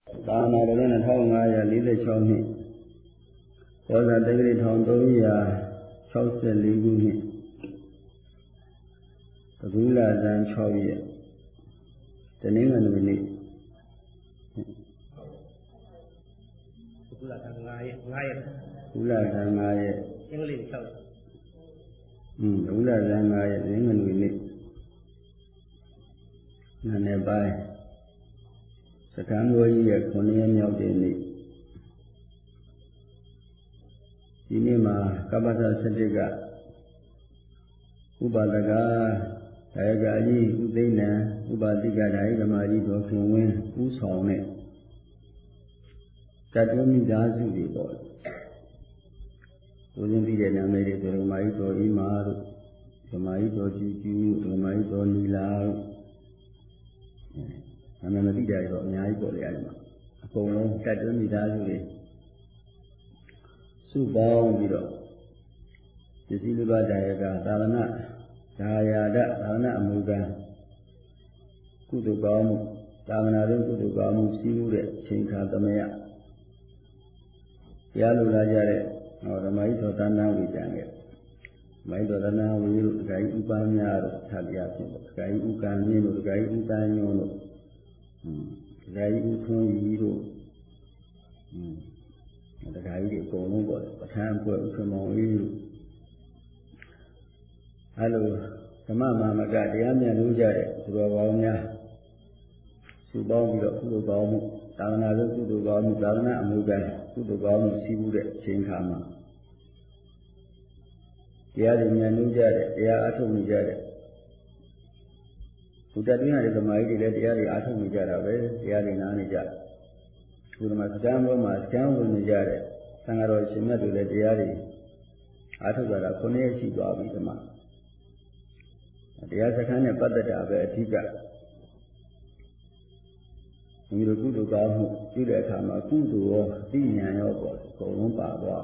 သာနာတော်နဲ့1546နှစ်ဘောဇာတိဂရိ1364ခုနှစ်သကူလဇန်6ရက်တနင်္ဂနွေနေ့သကူလဇန်5ရက်ကူလဇန်5ရက်အင်္ဂလိပ်6ရက်သကူလဇန်5ရက်တနင်္ဂနွေနေ့နာနေပိုင်းစကံတော်ကြီးရဲ့9ရက်မြောက်တဲ့နေ့ဒီနေ့မှာကပ္ပသ17ကဥပါဒကဒါယကကြီးဥသိဏံဥပါတိကဒါယဓမ္မကြီးတော်ခင်ဝင်းဥဆောင်တဲ့တတ္တမိသားစုတွေပေါ့ဦးဇင်းပြီးတဲ့နာမည်တွေဓမ္မကြီးတော်ဤမာတို့ဓမ္မကြီးတော်ကျူကျူဓမ္မကြီးတော်နီလာတို့နာမည်မသိကြရတော့အများကြီးပေါ့လေအဲဒီမှာအကုန်လုံးတတ္တမိသားစုတွေစုပေါင်းပြီးတော့ပစ္စည်းလူပါဒါယကသာသနာဒါယာဒသာသနာအမှုကံကုသိုလ်ကောင်းမှုသာသနာ့ကုသိုလ်ကောင်းမှုစီးမှုတဲ့အချိန်ခါသမယတရားလိုလာကြတဲ့ဓမ္မကြီးတော်သဏ္ဍာန်ဝိကြံခဲ့ဓမ္မကြီးတော်သဏ္ဍာန်ဝိတို့ဒကာကြီးဥပန်းများတို့သာတရားဖြစ်ပေါ့ဒကာကြီးဥကံမြင့်တို့ဒကာကြီးဥတန်းညွန်းတို့ဒကာကြီးဥထွန်းကြီးတို့ဒကာကြီးတွေအကုန်လုံးပေါ့ပဋ္ဌာန်းအဖွဲ့ဥက္ကမောင်ကြီးတို့အဲလိုဓမ္မမာမကတရားမြတ်လို့ကြတဲ့သူတော်ကောင်းများစုပေါင်းပြီးတော့ကုသိုလ်ကောင်းမှုသာသနာ့ကုသိုလ်ကောင်းမှုသာသနာအမှုကံကုသိုလ်ကောင်းမှုစီးပူးတဲ့အချိန်ခါမှာတရားတွေမြတ်လို့ကြတဲ့တရားအထုတ်နေကြတဲ့ဘုဒ္ဓတရားတွေဓမ္မကြီးတွေလည်းတရားတွေအထုတ်နေကြတာပဲတရားတွေနားနေကြဘုရားမှာစံဘောမှာစံဝင်နေကြတဲ့သံဃာတော်ရှင်မြတ်တွေလည်းတရားတွေအထုတ်ကြတာ9ရက်ရှိသွားပြီဓမ္မတရားစခန်းနဲ့ပတ်သက်တာပဲအဓိကဒီလိုကုသိုလ်ကောင်းမှုပြုတဲ့အခါမှာကုသိုလ်ရောအသိဉာဏ်ရောပေါ့အကုန်လုံးပါသွား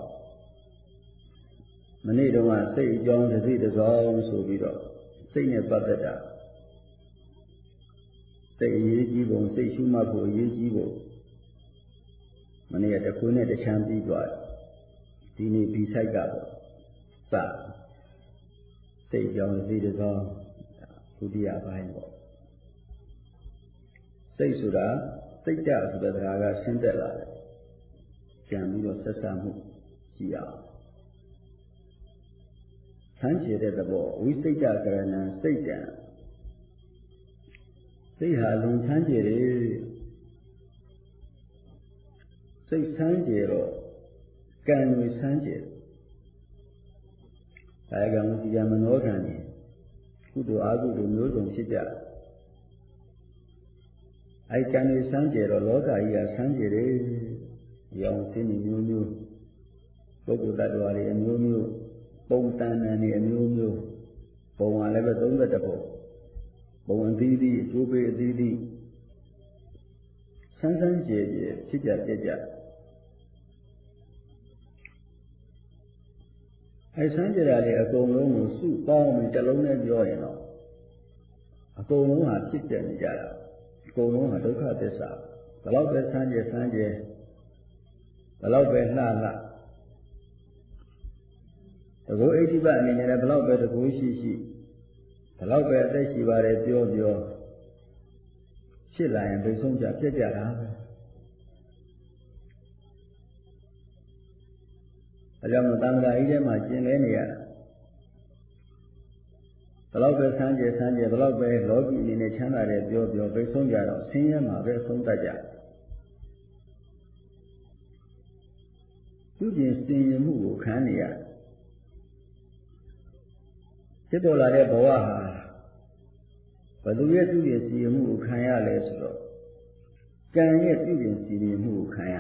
မနေ့တုန်းကစိတ်အကြောင်းတစ်စိတ်တစ်စောင်းဆိုပြီးတော့စိတ်နဲ့ပတ်သက်တာစိတ်အရေးကြီးပုံစိတ်ရှုမှတ်ဖို့အရေးကြီးပုံမနေ့ကတစ်ခွေးနဲ့တစ်ချမ်းပြီးသွားဒီနေ့ဒီဆိုင်ကပေါ့စစိတ်ကြောင့်စိတ်တစ်စောင်းဒုတိယပိုင်းပေါ့စိတ်ဆိုတာစိတ်ကြဆိုတဲ့စကားကဆင်းသက်လာတယ်ကြံပြီးတော့ဆက်ဆံမှုရှိအောင်ဆန်းကျင်တဲ့သဘောဝိစိတ်ကြကရဏံစိတ်တံစိတ်ဟာလုံဆန်းကျင်တယ်စိတ်ဆန်းကျင်တော့ကံကိုဆန်းကျင်ကာယကံဝစီကံမနောကံနေကုသိုလ်အကုသိုလ်မျိုးစုံဖြစ်ကြအဲကံတွေဆန်းကျင်တော့လောကကြီးကဆန်းကျင်တယ်ရောင်စင်းမျိုးမျိုးပုဂ္ဂိုလ်တ attva တွေအမျိုးမျိုးပုံတန်တန်တွေအမျိုးမျိုးပုံကလည်းပဲ31ပုံပုံအသီးသီးအကျိုးပေးအသီးသီးဆန်းဆန်းကျင်ကျင်ဖြစ်ကြပြကြအဲဆန်းကြတာလေအကုန်လုံးကိုစုပေါင်းပြီးတစ်လုံးနဲ့ပြောရင်တော့အကုန်လုံးဟာဖြစ်တဲ့နေကြတာအကုန်လုံးဟာဒုက္ခသစ္စာဘယ်တော့ပဲဆန်းကြယ်ဆန်းကြယ်ဘယ်တော့ပဲလှလှတကူအိဋ္ဌိပအနေနဲ့လည်းဘယ်တော့ပဲတကူရှိရှိဘယ်တော့ပဲအသက်ရှိပါတယ်ပြောပြောဖြစ်လာရင်ဘယ်ဆုံးကြပြက်ကြတာပဲအဲကြောင့်သံဃာကြီးထဲမှာကျင်လဲနေရတာဘယ်တော့ပဲဆန်းကျယ်ဆန်းကျယ်ဘယ်တော့ပဲလောကီအနေနဲ့ချမ်းသာတယ်ပြောပြောဘယ်ဆုံးကြတော့ဆင်းရဲမှာပဲဆုံးတတ်ကြသူကျင်စင်ရမှုကိုခံနေရဖြစ်ပေါ်လာတဲ့ဘဝဟာဘယ်သူရဲ့သူ့ရဲ့စီရင်မှုကိုခံရလဲဆိုတော့ကံရဲ့ပြုပြင်စီရင်မှုကိုခံရ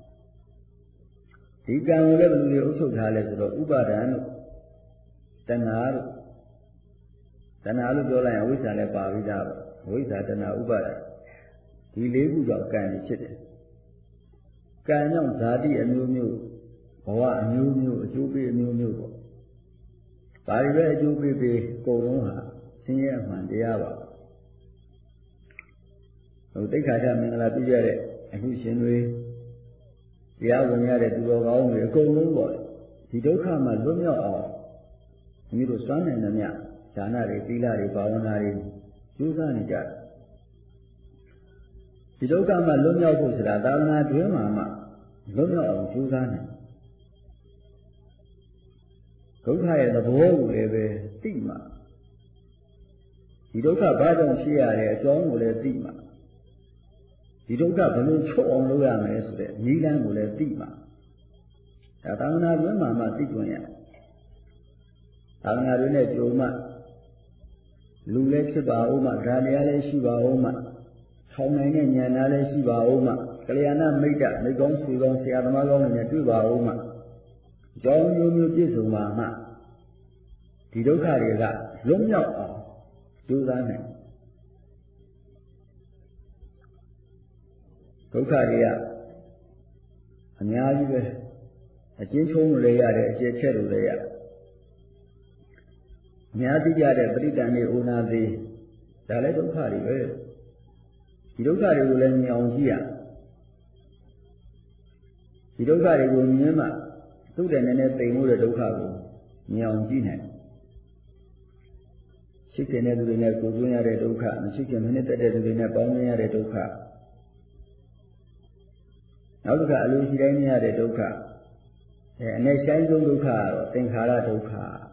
ဒီကံကိုလည်းဘယ်သူတွေအုပ်ချုပ်ထားလဲဆိုတော့ဥပါဒံတို့တဏှာတို့တဏှာလို့ပြောလိုက်ရင်အဝိဇ္ဇာလည်းပါပြီးသားပဲအဝိဇ္ဇာတဏှာဥပါဒံဒီလေးခုကြောင့်ကံဖြစ်တယ်ကံကြောင့်ဇာတိအမျိုးမျိုးဘဝအမျိုးမျိုးအကျိုးပေးအမျိုးမျိုးပေါ့ဒါတွေပဲအကျိုးပေးပေးအကုန်လုံးဟာဆင်းရဲအမှန်တရားပါဟိုတိက္ခာထမင်္ဂလာပြုကြတဲ့အခုရှင်တွေတရားဝင်ရတဲ့သူတော်ကောင်းတွေအကုန်လုံးပေါ့ဒီဒုက္ခမှာလွတ်မြောက်အောင်မိတို့စွမ်းနိုင်သမျှဌာနတွေသီလတွေဘာဝနာတွေကျိုးစားနေကြတယ်ဒီဒုက္ခမှာလွတ်မြောက်ဖို့ဆိုတာသာသနာ့တွင်မှာမှလွတ်မြောက်အောင်ကျိုးစားနေဒုက္ခရဲ့သဘောကိုလည်းပဲသိမှဒီဒုက္ခဘာကြောင့်ဖြစ်ရတဲ့အကြောင်းကိုလည်းသိမှဒီဒုက္ခဘယ်လိုချုပ်အောင်လုပ်ရမလဲဆိုတဲ့နည်းလမ်းကိုလည်းသိမှဒါသာသနာ့တွင်မှာမှသိကြရသာသနာ့တွင်နဲ့ကြုံမှလူလည်းဖြစ်ပါဦးမှဓာတရားလည်းရှိပါဦးမှထောင်နိုင်တဲ့ဉာဏ်သားလည်းရှိပါဦးမှကလျာဏမိတ်တမိကောင်းဆွေကောင်းဆရာသမားကောင်းတွေနဲ့တွေ့ပါဦးမှအကြောင်းမျိုးမျိုးပြည့်စုံပါမှဒီဒုက္ခတွေကလွတ်မြောက်အောင်ကြိုးစားနိုင်ဒုက္ခတွေကအများကြီးပဲအကျဉ်းချုံးလို့လည်းရတယ်အကျဉ်းချက်လို့လည်းရအများသိကြတဲ့ပဋိတန်နေဥနာသေးဒါလည်းဒုက္ခတွေပဲဒီဒုက္ခတွေကိုလည်းမြင်အောင်ကြည့်ရဒီဒုက္ခတွေကိုမြင်မှသူ့တဲ့နည်းနည်းသိမ်လို့တဲ့ဒုက္ခကိုမြင်အောင်ကြည့်နိုင်ရှိခင်တဲ့သူတွေနဲ့ကိုယ်ကျွမ်းရတဲ့ဒုက္ခမရှိခင်မနစ်သက်တဲ့သူတွေနဲ့ပေါင်းရတဲ့ဒုက္ခနောက်တစ်ခါအလိုရှိတိုင်းမရတဲ့ဒုက္ခအနေဆိုင်ဆုံးဒုက္ခကတော့သင်္ခါရဒုက္ခ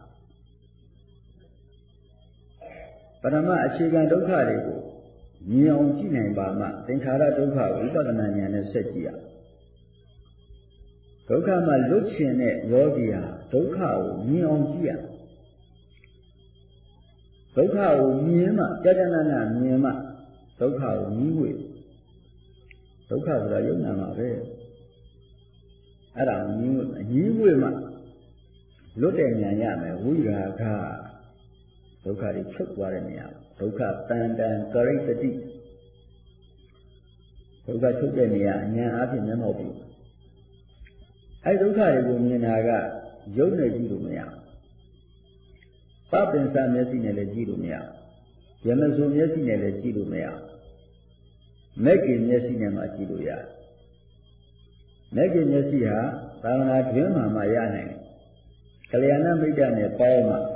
ပရမအခြေခံဒုက္ခတွေကိုမြင်အောင်ကြည့်နိုင်ပါမှသင်္ခါရဒုက္ခဝိပဿနာဉာဏ်နဲ့ဆက်ကြည့်ရဒုက္ခမှာလွတ်ချင်တဲ့ယောဂီဟာဒုက္ခကိုမြင်အောင်ကြည့်ရဒုက္ခကိုမြင်မှကြာကြာနာနာမြင်မှဒုက္ခကိုမြည်ဝေဒုက္ခဆိုတာယုံနာမှာပဲအဲ့ဒါမြည်ဝေမှလွတ်တဲ့ဉာဏ်ရမယ်ဝိရာဂဒုက္ခတွေချုပ်သွားတဲ့နေရာဒုက္ခတန်တန်ကရိတ္တိဒုက္ခချုပ်တဲ့နေရာအဉာဏ်အားဖြင့်မျက်မှောက်ပြီအဲ့ဒုက္ခတွေကိုမြင်တာကယုံနဲ့ကြည့်လို့မရပပင်္စမျက်စိနဲ့လည်းကြည့်လို့မရယမဇုမျက်စိနဲ့လည်းကြည့်လို့မရမက်ကိမျက်စိနဲ့မှကြည့်လို့ရတယ်မက်ကိမျက်စိဟာသာသနာ့တွင်မှရနိုင်တယ်ကလျာဏမိတ်တနဲ့ပေါင်းမှ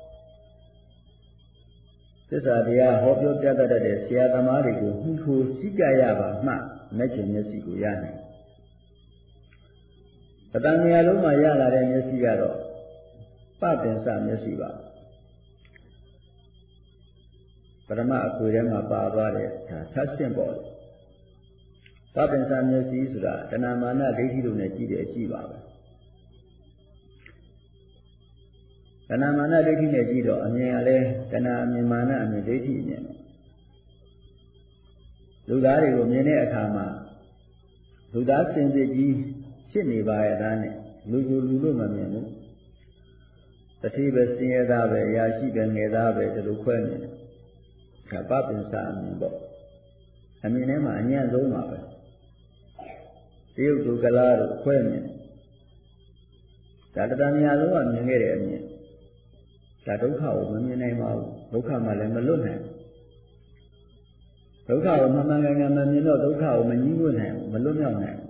သစ္စာတရားဟောပြောပြတတ်တဲ့ဆရာသမားတွေကိုမှီခိုစိတ်ကြရပါမှမက်ကိမျက်စိကိုရနိုင်ပတန်မြာလုံးမှာရလာတဲ့မျက်စိကတော့ပပင်္စမျက်စိပါပရမအခွေထဲမှာပါသွားတဲ့ဒါသတ်ရှင်းပေါ့ပပင်္စမျက်စိဆိုတာတဏမာနဒိဋ္ဌိတို့နဲ့ကြည့်တဲ့အကြည့်ပါပဲတဏမာနဒိဋ္ဌိနဲ့ကြည့်တော့အမြင်ကလည်းတဏအမြင်မာနအမြင်ဒိဋ္ဌိအမြင်လူသားတွေကိုမြင်တဲ့အခါမှာလူသားစင်စစ်ကြီးဖြစ်နေပါရဲ့သားနဲ့လူကိုလူလို့မမြင်ဘူးတတိပဲစင်ရသားပဲအရာရှိပဲငယ်သားပဲဒီလိုခွဲနေတယ်ဒါပပင်္စအမြင်ပေါ့အမြင်ထဲမှာအညံ့ဆုံးပါပဲတရုတ်တို့ကလားတို့ခွဲနေဒါတဏှာများလုံးကမြင်ခဲ့တဲ့အမြင်ဒါဒုက္ခကိုမမြင်နိုင်ပါဘူးဒုက္ခမှလည်းမလွတ်နိုင်ဒုက္ခကိုမှန်မှန်ကန်ကန်မမြင်တော့ဒုက္ခကိုမငြင်းဝတ်နိုင်ဘူးမလွတ်မြောက်နိုင်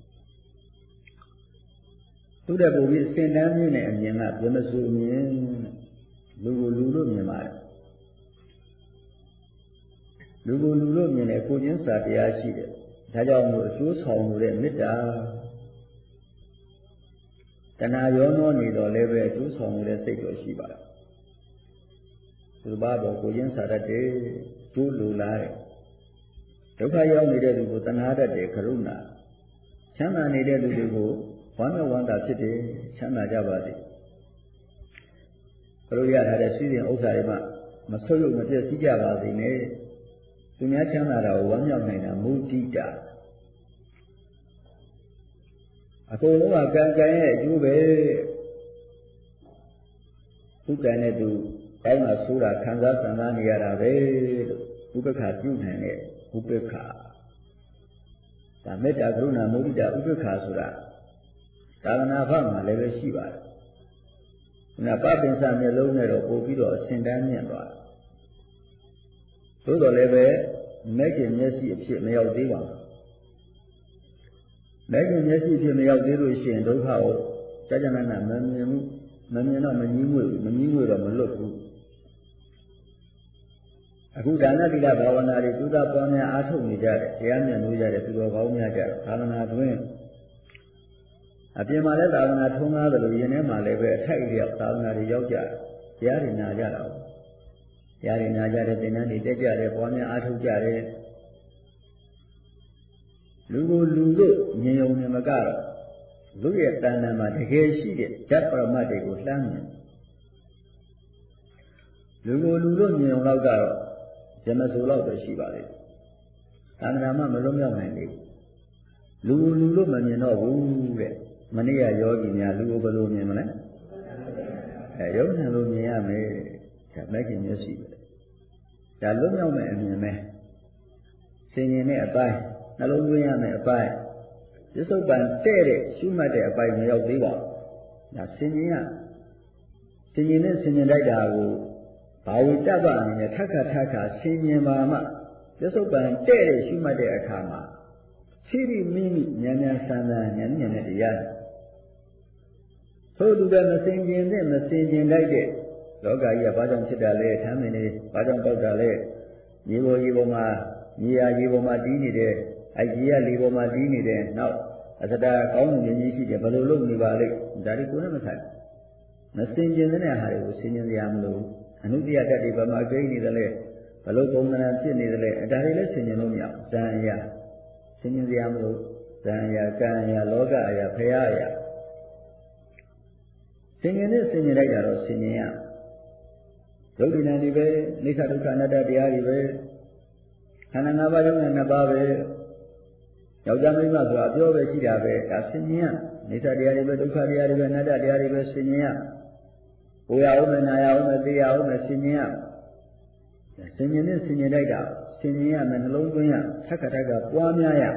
သူတဲ့ပုံပြီးအစဉ်တန်းမြင်တဲ့အမြင်ကဘယ်မဆိုမြင်လူကိုလူလို့မြင်ပါတယ်လူကိုလူလို့မြင်တဲ့ကိုချင်းစာတရားရှိတယ်ဒါကြောင့်မို့အကျိုးဆောင်လို့တဲ့မေတ္တာတဏှာရောနှောနေတော့လည်းပဲအကျိုးဆောင်လို့တဲ့စိတ်တော်ရှိပါတယ်သူဘာပေါ်ကိုချင်းစာတတ်တယ်ကျိုးလိုလားတယ်ဒုက္ခရောက်နေတဲ့လူကိုတဏှာတတ်တယ်ကရုဏာချမ်းသာနေတဲ့လူတွေကိုဝမ်းမြောက်ဝမ်းသာဖြစ်တယ်ချမ်းသာကြပါစေဘုရားရထားတဲ့စီးရင်ဥစ္စာတွေမှမဆုတ်ယုတ်မပြည့်စည်ကြပါစေနဲ့သူများချမ်းသာတာကိုဝမ်းမြောက်နိုင်တာမုဒိတာအကုန်လုံးကကံရဲ့အကျိုးပဲသူကံနဲ့သူကောင်းတာဆိုးတာခံစားဆန္ဒနေရတာပဲလို့ဥပ္ပခါပြုနိုင်တဲ့ဥပ္ပခါဒါမေတ္တာကရုဏာမုဒိတာဥပ္ပခါဆိုတာသာသနာ့ဘမှာလည်းပဲရှိပါတယ်။ဒါပပင်္စမျက်လုံးနဲ့တော့ပို့ပြီးတော့အစဉ်တန်းမြင့်သွားတယ်။သို့တော်လည်းပဲမဲ့ကျင်မျက်စိအဖြစ်မရောက်သေးပါဘူးလက်ကျင်မျက်စိဖြစ်မရောက်သေးလို့ရှိရင်ဒုက္ခကိုကြာကြာနာနာမမြင်ဘူးမမြင်တော့မငြင်းငွေ့မငြင်းငွေ့တော့မလွတ်ဘူးအခုဒါနတိလဘာဝနာတွေသုဒ္ဓပွားများအားထုတ်နေကြတယ်တရားမြတ်လို့ကြတယ်သူတော်ကောင်းများကြတယ်သာသနာတွင်အပြင်မှာလည်းသာသနာထုံးကားတယ်လို့ယင်ထဲမှာလည်းပဲအထိုက်အလျောက်သာသနာတွေရောက်ကြတယ်တရားတွေနာကြတာပေါ့တရားတွေနာကြတယ်သင်္นานတွေတက်ကြတယ်ပွားများအားထုတ်ကြတယ်လူကိုလူလို့မြင်ုံနဲ့မကတော့လူရဲ့တဏ္ဍာမှာတကယ်ရှိတဲ့ဓာတ်ပရမတ်တွေကိုလှမ်းမြင်လူကိုလူလို့မြင်ုံတော့ကတော့ဇမဆိုတော့ပဲရှိပါလေသံဃာမမလုံးရောက်နိုင်လေလူလူလို့မမြင်တော့ဘူးတဲ့မနေ့ကယောဂီများလူကိုဘယ်လိုမြင်မလဲရုပ်နာလို့မြင်ရမယ်ဒါမဲ့ခင်မျက်စိပဲဒါလုံးရောက်မဲ့အမြင်ပဲဆင်ញင်တဲ့အပိုင်းနှလုံးသွင်းရမယ်အပိုင်းပစ္စုပန်တဲ့ရှုမှတ်တဲ့အပိုင်းမရောက်သေးပါဘူးဒါဆင်ញင်နဲ့ဆင်ញင်လိုက်တာကိုဘာဝိတ္တပအနေနဲ့ထပ်ခါဆင်ញင်ပါမှပစ္စုပန်တဲ့ရှုမှတ်တဲ့အခါမှာရှိရိမိမိဉာဏ်ဆန်းဆန်းဉာဏ်နဲ့တရားသို့သူပဲမစင်ကျင်တဲ့မစင်ကျင်လိုက်တဲ့လောကကြီးကဘာကြောင့်ဖြစ်တာလဲထမ်းမင်းလေးဘာကြောင့်ပေါက်တာလဲရေပေါ်မှာမြေယာရေပေါ်မှာတီးနေတယ်အဲ့ဒီကလေပေါ်မှာတီးနေတယ်နောက်အစတာကောင်းမှုကြီးရှိတယ်ဘယ်လိုလုပ်နေပါလိမ့်ဒါတွေကိုလည်းမဆိုင်မစင်ကျင်တဲ့ဟာတွေကိုစင်ကျင်စရာမလိုအနုတ္တိယတတ်တွေဘာမှကိန်းနေတယ်လဲဘယ်လိုပုံစံဖြစ်နေတယ်လဲဒါတွေလည်းစင်ကျင်လို့မရဘူးဇံအရာစင်ကျင်စရာမလိုဇံအရာကံအရာလောကအရာဖရာအရာစင်ကျင်နဲ့စင်ကျင်လိုက်တာတော့စင်ကျင်ရဒုက္ခဉာဏ်တွေပဲအိဋ္ဌဒုက္ခအနတ္တတရားတွေပဲခန္ဓာ၅ပါးရုပ်နဲ့၅ပါးပဲယောက်ျားမိန်းမဆိုတာပြောပဲရှိတာပဲဒါဆင်ញင်ရအိဋ္ဌတရားတွေပဲဒုက္ခတရားတွေပဲအနတ္တတရားတွေပဲဆင်ញင်ရကိုယ်ရအောင်နဲ့နာရအောင်နဲ့သိရအောင်နဲ့ဆင်ញင်ရဆင်ញင်နဲ့ဆင်ញင်လိုက်တာဆင်ញင်ရမယ်နှလုံးသွင်းရထက်ခါထက်ကပွားများရ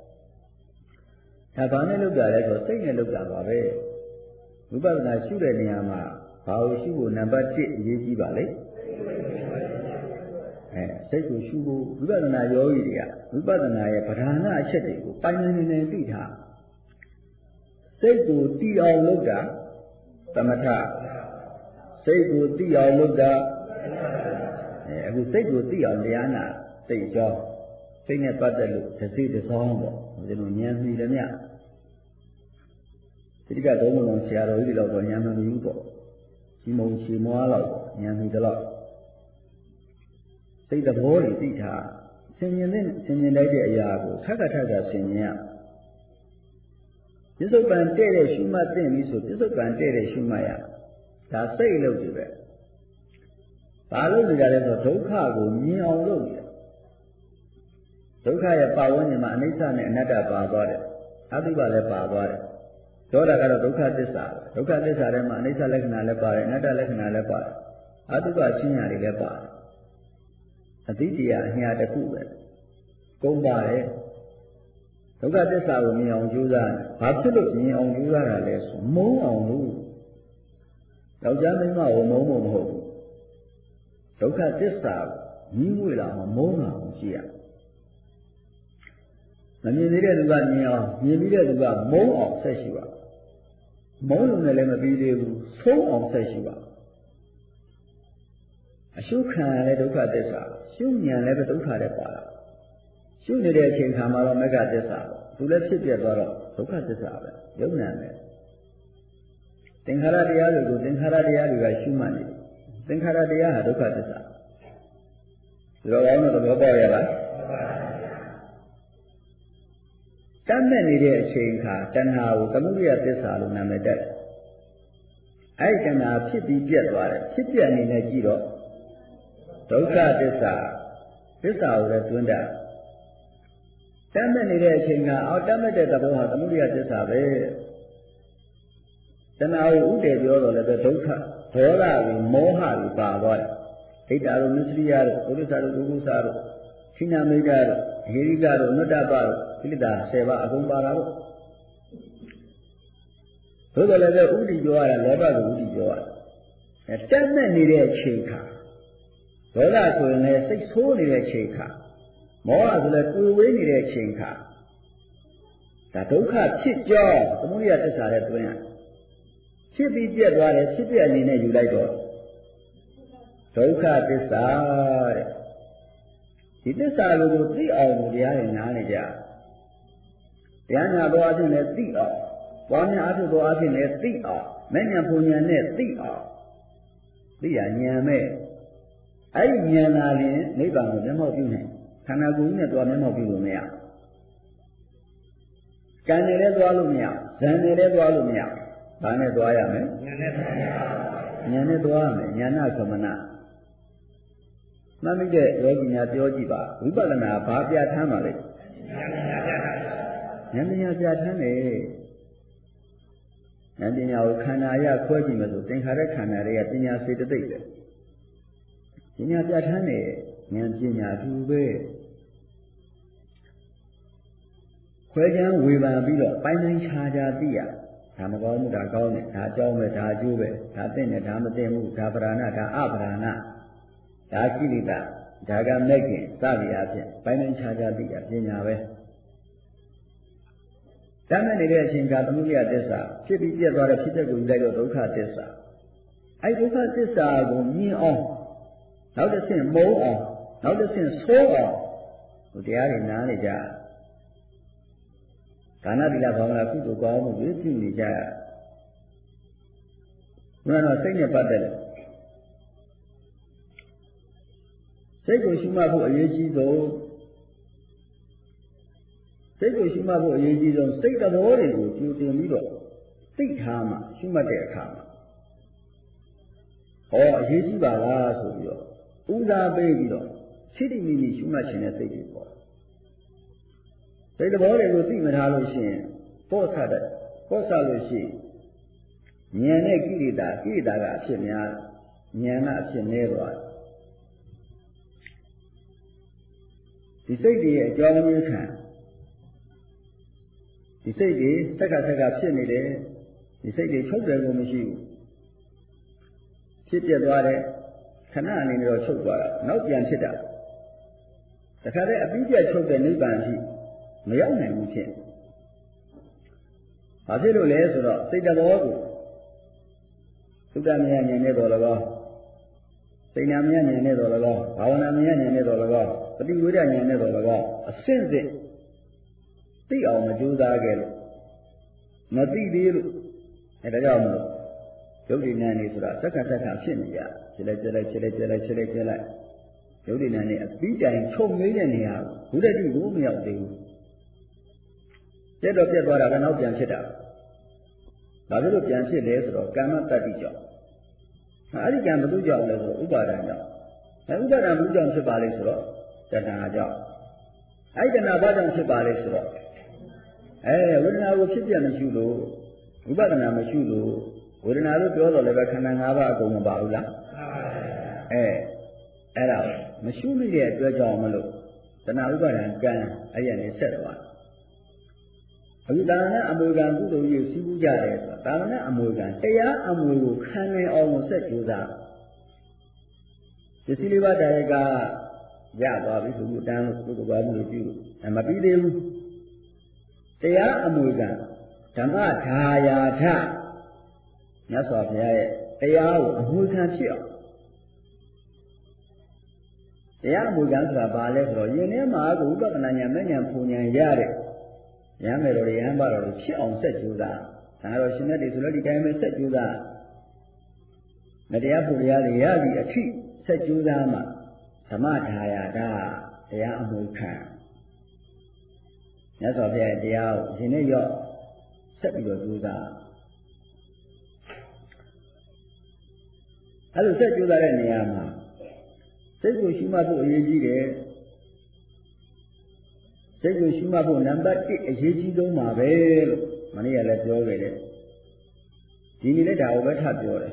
ဒါဘာနဲ့လုပ်တာလဲဆိုစိတ်နဲ့လုပ်တာပါပဲဝိပဿနာရှုတဲ့နေရာမှာဘာကိုရှုဖို့နံပါတ်1အရေးကြီးပါလေစိတ်ကိုရှုဖို့ဝိပဿနာယောဂီတွေကဝိပဿနာရဲ့ပဓာနာအချက်တွေကိုပိုင်နေနေသိထားစိတ်ကိုတည်အောင်လုပ်တာသမထစိတ်ကိုတည်အောင်လုပ်တာအခုစိတ်ကိုတည်အောင်တရားနာစိတ်ကြောစိတ်နဲ့ပတ်သက်လို့တစ်စိတစ်စောင်းပေါ့ဒီလိုဉာဏ်ပြီးတယ်မြတ်ဒီကသုံးလုံးဆရာတော်ကြီးတွေတော့ဉာဏ်မမီဘူးပေါ့ဒီမုံချီမွားတော့ဉာဏ်ပြီးတော့စိတ်သဘောတွေသိထားဆင်ញင်လိုက်တဲ့အရာကိုထပ်ထပ်ဆင်ញင်ရပစ္စုပန်တဲ့ရှုမှတ်သိပြီဆိုပစ္စုပန်တဲ့ရှုမှတ်ရဒါစိတ်လို့ဒီပဲဘာလို့ဒီကြလဲဆိုဒုက္ခကိုမြင်အောင်လုပ်နေဒုက္ခရဲ့ပါဝန်းကျင်မှာအနိစ္စနဲ့အနတ္တပါသွားတယ်အတုပလည်းပါသွားတယ်ဒေါသကတော့ဒုက္ခသစ္စာဒုက္ခသစ္စာထဲမှာအနိစ္စလက္ခဏာလည်းပါတယ်အနတ္တလက္ခဏာလည်းပါတယ်အတုပချင်းညာတွေလည်းပါတယ်အတိတရားအညာတစ်ခုပဲကုန်ပါတယ်ဒုက္ခသစ္စာကိုမြင်အောင်ကြိုးစားဘာဖြစ်လို့မြင်အောင်ကြိုးစားတာလဲဆိုမုန်းအောင်လို့ယောက်ျားမိန်းမကိုမုန်းဖို့မဟုတ်ဘူးဒုက္ခသစ္စာကိုညီးငွေလာအောင်မုန်းအောင်ကြည့်ရမမြင်သေးတဲ့သူကမြင်အောင်မြင်ပြီးတဲ့သူကမုန်းအောင်ဆက်ရှိပါမုန်းလို့လည်းမပြီးသေးဘူးဆုံးအောင်ဆက်ရှိပါအရှုခံရတဲ့ဒုက္ခသစ္စာရှုဉာဏ်လည်းပဲဒုက္ခလည်းပါတာရှုနေတဲ့အချိန်ခါမှာတော့မဂ္ဂသစ္စာသူလည်းဖြစ်ပြသွားတော့ဒုက္ခသစ္စာပဲယုံနာမယ်သင်္ခါရတရားတွေကိုသင်္ခါရတရားတွေကရှုမှတ်နေသင်္ခါရတရားဟာဒုက္ခသစ္စာဒီလိုအောင်တော့သဘောပေါက်ရလားတတ်မဲ့နေတဲ့အချိန်ခါတဏှာကိုသမုဒယသစ္စာလို့နာမည်တက်အဲ့ဒီတဏှာဖြစ်ပြီးပြတ်သွားတယ်ဖြစ်ပြအနေနဲ့ကြည့်တော့ဒုက္ခသစ္စာကိုလည်းတွင်းတာတတ်မဲ့နေတဲ့အချိန်ကတတ်မဲ့တဲ့သဘောဟာသမုဒယသစ္စာပဲတဏှာကိုဥတည်ပြောတော့လည်းဒုက္ခဒေါသကိုမောဟကိုပါသွားတယ်ဒိဋ္ဌာတို့မစ္စရိယတို့ဥဒိစ္စတို့ဒုက္ခစာတို့ခိနာမိတ်တို့ဟေရိကတို့နုတ္တပတို့ကိလေသာ10ပါးအကုန်ပါတာပေါ့သို့တော်လည်းဥဒိပြောရတာလောဘကိုဥဒိပြောရတတ်မဲ့နေတဲ့အချိန်ခါဒေါသဆိုရင်လည်းစိတ်ဆိုးနေတဲ့အချိန်ခါမောဟဆိုလည်းတွေ့ဝေးနေတဲ့အချိန်ခါတဒါဒုက္ခဖြစ်ကြောင်းသမုဒိယသစ္စာနဲ့တွင်းရဖြစ်ပြီးပြက်သွားတယ်ဖြစ်ပြအနေနဲ့ယူလိုက်တော့ဒုက္ခသစ္စာတဲ့ဒီသစ္စာကိုသိအောင်လို့တရားတွေနားနေကြတရားနာတော်အချင်းလည်းသိအောင်ပွားများအထုတော်အချင်းလည်းသိအောင်မဲ့ညာပုံညာနဲ့သိအောင်သိရဉာဏ်မဲ့အဲ့ဒီဉာဏ်သာလျှင်နိဗ္ဗာန်ကိုမျက်မှောက်ပြုနိုင်ခန္ဓာကိုယ်ကြီးနဲ့တွားမျက်မှောက်ပြုလို့မရကံနဲ့လည်းတွားလို့မရဇံနဲ့လည်းတွားလို့မရဘာနဲ့တွားရမလဲဉာဏ်နဲ့တွားရမယ်ဉာဏသမဏမှတ်မိတဲ့ယောဂီများပြောကြည့်ပါဝိပဿနာဘာပြဋ္ဌာန်းပါလဲဉာဏ်ပညာပြဋ္ဌာန်းတယ်ဉာဏ်ပညာကိုခန္ဓာရခွဲကြည့်မယ်ဆိုသင်္ခါရခန္ဓာတွေကပညာစေတသိက်ပဲပညာပြဋ္ဌာန်းတယ်ဉာဏ်ပညာအထူးပဲခွဲခြားဝေဖန်ပြီးတော့ပိုင်းပိုင်းခြားခြားသိရဒါမကောင်းဘူးဒါကောင်းတယ်ဒါအကြောင်းပဲဒါအကျိုးပဲဒါသိတယ်ဒါမသိဘူးဒါပဓာနာဒါအပဓာနာဒါကိလေသာဒါကမဲ့ခင်စသည်အဖြစ်ပိုင်းပိုင်းခြားခြားသိရပညာပဲတမ်းမဲ့နေတဲ့အချိန်ကသမုဒိယသစ္စာဖြစ်ပြီးပြတ်သွားတဲ့ဖြစ်တဲ့ကိုယူလိုက်တော့ဒုက္ခသစ္စာအဲဒုက္ခသစ္စာကိုမြင်အောင်နောက်တစ်ဆင့်မုန်းအောင်နောက်တစ်ဆင့်ဆိုးအောင်ဟိုတရားတွေနားနေကြဒါနသီလဘာဝနာကုသိုလ်ကောင်းမှုတွေပြုနေကြရဘုရားတော်စိတ်နဲ့ပတ်သက်တယ်စိတ်ကိုရှုမှတ်ဖို့အရေးကြီးဆုံးစိတ်ကိုရှုမှတ်ဖို့အရေးကြီးဆုံးစိတ်သဘောတွေကိုကြိုတင်ပြီးတော့သိထားမှရှုမှတ်တဲ့အခါမှာဟောအရေးကြီးပါလားဆိုပြီးတော့ဦးစားပေးပြီးတော့စိတ္တိမိမိရှုမှတ်ခြင်းနဲ့စိတ်တွေပေါ့စိတ်သဘောတွေကိုသိမထားလို့ရှိရင်ပေါ့ဆလို့ရှိရင်ဉာဏ်နဲ့ကိလေသာကအဖြစ်များဉာဏ်ကအဖြစ်နည်းသွားဒီစိတ်တွေရဲ့အကြောင်းရင်းခံဒီစိတ်တွေစက္ကဖြစ်နေတယ်ဒီစိတ်တွေချုပ်တယ်ကိုမရှိဘူးဖြစ်ပြသွားတယ်ခဏအနေနဲ့တော့ချုပ်သွားတာနောက်ပြန်ဖြစ်တာတခါတည်းအပြီးပြချုပ်တဲ့နိဗ္ဗာန်ရှိမရောက်နိုင်ဘူးဖြစ်ဘာဖြစ်လို့လဲဆိုတော့စိတ်တဘောကိုသုတ္တမယဉာဏ်နဲ့တော်၎င်းစိတ်နာမယဉာဏ်နဲ့တော်၎င်းဘာဝနာမယဉာဏ်နဲ့တော်၎င်းပฏิဝေဒဉာဏ်နဲ့တော်၎င်းအစစ်စစ်သိအောင်မကြိုးစားခဲ့လို့မသိသေးလို့အဲဒါကြောင့်မလို့ယုတ်ဒီနန်းနေဆိုတာစက္ကဖြစ်နေကြဖြစ်လိုက်ယုတ်ဒီနန်းနေအပြီးတိုင်ချုပ်ငိမ့်တဲ့နေရာဘုဒ္ဓတိကိုမရောက်သေးဘူးပြတ်တော့ပြတ်သွားတာကနောက်ပြန်ဖြစ်တာဒါဖြစ်လို့ပြန်ဖြစ်လဲဆိုတော့ကာမတတ္တိကြောင့်အဲ့ဒီကံဘယ်သူကြောင့်လဲဆိုတော့ဥပါဒံကြောင့်ဥပါဒံဘုကြောင့်ဖြစ်ပါလေဆိုတော့တဏှာကြောင့်အဲ့ဒီတဏှာဘာကြောင့်ဖြစ်ပါလဲဆိုတော့ဝေဒနာကိုဖြစ်ပြမရှိလို့ဝိပဿနာမရှိလို့ဝေဒနာလို့ပြောတော့လည်းပဲခန္ဓာ၅ပါးအကုန်မပါဘူးလားအဲ့ဒါမရှိမိတဲ့အတွက်ကြောင့်မလို့တဏှာဥပါဒံကံအဲ့ရနေဆက်သွားအခုတာမဏအမွေကံကုသိုလ်ကြီးစီးပူးကြတယ်ဆိုတာတာမဏအမွေကံတရားအမွေကိုခံနိုင်အောင်ဆက်ကြိုးစားပစ္စည်းလေးပါးတရားကရသွားပြီသူတန်းလို့ကုသိုလ်ကောင်းမှုပြုမပြီးသေးဘူးတရားအမွေကံဓမ္မဒါယာထမြတ်စွာဘုရားရဲ့တရားကိုအမွေခံဖြစ်အောင်တရားအမွေခံဆိုတာဘာလဲဆိုတော့ယင်ထဲမှာဝိပဿနာဉာဏ်မဲ့ဉာဏ်ပူဉာဏ်ရတဲ့ရဟန်းမေတော်တွေရဟန်းပါတော်တွေဖြစ်အောင်ဆက်ကြိုးစားဒါတော့ရှင်မြတ်တွေဆိုလည်းဒီတိုင်းပဲဆက်ကြိုးစားမတရားဖို့တရားတွေရပြီအထိဆက်ကြိုးစားမှဓမ္မဒါယာထတရားအမွေခံမြတ်စွာဘုရားရဲ့တရားကိုရှင်နဲ့ရော့ဆက်ပြီးတော့ကြိုးစားအဲ့လိုဆက်ကြိုးစားတဲ့နေရာမှာစိတ်ကိုရှိမှဖို့အရေးကြီးတယ်စိတ်ကိုရှိမှဖို့နံပါတ်1အရေးကြီးဆုံးပါပဲလို့မနေ့ကလည်းပြောခဲ့တယ်ဒီနေ့လည်းဒါကိုပဲထပ်ပြောတယ်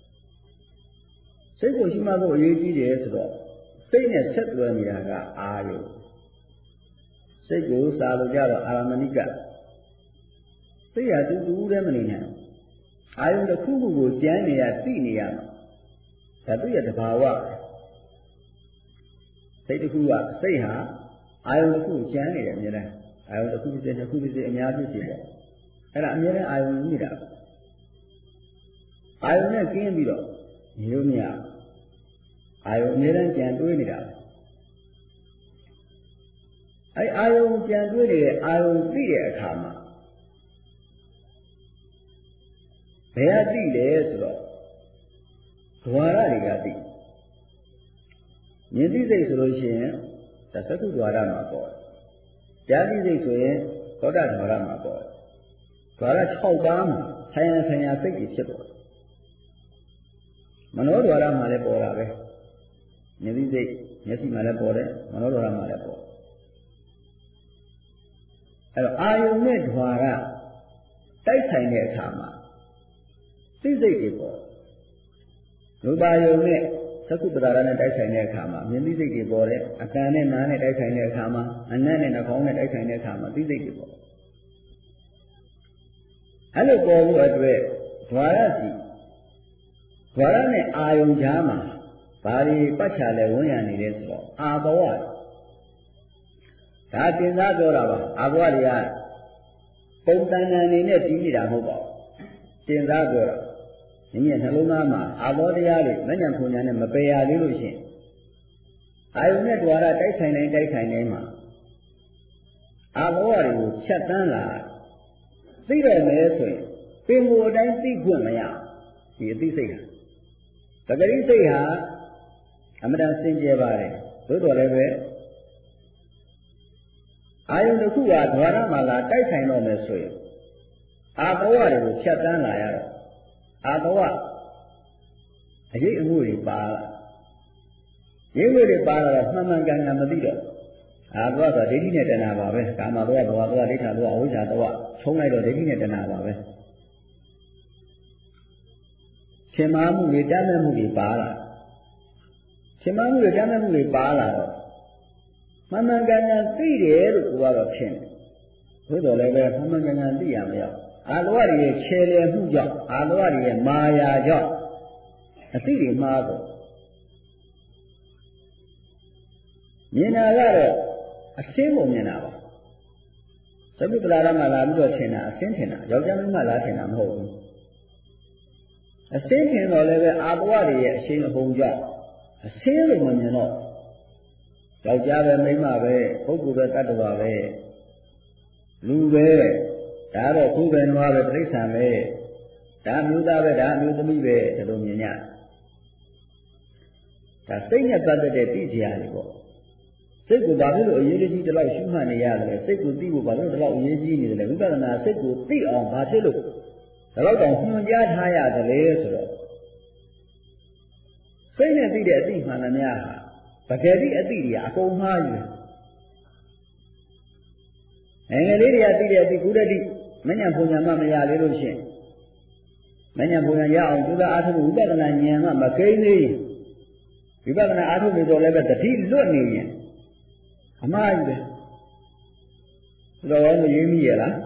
စိတ်ကိုရှိမှဖို့အရေးကြီးတယ်ဆိုတော့စိတ်နဲ့ဆက်သွယ်နေတာကအာယုစိတ်ကိုစာလို့ကြတော့အာရမဏိကစိတ်ဟာတူတည်းမနေနိုင်အာယုတစ်ခုခုကိုကြမ်းနေရသိနေရမှာဒါသူ့ရဲ့တဘာဝစိတ်တစ်ခုကစိတ်ဟာအာယုတစ်ခုကြမ်းနေတယ်အများအားအာယုံတစ်ခုဖြစ်စေနှစ်ခုဖြစ်စေအများဖြစ်စေပေါ့အဲ့ဒါအမြဲတမ်းအာယုံနေတာအာယုံနဲ့ကျင်းပြီးတော့ညီလို့မရအာယုံအမြဲတမ်းကြံတွေးနေတာအဲ့အာယုံကြံတွေးနေတဲ့အာယုံသိတဲ့အခါမှာဘယ်အသိလဲဆိုတော့ဓဝါရတွေကသိမြင်သိစိတ်ဆိုလို့ရှိရင်သက္ကုဓဝါရမှာပေါ့ကြားသိစိတ်ဆိုရင်သောတာဓဝါရမှာပေါ့ဓဝါရ6ပါးမှာဆိုင်ရာဆိုင်ရာစိတ်ကြီးဖြစ်ပေါ်မနောဓဝါရမှာလည်းပေါ်တာပဲမြင်သိစိတ်မျက်စိမှာလည်းပေါ်တယ်မနောဓဝါရမှာလည်းပေါ်အဲ့တော့အာယုံနဲ့ဓဝါရတိုက်ဆိုင်တဲ့အခါမှာသိစိတ်တွေပေါ်ရူပါယုံနဲ့သက္ကုပ္ပဒါရနဲ့တိုက်ဆိုင်တဲ့အခါမှာမြင်သိစိတ်တွေပေါ်တယ်အကံနဲ့နားနဲ့တိုက်ဆိုင်တဲ့အခါမှာအနတ်နဲ့နှာခေါင်းနဲ့တိုက်ဆိုင်တဲ့အခါမှာသိစိတ်တွေပေါ်အဲ့လိုပေါ်လို့အတွက်ဓဝါရစီဓဝါရနဲ့အာယုံကြားမှာဘာတွေပတ်ချလဲဝန်းရံနေလဲဆိုတော့အာဘဝဒါတင်စားပြောတာပါအာဘဝတွေကပုံတန်တန်နေနဲ့ပြီးနေတာမဟုတ်ပါဘူးတင်စားပြောတာမိမိနှလုံးသားမှာအာဘောတရားတွေမဉ္ဇဉ်ဖုန်ညာနဲ့မပယ်ရသေးလို့ရှိရင်အာယုန်နဲ့ဓဝါရတိုက်ဆိုင်တိုင်းမှာအာဘောတွေကိုဖြတ်တန်းလာသိတော့မယ်ဆိုရင်ပင်ကိုယ်အတိုင်းသိခွင့်မရဒီအသိစိတ်ဟာသကတိစိတ်ဟာအမှန်တန်စင်ကြယ်ပါတယ်သို့တော်လည်းပဲအာယုန်တစ်ခုကဓဝါရမှာလာတိုက်ဆိုင်တော့မယ်ဆိုရင်အာဘောတွေကိုဖြတ်တန်းလာရတော့အာဘဝအရေးအမှုတွေပါလာရေးမှုတွေပါလာတော့မှန်မှန်ကန်ကန်မသိတော့အာဘဝဆိုဒိဋ္ဌိနဲ့တဏှာပါပဲကာမဘဝဘဝဘဝဒိဋ္ဌာဘဝအဝိဇ္ဇာဘဝချုံးလိုက်တော့ဒိဋ္ဌိနဲ့တဏှာပါပဲရှင်မာမှုတွေတတ်မဲ့မှုတွေပါလာရှင်မာမှုတွေတတ်မဲ့မှုတွေပါလာတော့မှန်မှန်ကန်ကန်သိတယ်လို့ကိုကတော့ဖြစ်နေသို့တော်လည်းပဲမှန်မှန်ကန်ကန်သိရမရောအာလောကရဲ့ခြေလည်မှုကြောင့်အာလောကရဲ့မာယာကြောင့်အသိတွေမှားတော့မြင်တာကတော့အစင်းကိုမြင်တာပါသဗ္ဗပလာရမှာလာပြီးတော့ထင်တာအစင်းထင်တာယောက်ျားမင်းမလာထင်တာမဟုတ်ဘူးအစင်းထင်တော့လည်းပဲအာဘဝတွေရဲ့အရှင်းအပုံကြောင့်အစင်းလို့မမြင်တော့ယောက်ျားပဲမိန်းမပဲပုဂ္ဂိုလ်ပဲတ attva ပဲလူပဲဒါတော့ခုပဲနွားပဲတိရစ္ဆာန်ပဲဒါမျိုးသားပဲဒါမျိုးသမီးပဲဒီလိုမြင်ရဒါစိတ်နဲ့ပတ်သက်တဲ့သိစရာတွေပေါ့စိတ်ကိုဘာဖြစ်လို့အရေးကြီးတလောက်ရှုမှတ်နေရတယ်စိတ်ကိုသိဖို့ဘာလို့တလောက်အရေးကြီးနေတယ်လဲဝိပဿနာစိတ်ကိုသိအောင်ဘာဖြစ်လို့ဒီလောက်တောင်ညွှန်ကြားထားရတယ်လေဆိုတော့စိတ်နဲ့သိတဲ့အသိမှန်သမျှဟာပကတိအသိတွေကအကုန်မှားယူတယ်ငယ်လေးတွေကသိတဲ့အသိကုသတိမဉ္ဇဉ်ပုံညာမှမရလေလို့ရှိရင်မဉ္ဇဉ်ပုံညာရအောင်ကျူးသားအားထုတ်ဝိပဿနာဉာဏ်မှမကိန်းသေးဝိပဿနာအားထုတ်နေတော့လည်းပဲတတိလွတ်နေရင်အမှားကြီးပဲတော်တော်မရင်းမိရလား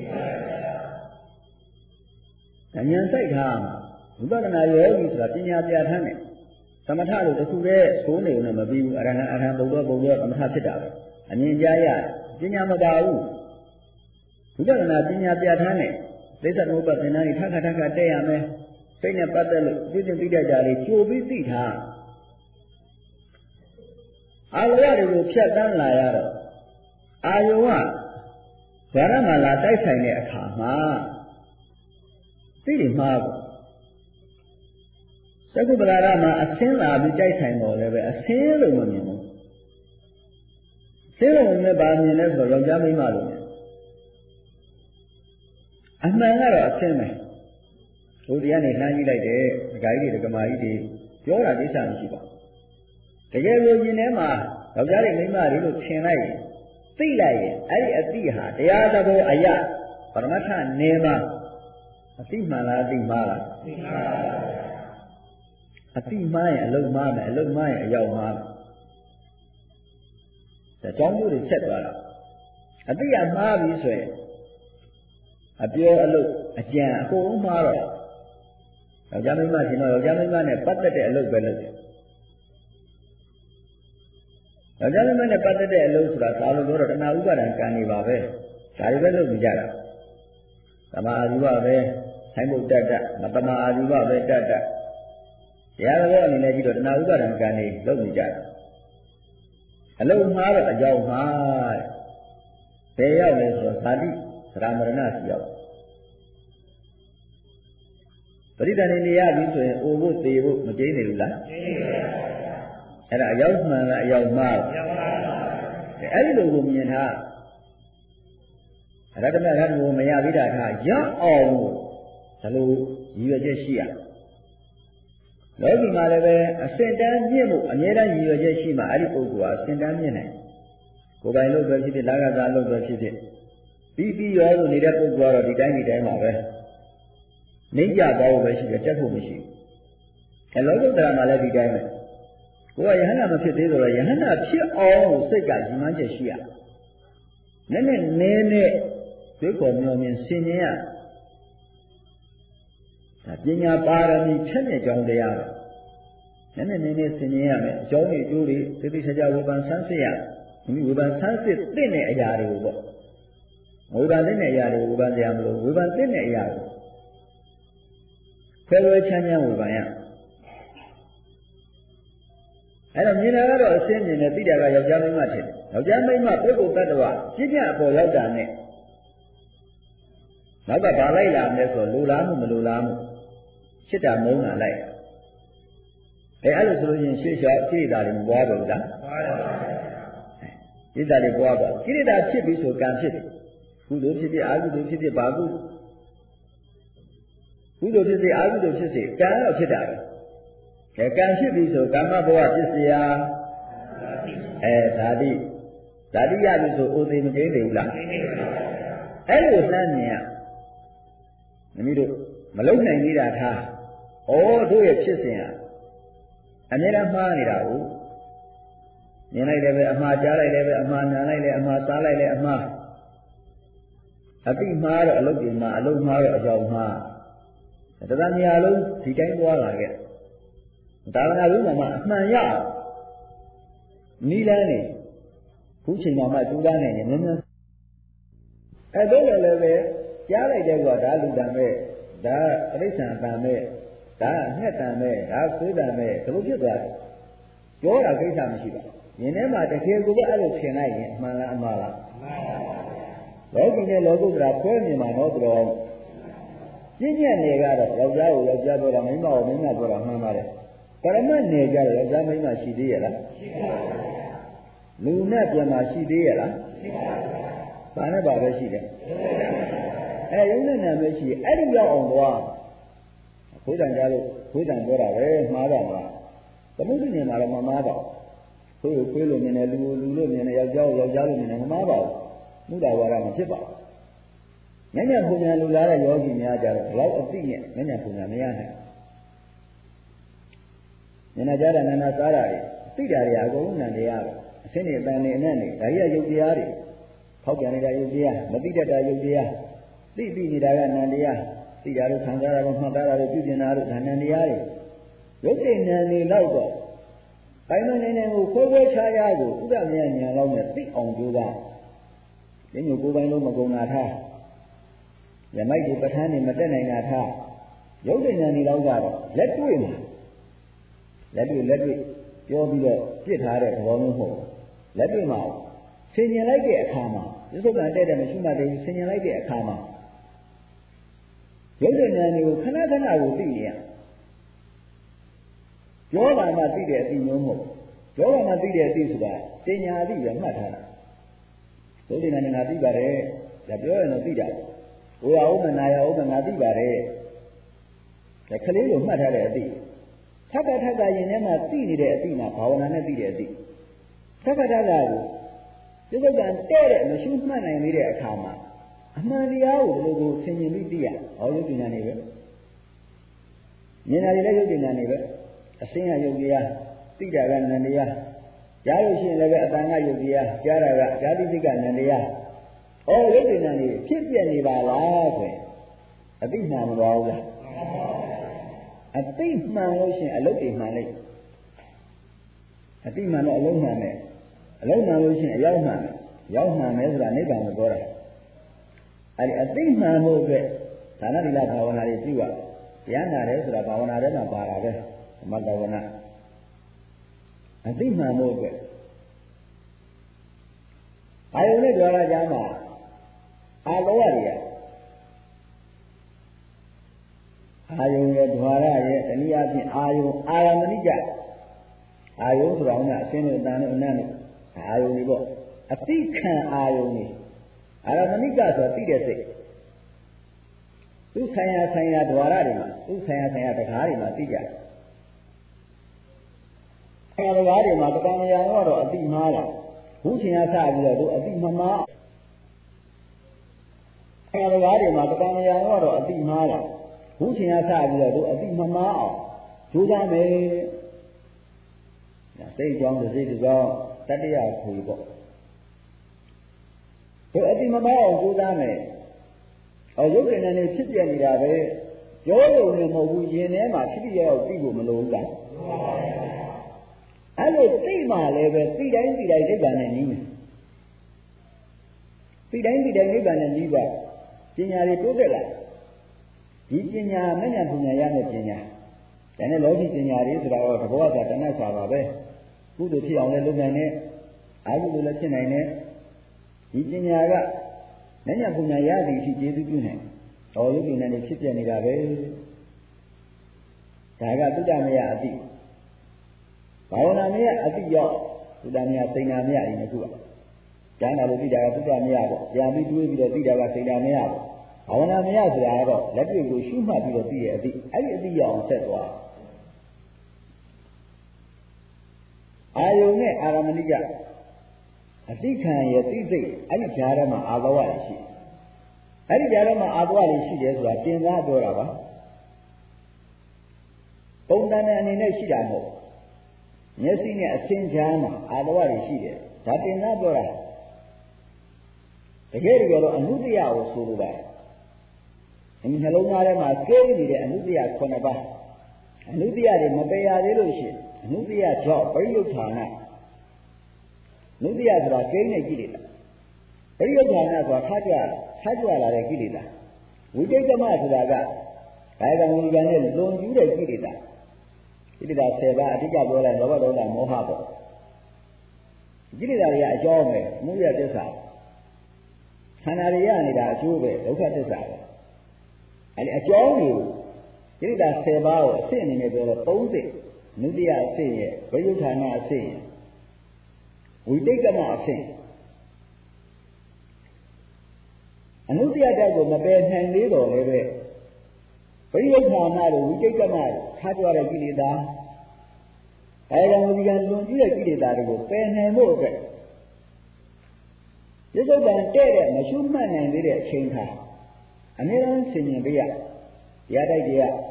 ဉာဏ်စိုက်ထားဝိပဿနာယောဂီဆိုတာပညာပြဋ္ဌာန်းတယ်သမထလို့တစ်ခုတည်းသိုးနေုံနဲ့မပြီးဘူးအရဟံဘုဒ္ဓသမထဖြစ်တာပဲအမြင်ကြားရပညာမပါဘူးဝိပဿနာပညာပြဋ္ဌာန်းတဲ့သိသသမုပ္ပါဒနာကြီးထပ်ခါတက်ရမယ်စိတ်နဲ့ပတ်သက်လို့သိသိကြကြလေးကြိုပြီးသိထားအာလောကတွေကိုဖြတ်တန်းလာရတော့အာယုံကဇာရမလာတိုက်ဆိုင်တဲ့အခါမှာသိတယ်မှားဘူးသက္ကုပ္ပလာရမှာအစင်းလာပြီးတိုက်ဆိုင်တော့လည်းပဲအစင်းလို့မမြင်ဘူးစင်းလို့မမြင်ပါမြင်လဲဆိုတော့ယောက်ျားမိန်းမလို့မြင်အမှန်ကတော့အစင်းပဲဟိုတရားနဲ့လှမ်းကြည့်လိုက်တယ်ဒကာကြီးတွေဒကမာကြီးတွေပြောတာကိစ္စမရှိပါဘူးတကယ်လို့ရှင်ထဲမှာယောက်ျားတွေမိန်းမတွေလို့ထင်လိုက်ရင်သိလိုက်ရင်အဲ့ဒီအတိဟာတရားသဘောအယပရမတ္ထနေမှာအတိမှန်လားအတိမှားလားသိပါပါအတိမှားရင်အလုံးမှားမယ်အလုံးမှားရင်အရောက်မှားမယ်ဒါကြောင့်မို့လို့ဆက်သွားတာအတိကမှားပြီဆိုရင်အပြောအလုပ်အကြံအကုန်လုံးမှားတော့ယောက်ျားမိန်းမရှင်တော့ယောက်ျားမိန်းမနဲ့ပတ်သက်တဲ့အလုပ်ပဲလုပ်တယ်ယောက်ျားမိန်းမနဲ့ပတ်သက်တဲ့အလုပ်ဆိုတာသာလို့ပြောတော့တဏှာဥပါဒံကံနေပါပဲဒါတွေပဲလုပ်နေကြတာသမာအာဇီဝပဲဆိုင်ဖို့တတ်မတမာအာဇီဝပဲတတ်တရားတော်အနေနဲ့ကြည့်တော့တဏှာဥပါဒံကံနေလုပ်နေကြတာအလုံးမှားတော့အကြောင်းမှားဘယ်ရောက်လဲဆိုတော့ဇာတိသရမရဏစီရောက်ပရိသန္တိနေရပြီဆိုရင်အိုဖို့သေဖို့မကျိန်းနေဘူးလားကျိန်းနေပါဘူးအဲ့ဒါအရောက်မှန်လားအရောက်မှားအဲ့ဒီလိုကိုမြင်ထားရတ္တမရတ္တကိုမရသေးတာထားရအောင်ဒါလိုရည်ရွယ်ချက်ရှိရလောကီမှာလည်းပဲအစင်တန်းမြင့်မှုအမြဲတမ်းရည်ရွယ်ချက်ရှိမှအဲ့ဒီပုဂ္ဂိုလ်ဟာအစင်တန်းမြင့်နိုင်ကိုယ်ပိုင်လို့ပဲဖြစ်ဖြစ်လာကစားလို့ပဲဖြစ်ဖြစ်ပြီးရောလို့နေတဲ့ပုဂ္ဂိုလ်ကတော့ဒီတိုင်းပါပဲနှိမ့်ကြသွားဖို့ပဲရှိတယ်တက်ဖို့မရှိဘူးအဲလောကုတ္တရာမှာလည်းဒီတိုင်းပဲကိုယ်ကယဟန္တာမဖြစ်သေးဆိုတော့ယဟန္တာဖြစ်အောင်လို့စိတ်ကရည်မှန်းချက်ရှိရနည်းနဲ့တွေးခေါ်မျှော်မြင်ဆင်ခြင်ရဒါပညာပါရမီဖြတ်တဲ့ကြောင်းတရားပဲနည်းဆင်ခြင်ရမယ်အကြောင်းတွေအကျိုးတွေသိသိချာချာဝေဖန်ဆန်းစစ်ရမိဝေဖန်ဆန်းစစ်တဲ့အရာတွေကိုပေါ့ဝေဖန်တဲ့အရာတွေကိုဝေဖန်ကြရမလို့ဝေဖန်တဲ့အရာကိုခွဲချမ်းဝေဖန်ရအဲ့တော့မြင်တာကတော့အစင်းမြင်တယ်သိတာကယောက်ျားမိန်းမဖြစ်တယ်ယောက်ျားမိန်းမပုဂ္ဂိုလ်တ attva ပြည့်ပြည့်အပေါ်ရောက်တာနဲ့နောက်ကဘာလိုက်လာမလဲဆိုလိုလားမှုမလိုလားမှုချစ်တာမုန်းတာလိုက်အဲ့လိုဆိုလို့ရှိရင်ရှေ့လျှောက်ကိလေသာတွေမပွားဘူးလားပွားပါဘူးကိလေသာတွေပွားပါကိလေသာဖြစ်ပြီဆိုကံဖြစ်တယ်ကုသိုလ်ဖြစ်ဖြစ်အကုသိုလ်ဖြစ်ဖြစ်ဘာကုသိုလ်ဖြစ်စေအကုသိုလ်ဖြစ်စေကံတော့ဖြစ်တာပဲကံဖြစ်ပြီဆိုကာမဘဝဖြစ်เสียဓာတိရပြီဆိုအိုသေးမကျိန်းသေးဘူးလားအဲ့လိုနှမ်းမြင်ရမိမိတို့မလုံနိုင်သေးတာထားတို့ရဲ့ဖြစ်စဉ်ကအမြဲတမ်းမှားနေတာကိုမြင်လိုက်လည်းပဲအမှားကြားလိုက်လည်းပဲအမှားနားလိုက်လည်းအမှားစားလိုက်လည်းအမှားအတိမှားတော့အလုပ်တွေမှာအလုပ်မှားတော့အကြောင်းမှားတသမြာလုံးဒီတိုင်းသွားလာခဲ့သာသနာ့ဘုရားမှာအမှန်ရအောင်နီးလန်းနေခုချိန်မှာကျူးသားနေတယ်နည်းနည်းတော့လည်းပဲကြားလိုက်တဲ့ကွာဒါလူတံမဲ့ဒါအဋ္ဌံတံမဲ့ဒါအငှက်တံမဲ့ဒါကိုးတံမဲ့ဘယ်လိုဖြစ်သွားလဲပြောတာကိစ္စမရှိပါဘူးရင်ထဲမှာတကယ်ကိုပဲအဲ့လိုထင်လိုက်ရင်အမှန်လားအမှားလားလောကီနဲ့လောကုတ္တရာဖွဲမြင်မှာတော့တော်ပြည့်ညက်နေကတော့ယောက်ျားကိုယောက်ျားပြောတာမိန်းမကိုမိန်းမပြောတာမှန်ပါတယ်ပရမတ်နေကြတော့ယောက်ျားမိန်းမရှိသေးရဲ့လားရှိပါဘူးလူနဲ့ပြန်မှာရှိသေးရဲ့လားရှိပါဘူးဘာနဲ့ပါပဲရှိတယ်ရုပ်နဲ့နာမည်ရှိအဲ့ဒီရောက်အောင်သွားဘုရားကြားလို့ဘုရားပြောတာပဲမှားပါမလားသမုဒ္ဒိနေမှာတော့မမှားပါဘူးခွေးလို့မြင်တယ်လူလို့မြင်တယ်ယောက်ျားလို့မြင်တယ်မမှားပါဘူးမုဒ္ဒဝါဒမဖြစ်ပါဘူးဉာဏ်ပညာလူလာတဲ့ယောဂီများကြတော့ဘလောက်အသိနဲ့ဉာဏ်ပညာမရနိုင်ဉာဏ်ကြားတာနာနာစားတာတွေသိတာတွေအကုန်လုံးဉာဏ်တရားပဲအရှင်းနေအတန်နေအနက်နေဒါကြီးကယုတ်တရားတွေဖောက်ပြန်နေတာယုတ်တရားမသိတတ်တာယုတ်တရားသိနေတာကဉာဏ်တရားသိတာတို့ခံစားတာတို့မှတ်သားတာတို့ပြုကျင်တာတို့ဉာဏ်တရားတွေရုပ်တည်ဉာဏ်တွေလောက်တော့တိုင်းတိုင်းနေကိုခွဲခြားရကိုဥဒ္ဒမြဉာဏ်လောက်နဲ့သိအောင်ကြိုးစားဒီမျိုးကိုယ်ပိုင်လုံးမကုံတာထားရမိုက်တွေပဋ္ဌာန်းတွေမတက်နိုင်တာထားရုပ်တည်ဉာဏ်တွေလောက်ကတော့လက်တွေ့မှာလက်တွေ့ပြောပြီးတော့ပြစ်ထားတဲ့သဘောမျိုးမဟုတ်လက်တွေ့မှာဆင်ញင်လိုက်တဲ့အခါမှာသစ္စုပ္ပန်တဲ့မရှိမှတည်းဆင်ញင်လိုက်တဲ့အခါမှာရုပ်တည်ဉာဏ်တွေကိုခဏကိုသိနေရပြောလာမှသိတဲ့အသိမျိုးမဟုတ်ပြောလာမှသိတဲ့အသိဆိုတာတင်ညာအသိပဲမှတ်ထားတာရုပ်တည်ဉာဏ်ငါသိပါတယ်ဒါပြောရင်တော့သိတာကိုယ်ရအောင်မနာရအောင်ငါသိပါတယ်ဒါကလေးကိုမှတ်ထားတဲ့အသိထပ်ကရင်ထဲမှာသိနေတဲ့အသိမှာဘာဝနာနဲ့သိတဲ့အသိထပ်ကိုပြစ္ဆုတ်ကံတဲ့တဲ့မရှိမှတ်နိုင်သေးတဲ့အခါမှာအမှန်တရားကိုဒီလိုကိုဆင်ញင်ပြီးသိရဟောရုပ်ဉာဏ်နေပဲမြင်တာတွေလည်းရုပ်ဉာဏ်နေပဲအစင်းကရုပ်တရားသိတာကဉာဏ်တရားကြားလို့ရှိရင်လည်းအတန်ကရုပ်တရားကြားတာကဇာတိစိတ်ကဉာဏ်တရားရုပ်ဉာဏ်နေဖြစ်ပြနေပါလားဆိုရင်အသိမှန်မသွားဘူးလားအသိမှန်လို့ရှိရင်အလုပ်တွေမှန်လိုက်အသိမှန်တော့အလုံးမှန်နဲ့အလုံးမှန်လို့ရှိရင်အရောက်မှန်မယ်ဆိုတာနိဗ္ဗာန်ကိုပြောတာအဲဒီအသိမှန်ဖို့အတွက်ဒါနသီလဘာဝနာတွေပြုရတရားနာတယ်ဆိုတာဘာဝနာထဲမှာပါတာပဲသမထဝနာအသိမှန်ဖို့အတွက်အာယုန်နဲ့ကြွားရကြမှာအာလောကတွေကအာယုန်ရဲ့ဓဝရရဲ့တနည်းအားဖြင့်အာယုန်အာရမဏိကအာယုန်ဆိုတာကအရှင်းလို့အတန်လို့အနတ်လို့အာယုန်တွေပေါ့အသိခံအာယုန်တွေအာရမဏိကဆိုတာသိတဲ့စိတ်သူဆိုင်ရာဓဝရတွေမှာသူဆိုင်ရာတကားတွေမှာသိကြတယ်အဲဒါတွေမှာတက္ကမယံတော့အသိမှားလာခုချိန်ကစပြီးတော့သူအသိမမှားအဲဒါတွေမှာတက္ကမယံတော့အသိမှားလာခုချိန်ကစပြီးတော့သူအသိမမှားအောင်ကြိုးစားမယ်စိတ်ကြောင့်စိတ်ကြောင့်တတ္တရာခွေပေါ့သူအတိမမောအောင်ကြိုးစားမယ်ရုပ်ဉာဏ်နဲ့ဖြစ်ပြနေတာပဲပြောလို့လည်းမဟုတ်ဘူးရင်ထဲမှာဖြစ်ပြရောက်သိဖို့မလိုဘူးလားအဲ့လိုသိမှလည်းပဲသိတိုင်းနိဗ္ဗာန်နဲ့နီးမယ်သိတိုင်းနိဗ္ဗာန်နဲ့နီးပါပညာတွေတိုးတက်လာဒီပညာမဉ္ဇဉ်ပညာရမယ်ပညာဒါနဲ့လောကီပညာတွေဆိုတာတော့တဘောကတဏှတ်စာပါပဲကုသိုလ်ဖြစ်အောင်လည်းလုပ်နိုင်တယ်အာဟုလိုလည်းဖြစ်နိုင်တယ်ဒီပညာကဉာဏ်ပညာရသည်ရှိကျေးဇူးပြုနိုင်တော်ရုပ်ဉာဏ်နဲ့ဖြစ်ပြနေတာပဲဒါကသုတ္တမယအတိဘာဝနာမယအတိရောက်သုတ္တမယစိဏမယဒီနှစ်ခုပါကျမ်းစာလိုသိတာကသုတ္တမယပေါ့ကြာပြီးတွေးပြီးတော့သိတာကစိဏမယပေါ့ဘာဝနာမယဆိုတာကတော့လက်တွေ့ကိုရှုမှတ်ပြီးတော့သိရဲ့အတိအဲ့ဒီအတိရောက်အောင်ဆက်သွားအာယုန်နဲ့အာရမဏိကအတိခံရဲ့သိစိတ်အဲ့ဒီကြားထဲမှာအာသဝရရှိအဲ့ဒီကြားထဲမှာအာသဝရရှိတယ်ဆိုတာတင်သားပြောတာပါပုံတန်တဲ့အနေနဲ့ရှိတာမဟုတ်မျက်စိနဲ့အသင်ကြားမှာအာသဝရရှိတယ်ဒါတင်သားပြောတာတကယ်တော့အနုတ္တယကိုဆိုလိုပါတယ်ဒီနှလုံးသားထဲမှာကဲနေတဲ့အနုတ္တယ9ပါးအနုတ္တယတွေမပယ်ရသေးလို့ရှိရင်အနုတ္တယကြောင့်ပရိယုဌာနနုတ္တယဆိုတာကိန်းနဲ့ကိလေသာပရိယုဌာနဆိုတာခါကြလာတဲ့ကိလေသာဝိတိတ်ကမဆိုတာကဘာကံဝိကံနဲ့လွန်ကျူးတဲ့ကိလေသာ10ပါးအတိအကျပြောလိုက်လောဘဒေါသမောဟပေါ့ကိလေသာတွေကအကြောင်းပဲအမှုရသစ္စာခန္ဓာတွေရနေတာအကျိုးပဲဒုက္ခသစ္စာပဲအဲဒီအကြောင်းတွေကိုကိလေသာ10ပါးကိုအစစ်အနေနဲ့ပြောတော့30နုတ္တယအစစ်ရဲ့ပရိယုဌာနအစစ်ရဲ့ဝိတိတ်ကမအဖြစ်အနုတ္တယဓာတ်ကိုမပယ်နိုင်သေးတော့လည်းပဲပရိယုဌာနတို့ဝိတိတ်ကမခါကြွတဲ့ကိလေသာအဲဒါဝိကံလွန်ကျူးတဲ့ကိလေသာတွေကိုပယ်နိုင်ဖို့အတွက်ပြစ္ဆုတ်ပံတဲ့တဲ့မရှုမှတ်နိုင်သေးတဲ့အချိန်ခါအနည်းဆုံးဆင်ញင်ပေးရတရားတိုက်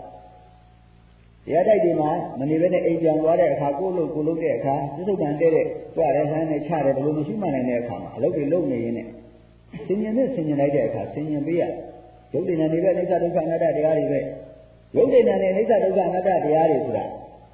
တွေမှာမနေဘဲနဲ့အိမ်ပြန်သွားတဲ့အခါကိုလုပ်တဲ့အခါပြစ္ဆုတ်ပံတဲ့ကြွရဲဟန်းနဲ့ချတယ်ဘယ်လိုမရှိမှနိုင်တဲ့အခါမှာအလုပ်တွေလုပ်နေရင်းနဲ့ဆင်ញင်လိုက်တဲ့အခါဆင်ញင်ပေးရရုပ်တည်နေပဲအိဋ္ဌဒုက္ခအနတ္တတရားတွေပဲရုပ်တည်နေအိဋ္ဌဒုက္ခအနတ္တတရားတွေဆိုတာ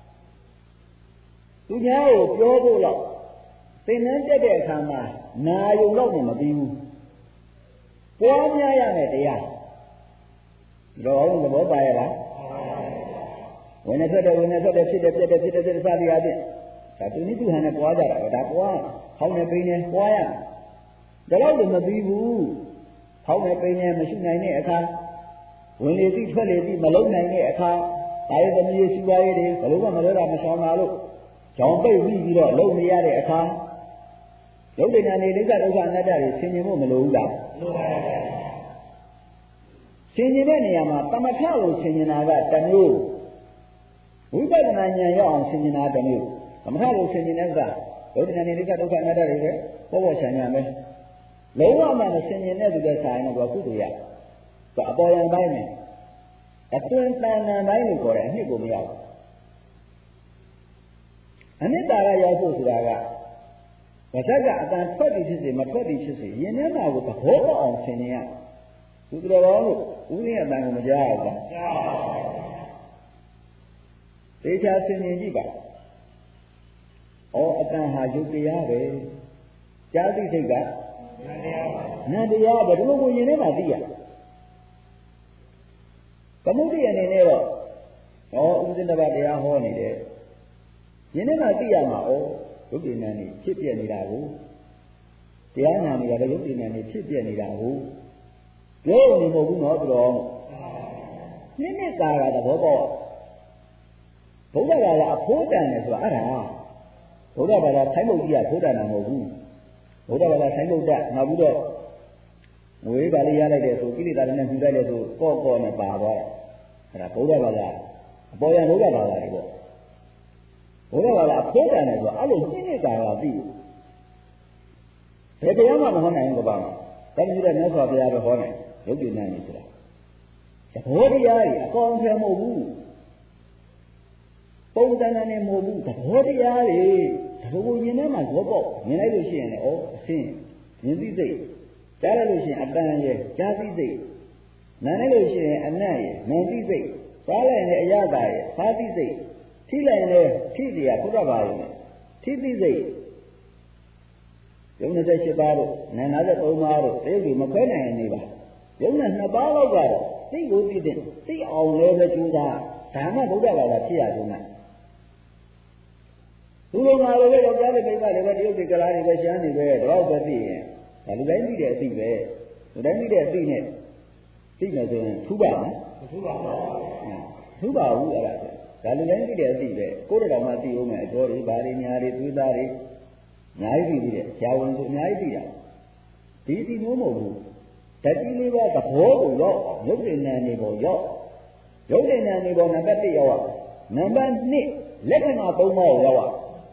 သူများကိုပြောဖို့တော့သင်္นานတက်တဲ့အခါမှာနာယုံတော့မပြီးဘူးပွားများရမယ်တရားတော့အောင်သဘောပါရလားဝင်နေထွက်တယ်ဖြစ်တယ်စသည်အပြင်ဒါသူနိသူဟန်နဲ့ပွားကြတာပဲဒါပွားဟောင်းနေပိနေပွားရဒါတော့လည်းမပြီးဘူးဟောင်းနေပိနေမရှိနိုင်တဲ့အခါဝင်လေသိထွက်လေသိမလုံးနိုင်တဲ့အခါဒါရသမီးရှိပါရဲ့တွေဘယ်လိုမှမလွဲတာမဆောင်ပါလို့ကြောင်ပိတ်ပြီးတော့လုံနေရတဲ့အခါရုပ်တဏ္ဍာနေဒိဋ္ဌဒုက္ခအနတ္တတွေဆင်ញင်ဖို့မလိုဘူးလားလိုပါဘူးဆင်ញင်တဲ့နေရာမှာတမထကိုဆင်ញင်တာကတစ်မျိုးဝိပဿနာဉာဏ်ရောက်အောင်ဆင်ញင်တာတစ်မျိုးသမထကိုဆင်ញင်တဲ့ကရုပ်တဏ္ဍာနေဒိဋ္ဌဒုက္ခအနတ္တတွေပဲပေါ်ဆံရမယ်လုံးဝမှမဆင်ញင်တဲ့သူတဲ့ဆိုင်တော့ကုသိုလ်ရသူအပေါ်ယံပိုင်းနဲ့အတွင်းတဏ္ဍာပိုင်းလို့ခေါ်တယ်အနှစ်ကိုမရောက်ဘူးအနိတ္တကရောက်ဖို့ဆိုတာကဗဇက်ကအတန်ထွက်သည်ဖြစ်စေမထွက်သည်ဖြစ်စေယင်ထဲမှာကိုသဘောပေါက်အောင်ဆင်ញင်ရသူတော်တော်လို့ဦးရင်းအတန်ကိုမကြားဘူးလားကြားပါဘူးသေချာဆင်ញင်ကြည့်ပါဩအတန်ဟာယုတ်တရားပဲကြားသိစိတ်ကနန္တရားပဲဒီလိုကိုရင်ထဲမှာသိရသမုဒိယအနေနဲ့တော့ဥပဇင်းတစ်ပါးတရားဟောနေတယ်ရင်ထဲမှာသိရမှာရုပ်တည်ဉာဏ်นี่ဖြစ်ပြနေတာကိုတရားနာနေတာလည်းရုပ်တည်ဉာဏ်นี่ဖြစ်ပြနေတာကိုပြောနေမဟုတ်ဘူးနော်သူတော်နိမိတ်ကာရသဘောပေါက်ဘုရားဘာသာအဖိုးတန်တယ်ဆိုတာအဲ့ဒါဘုရားဘာသာဆိုင်းဘုတ်ကြီးကဖိုးတန်တာမဟုတ်ဘူးဘုရားဘာသာဆိုင်းဘုတ်တက်နောက်ပြီးတော့ငွေပါလေးရလိုက်တယ်ဆိုကိလေသာတွေနဲ့ယူလိုက်တယ်ဆိုကော့နဲ့ပါသွားတယ်အဲ့ဒါဘုရားဘာသာအပေါ်ရန်ဘုရားဘာသာတွေပေါ့ဘုရားဘာသာအဖိုးတန်တယ်ဆိုတာအဲ့လိုနိမိတ်ကာရသိဘယ်တရားမှမဟောနိုင်ဘူးကပါမှာဒါပေမဲ့မြတ်စွာဘုရားပဲဟောနိုင်ရုပ်တည်ဉာဏ်นี่ဆိုတာသဘောတရားကြီးအကောင်အထည်မဟုတ်ဘူးပုံစံနဲ့မဟုတ်ဘူးသဘောတရားတွေဒါကိုမြင်ထဲမှာဇောပေါက်မြင်လိုက်လို့ရှိရင်လည်းအဆင်းမြင်သိစိတ်ကြားလိုက်လို့ရှိရင်အတန်ရဲ့ကြားသိစိတ်နားလိုက်လို့ရှိရင်အနတ်ရဲ့နာသိစိတ်စားလိုက်ရင်အရသာရဲ့စားသိစိတ်ထိလိုက်ရင်ထိတရားဘုရားပါရဲ့ထိသိစိတ်98ပါးတို့နာ53ပါးတို့တရုပ်တွေမခွဲနိုင်နေပါရုံနဲ့2ပါးလောက်ကတော့သိကိုသိတဲ့သိအောင်လည်းပဲကြိုးစားဒါမှဗုဒ္ဓဘာသာဖြစ်ရဆုံးနဲ့သူတို့ကလည်းယောက်ျားတွေမိန်းမတွေပဲတရုပ်တွေကလားတွေပဲရှမ်းနေပဲတော့ပဲသိရင်ဒါလူတိုင်းသိတဲ့အသိပဲလူတိုင်းသိတဲ့အသိနဲ့သိမယ်ဆိုရင်ထူးပါမလားမထူးပါဘူးထူးပါဘူးအဲ့ဒါလူတိုင်းသိတဲ့အသိပဲကိုယ်တော်မှသိအောင်မယ်အကျော်တွေဘာတွေညာတွေသွေးသားတွေအများကြီးသိတယ်ဆရာဝန်ဆိုအများကြီးသိတာဒီသိမျိုးမဟုတ်ဘူးဓာတ်ကြီးလေးပါသဘောကိုရောက်ရုပ်တည်ဉာဏ်နေပေါ်ရောက်ရုပ်တည်ဉာဏ်နေပေါ်နံပါတ်1ရောက်နံပါတ်2လက္ခဏာ3ပါးကိုရောက်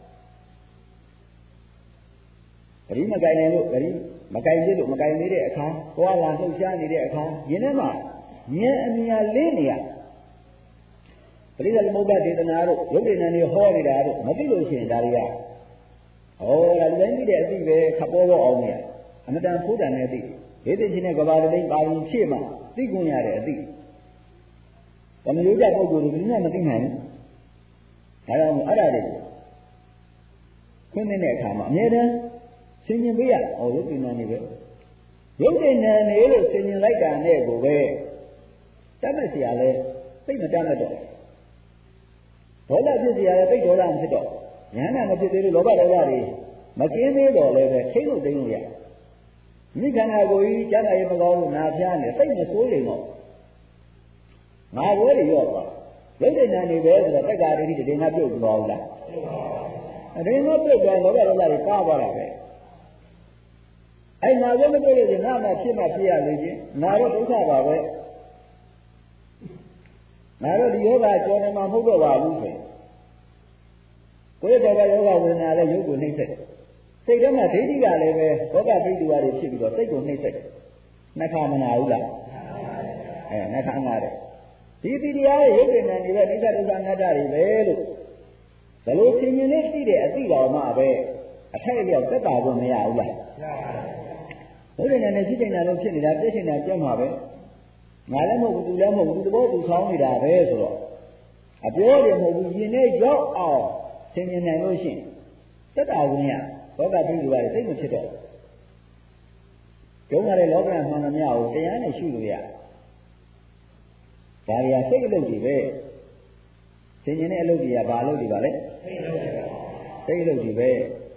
ဂရိမကင်နိုင်လို့ဂရိမကင်သေးလို့မကင်သေးတဲ့အခါသွားလာလှုပ်ရှားနေတဲ့အခါယင်းထဲမှာဉာဏ်အမြင်လေးနေရပရိသသမုပ္ပါဒေသနာတို့ရုပ်တည်ဉာဏ်တွေဟောနေတာတို့မသိလို့ရှိရင်ဒါတွေကဒါလူတိုင်းသိတဲ့အသိပဲခပ်ပေါ်ပေါ်အောင်နေအမတန်ဖိုးတန်တဲ့အသိဒေသချင်းနဲ့ကဘာတိပါရင်ဖြည့်မှသိခွင့်ရတဲ့အသိဓမ္မယုဒ္ဓပုဂ္ဂိုလ်တွေဘယ်နဲ့မသိနိုင်ဘူးဒါကြောင့်အဲ့ဒါတွေခွင့်တဲ့အခါမှာအမြဲတမ်းဆင်ញင်ပေးရရုပ်တည်ဉာဏ်တွေပဲရုပ်တည်ဉာဏ်တွေလို့ဆင်ញင်လိုက်တာနဲ့ကိုပဲတတ်မဲ့เสียလဲသိမတတ်မဲ့တော့ဒေါသဖြစ်เสียလဲသိဒေါသမဖြစ်တော့ဉာဏ်နဲ့မဖြစ်သေးလို့လောဘဒေါသတွေမကင်းသေးတော့လည်းပဲထိတ်လို့သိလို့ရမိခန္ဓာကိုယ်ကြီးကျမ်းစာရေးမကောင်းလို့နာဖျားနေသိမစိုးရင်တော့ငါဝဲတွေရော့သွားရုပ်တည်ဉာဏ်တွေပဲဆိုတော့တက္ကာရိတိတေငါပြုတ်သွားဘူးလားတေငါပြုတ်သွားလောဘဒေါသတွေပါသွားတာပဲအဲ့ငါလည်းမပြုတ်လို့ငါမှဖြစ်မှဖြစ်ရလေချင်းငါတော့ဒုက္ခပါပဲငါတို့ဒီယောဂကြောနေမှာမဟုတ်တော့ပါဘူးဆိုကိုယ်တော်ကယောဂဝေဒနာလည်းရုပ်ကိုနှိမ့်ဆက်စိတ်ထဲမှာဒိဋ္ဌိကလည်းပဲဘောဂဒိဋ္ဌိတွေဖြစ်ပြီးတော့စိတ်ကိုနှိမ့်ဆက်နှခါမနာဘူးလားနှခါငါတဲ့ဒီတရားရဲ့ရုပ်တည်ဉာဏ်တွေပဲနိစ္စဒုက္ခအနတ္တတွေပဲလို့ဘယ်လိုသင်မြင်လေးသိတဲ့အသိတော်မှပဲအထက်အလျောက်သက်တာကိုမရဘူးလားရုပ်တည်ဉာဏ်နဲ့ဖြစ်တဲ့ဉာဏ်လို့ဖြစ်နေတာပြည့်စုံတာပြတ်မှာပဲငါလည်းမဟုတ်ဘူးသူလည်းမဟုတ်ဘူးသူတဘောသူဆောင်းနေတာပဲဆိုတော့အပြောတယ်မဟုတ်ဘူးယင်နဲ့ရောက်အောင်သင်မြင်နိုင်လို့ရှိရင်သက်တာဝင်ရဘောဂတိတွေပါသိမဖြစ်တော့ကျုံးရတဲ့လောကမှန်သမျှကိုတရားနဲ့ရှုလို့ရဒါရီစိတ်အလုပ်တွေပဲသင်မြင်တဲ့အလုပ်တွေကဘာအလုပ်တွေပါလဲစိတ်အလုပ်တွေပဲ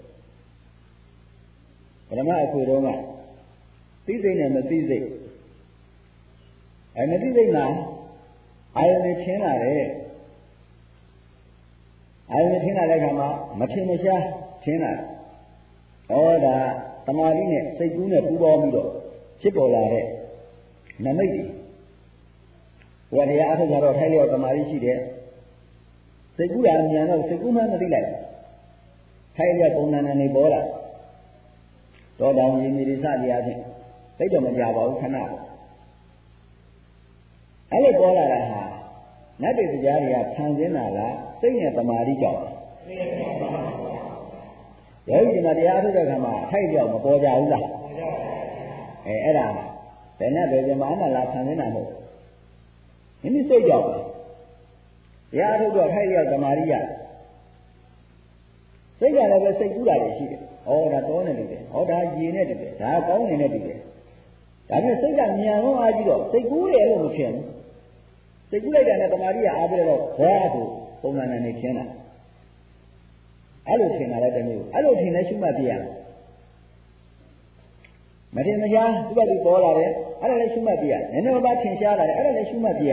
ပရမအခွေတော့ကသိစိတ်နဲ့မသိစိတ်မသိစိတ်မှာအာယုန်နဲ့ထင်းလာတယ်အာယုန်နဲ့ထင်းလာတဲ့အခါမှာမထင်မရှားထင်းလာဒါသမာဓိနဲ့စိတ်ကူးနဲ့ပူးပေါင်းပြီးတော့ဖြစ်ပေါ်လာတဲ့နမိတ်တွေဘုရားတရားအထုတ်ကြတော့ထိုက်လျောက်သမာဓိရှိတယ်စိတ်ကူးတာဉာဏ်တော့စိတ်ကူးမှမသိလိုက်ထိုက်လျောက်ပုံနာနေပေါ်လာတော့တောင်ရင်းမြေစတရားဖြင့်သိတော့မကြပါဘူးခဏအဲ့လိုပေါ်လာတာဟာနတ်တွေတရားတွေကဖန်ဆင်းလာလားစိတ်နဲ့သမာဓိကြောင့်ယောဂီမှာတရားထုတ်တဲ့အခါမှာထိုက်ပြောက်မပေါ်ကြဘူးလားအဲ့ဒါဘယ်နဲ့ဘယ်ပြန်မှလာဖန်ဆင်းတာမဟုတ်မိမိစိတ်ကြောင့်တရားထုတ်တော့ထိုက်လျောက်သမာဓိရစိတ်ကလည်းပဲစိတ်ကူးတာတွေရှိတယ်ဒါတောနဲ့တူတယ်ဒါရေနဲ့တူတယ်ဒါကောင်းနေနဲ့တူတယ်ဒါပေမဲ့စိတ်ကမြန်လုံးအားကြီးတော့စိတ်ကူးတယ်လို့မဖြစ်ဘူးစိတ်ကူးလိုက်တာနဲ့တမာတိကအားပြတော့ဘောဆိုပုံစံနဲ့နေခင်းတာအဲ့လိုထင်တာလည်းတမျိုးအဲ့လိုထင်လဲရှုမှတ်ပြရမထင်မရှားသူ့ဘက်သူပေါ်လာတယ်အဲ့ဒါလည်းရှုမှတ်ပြရနည်းနည်းပါးထင်ရှားလာတယ်အဲ့ဒါလည်းရှုမှတ်ပြရ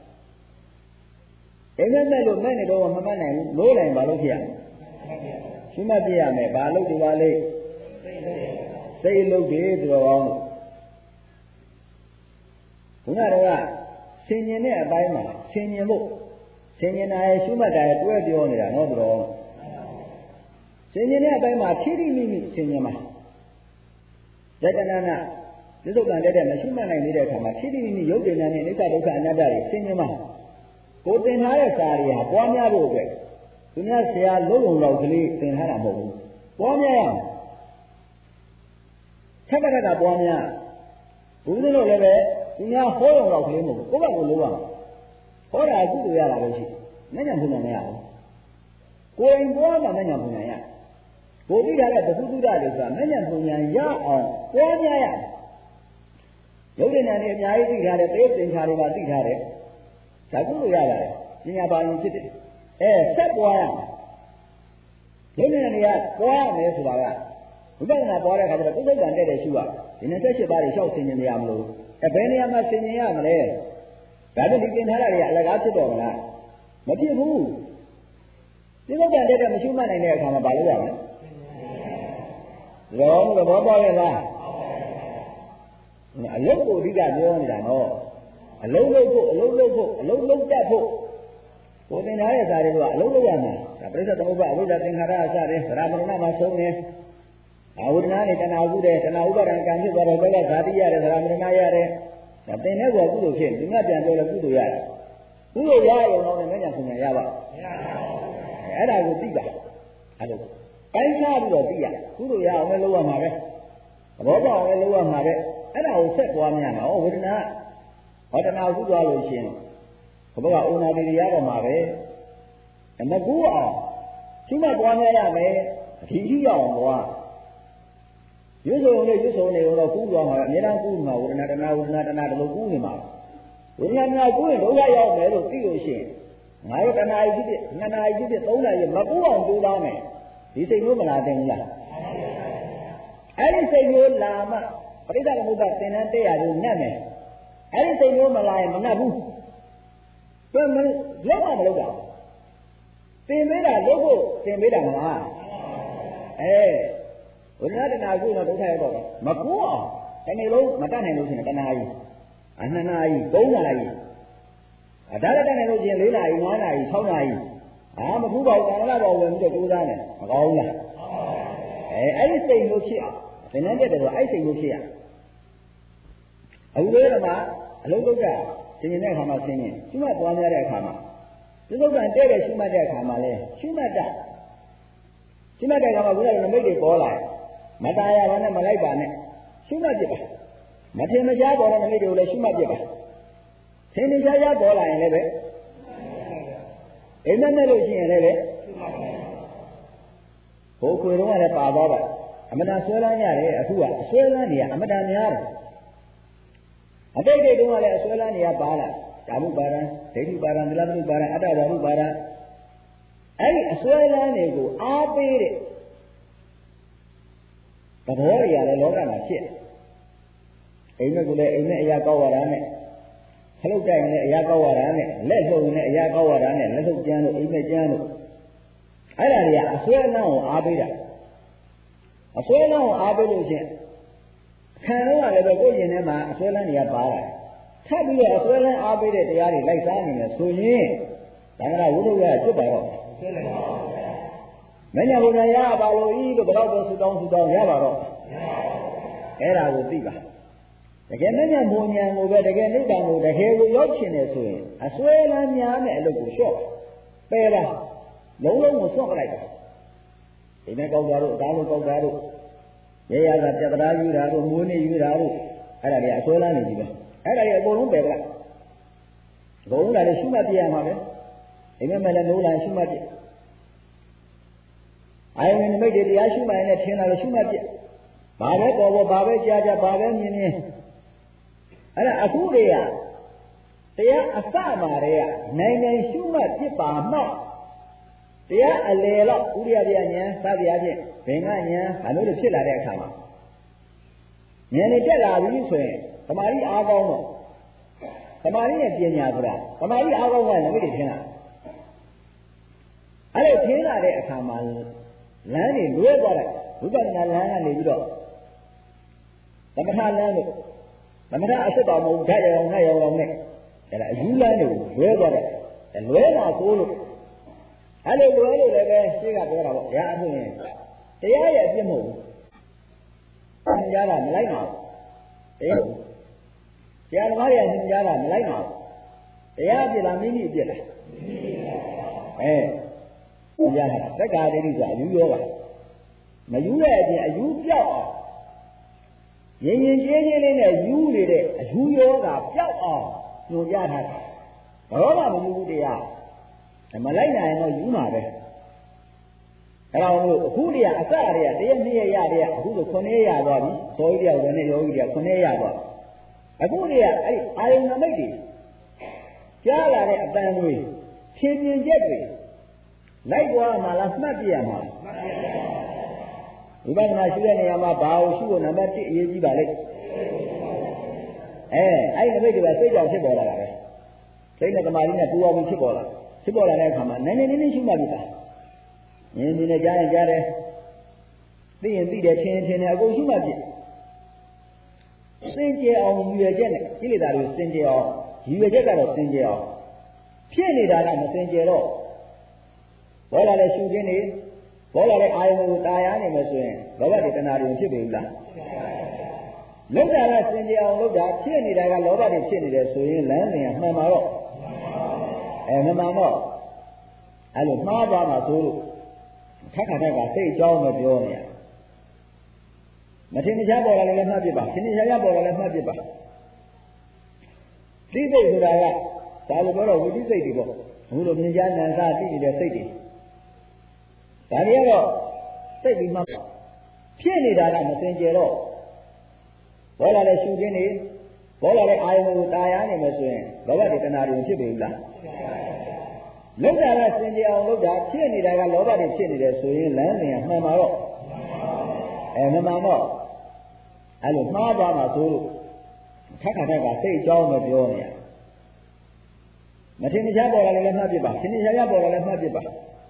အိမ်မဲ့လို့မဲ့နေတော့မမှတ်နိုင်ဘူးလို့လိုက်ဘာလို့ဖြစ်ရရှုမှတ်ပြရမယ်ဘာလို့ဒီပါလိမ့်စိတ်လုံးတွေသူတော်ကောင်းဘုရားတော်ကဆင်ញင်တဲ့အပိုင်းမှာဆင်ញင်ဖို့ဆင်ញင်တာရဲ့ရှုမှတ်တာရဲ့တွဲပြောနေတာနော်သူတော်ဆင်ញင်တဲ့အပိုင်းမှာဖြည်းဖြည်းမိမိဆင်ញင်မှာယတနာနာသစ္စုပ္ပန်တဲ့မရှုမှတ်နိုင်သေးတဲ့အခါမှာဖြည်းဖြည်းမိမိရုပ်တည်နေတဲ့အိဋ္ဌဒုက္ခအနတ္တတွေဆင်ញင်မှာကိုသင်ထားတဲ့စာတွေဟာပွားများဖို့အတွက်သူများဆရာလုံးလုံးလောက်ကလေးသင်ထားတာမဟုတ်ဘူးပွားများရအောင်ထက်ကထက်ကပွားများဘုရားတို့လည်းပဲသူများဟောရုံလောက်ကလေးမဟုတ်ဘူးကိုယ့်ဘက်ကိုလိုရအောင်ဟောတာကုသိုလ်ရတာပဲရှိမျက်ညံဖုန်ညာမရဘူးကိုယ်ရင်ပွားမှမျက်ညံဖုန်ညာရဘုရားထားတဲ့ဘုသူတ္တတွေဆိုတာမျက်ညံဖုန်ညာရအောင်ပွားများရရုပ်ဉာဏ်နဲ့အများကြီးသိထားတယ်သေသင်္ခါတွေပါသိထားတယ်ဒါကုသိုလ်ရပါတယ်ပညာပါရင်ဖြစ်တယ်ဆက်ပွားရရုပ်ဉာဏ်တွေကပွားရမယ်ဆိုတာကဝိပဿနာပွားတဲ့အခါကျတော့ပုဿကံတဲ့တဲ့ရှုရဒီ28ပါးတွေလျှောက်ဆင်ញင်နေရမလို့ဘယ်နေရာမှာဆင်ញင်ရမလဲဒါပေမဲ့ဒီသင်ထားတာတွေကအလကားဖြစ်တော်မလားမဖြစ်ဘူးပုဿကံတဲ့တဲ့မရှုမှတ်နိုင်တဲ့အခါမှာဘာလုပ်ရမလဲသဘောပေါက်ရဲ့လားအလုံးကိုအဓိကပြောနေတာနော်အလုံးလုံးဖို့အလုံးလုံးဖို့အလုံးလုံးတတ်ဖို့ကိုသင်ထားတဲ့စာတွေကအလုံးလုံးရမှာဒါပရိစ္ဆေသမုပ္ပါအဝိဇ္ဇာသင်္ခါရအစတဲ့ဗရာမဏမှာဆုံးနေအဝိဒနာနဲ့တဏှာဥတဲ့တဏှာဥပါဒံကံဖြစ်သွားတော့ဘယ်ကဇာတိရတယ်ဗရာမဏရတယ်ဒါသင်တဲ့ကောကုသိုလ်ဖြစ်ဒီကပြန်ပြောလဲကုသိုလ်ရတယ်ကုသိုလ်ရရုံတော့လည်းမညာပညာရပါမရပါဘူးအဲ့ဒါကိုသိပါအဲ့လိုပိုင်းခြားပြီးတော့သိရကုသိုလ်ရအောင်လည်းလုပ်ရမှာပဲသဘောပေါက်အောင်လည်းလုပ်ရမှာပဲအဲ့ဒါကိုဆက်ပွားများတော့ဝေဒနာဟောတဏှာကုသွားလို့ရှင်ဘုရားကဩနာတိရရတော့မှာပဲမကူအောင်ရှုမှတ်ပွားများရမယ်အထီးကြီးရအောင်ကွာရွတ်စုံနေတော့ကူးသွားမှာပဲအများအားကူးမှာဝေဒနာတဏှာဝေဒနာတဏှာတလို့ကူးနေမှာဝေဒနာတဏှာကူးရင်ဒုက္ခရောက်မယ်လို့သိလို့ရှိရင်ငါတို့တဏှာကြီးဖြစ်နှစ်နာရီဖြစ်3နာရီမကူးအောင်ကြိုးစားမယ်ဒီစိတ်မျိုးမလာတင်ဘူးလားအဲ့ဒီစိတ်မျိုးလာမှပရိစ္ဆေသမုပ္ပါသင်္นานတက်ရလို့နှက်မယ်အဲ့ဒီစိတ်မျိုးမလာရင်မနှက်ဘူးဘယ်မလောက်မှမလောက်တာသင်ပေးတာလုပ်ဖို့သင်ပေးတာမလားဝိညာဏတဏှာကိုတော့ဒုက္ခရောက်တော့မကူအောင်ဒီနေ့လုံးမတတ်နိုင်လို့ရှိရင်တဏှာကြီး2နာရီ3နာရီဒါလည်းတတ်နိုင်လို့ရှိရင်4နာရီ5နာရီ6နာရီမကူပါဘူးတဏှာတော့ဝင်ပြီးတော့ကြိုးစားမယ်မကောင်းလားအဲ့ဒီစိတ်မျိုးဖြစ်အောင်သင်္นานတက်တယ်ဆိုအဲ့စိတ်မျိုးဖြစ်ရအခုလေကမှအလုံးလုံးကြဆင်ញင်တဲ့အခါမှာဆင်ញင်ရှုမှတ်သွားများတဲ့အခါမှာသစ္စုပ္ပန်တဲ့တဲ့ရှုမှတ်တဲ့အခါမှာလဲရှုမှတ်တဲ့အခါမှာဘုရားကနမိတ်တွေပေါ်လာတယ်မตายရပါနဲ့မလိုက်ပါနဲ့ရှုမှတ်ပြပါမထင်မရှားပေါ်တဲ့နမိတ်တွေကိုလည်းရှုမှတ်ပြပါထင်ရှားပေါ်လာရင်လည်းပဲအိမ်မဲ့လို့ရှိရင်လည်းပဲဘိုးခွေတော့လည်းပါသွားပါအမတန်ဆွဲလန်းရတယ်အခုကအဆွဲလန်းနေရအမတန်များတယ်အတိတ်တုန်းကလည်းအဆွဲလန်းနေရပါလားဓမ္မပါဒံဒိဋ္ဌိပါဒံသီလပတိပါဒံအတ္တဓမ္မပါဒံအဲ့ဒီအဆွဲလန်းတွေကိုအားပေးတဲ့သဘောတွေရတယ်လောကမှာဖြစ်အိမ်မက်ကလည်းအိမ်နဲ့အရာကောက်ရတာနဲ့ခလုတ်တိုက်ရင်လည်းအရာကောက်ရတာနဲ့လက်လှုပ်ရင်လည်းအရာကောက်ရတာနဲ့လက်လှုပ်ကျန်းလို့အိမ်မက်ကျန်းလို့အဲ့ဒါတွေကအဆွဲလန်းကိုအားပေးတာအဆွဲလန်းကိုအားပေးလို့ချင်းခံတော့လည်းပဲကိုယ်ရင်ထဲမှာအဆွဲလန်းတွေကပါလာထပ်ပြီးတော့အဆွဲလန်းအားပေးတဲ့တရားတွေလိုက်စားနေတယ်ဆိုရင်သံဃာဝိသုဒ္ဓရကျွတ်ပါတော့မညာဘုရားရပါလို့ဤလို့ဘယ်တော့ဆူတောင်းရပါတော့အဲ့ဒါကိုသိပါတကယ်မညာဘုံညာကိုပဲတကယ်နိဗ္ဗာန်ကိုတကယ်ကိုရောက်ချင်တယ်ဆိုရင်အဆွဲလန်းများနဲ့အလုပ်ကိုလျှော့ပယ်ပါလုံးလုံးကိုစွန့်ပလိုက်ပါဒီမဲ့ကောက်တာတို့အသားလို့ကောက်တာတို့ရရကပြတ်တရားယူတာတို့မွေးနေယူတာတို့အဲ့ဒါတွေအဆွဲလန်းနေပြီပဲအဲ့ဒါတွေအကုန်လုံးပယ်ပလိုက်အကုန်လုံးလည်းရှုမှတ်ပြရမှာပဲအိမ်မက်လည်းနိုးလာရှုမှတ်ပြအာယုန်နိမိတ်တွေတရားရှုမှရင်လည်းထင်လာလို့ရှုမှတ်ပြဘာပဲပေါ်ပေါ်ဘာပဲကြားကြားဘာပဲမြင်မြင်အဲ့ဒါအခုတွေကတရားအစမှာတွေကနိုင်နိုင်ရှုမှတ်ဖြစ်ပါမှတရားအလယ်တော့ဥရိယပြဉာဏ်စသည်အချင်းဘင်္ဂဉာဏ်ဘာလို့လဲဖြစ်လာတဲ့အခါမှာဉာဏ်နဲ့တက်လာပြီဆိုရင်သမာဓိအားကောင်းတော့သမာဓိနဲ့ပညာဆိုတာသမာဓိအားကောင်းကလည်းမိတ်တွေထင်လာအဲ့လိုထင်လာတဲ့အခါမှာလမ်းတွေလွဲသွားတယ်ဝိပဿနာလမ်းကနေပြီးတော့သမထလမ်းတို့သမထအစစ်တော်မဟုတ်ဓာတ်ရောင်နဲ့ရောင်နဲ့အဲ့ဒါအယူလမ်းတွေကိုလွဲသွားတယ်လွဲတာကိုလို့အဲ့လိုလွဲလို့လည်းပဲရှင်းကပြောတာပေါ့ရာအဖြစ်ရင်တရားရဲ့အပြစ်မဟုတ်ဘူးသင်ကြားတာမလိုက်ပါဘူးတရားဓမ္မရဲ့သင်ကြားတာမလိုက်ပါဘူးတရားအပြစ်လားမိမိအပြစ်လားတရားဟာသက္ကာဒိဋ္ဌိဆိုအယူရောပါမယူတဲ့အပြင်အယူပြောက်အောင်ရင်ရင်ကျေးကျေးလေးနဲ့ယူနေတဲ့အယူရောကပြောက်အောင်ညွှန်ကြားထားတာဘောကမယူဘူးတရားမလိုက်နိုင်တော့ယူမှာပဲအဲ့တော့အခုတည်းကအစတည်းကတရက်နှစ်ရက်ရတည်းအခုဆို9ရက်ရသွားပြီဇောကြီးတယောက်လည်းနဲ့ယောဂီတယောက်9ရက်ရသွားအခုတည်းကအဲ့ဒီအာယုန်နမိတ်တွေကြားလာတဲ့အတန်တွေဖြင်းဖြင်းချက်တွေလိုက်သွားမှာလားမှတ်ပြရမှာလားဝိပဿနာရှုတဲ့နေရာမှာဘာကိုရှုဖို့နံပါတ်1အရေးကြီးပါလိမ့်အဲ့ဒီနမိတ်တွေကစိတ်ကြောင့်ဖြစ်ပေါ်လာတာပဲစိတ်နဲ့သမာဓိနဲ့ပူပေါင်းပြီးဖြစ်ပေါ်လာတဲ့အခါမှာနည်းနည်းလေးရှုမှတ်ပြီလားမြင်မြင်နဲ့ကြားရင်ကြားတယ်သိရင်သိတယ်ထင်ရင်ထင်တယ်အကုန်ရှုမှတ်ပြီစင်ကြယ်အောင်ရည်ရွယ်ချက်နဲ့ကိလေသာတွေစင်ကြယ်အောင်ရည်ရွယ်ချက်ကတော့စင်ကြယ်အောင်ဖြစ်နေတာကမစင်ကြယ်တော့ဘောလာတဲ့ရှုခြင်းတွေဘောလာတဲ့အာယုံကိုတာယာနေမယ်ဆိုရင်လောဘတွေတဏှာတွေဖြစ်ပြီလားလောက်တာကစင်ကြယ်အောင်လောက်တာဖြစ်နေတာကလောဘတွေဖြစ်နေတယ်ဆိုရင်လမ်းစဉ်ကမှန်ပါတော့မမှန်တော့အဲ့လိုမှားသွားမှာဆိုလို့ခက်ခါခက်ကစိတ်အကြောင်းပဲပြောနေရမထင်ရှားပေါ်လာလည်းမှတ်ပြပါထင်ရှားပေါ်လာလည်းမှတ်ပြပါသိစိတ်ဆိုတာကဒါလိုပြောတော့ဝိသိစိတ်တွေပေါ့အခုလိုမြင်ကြားနံစာသိနေတဲ့စိတ်တွေဒါတွေကတော့စိတ်ပြီးမှဖြစ်နေတာကမစင်ကြယ်တော့ဘောလာတဲ့ရှုခြင်းတွေဘောလာတဲ့အာယုံကိုတာယာနေမယ်ဆိုရင်လောဘတွေတဏှာတွေဖြစ်ပြီလားလောက်တာကစင်ကြယ်အောင်လောက်တာဖြစ်နေတာကလောဘတွေဖြစ်နေတယ်ဆိုရင်လမ်းစဉ်ကမှန်ပါတော့မမှန်တော့အဲ့လိုမှားသွားမှာဆိုလို့ခက်ခါခက်ကစိတ်အကြောင်းပဲပြောနေရမထင်ရှားပေါ်လာလည်းမှတ်ပြပါထင်ရှားပေါ်လာလည်းမှတ်ပြပါ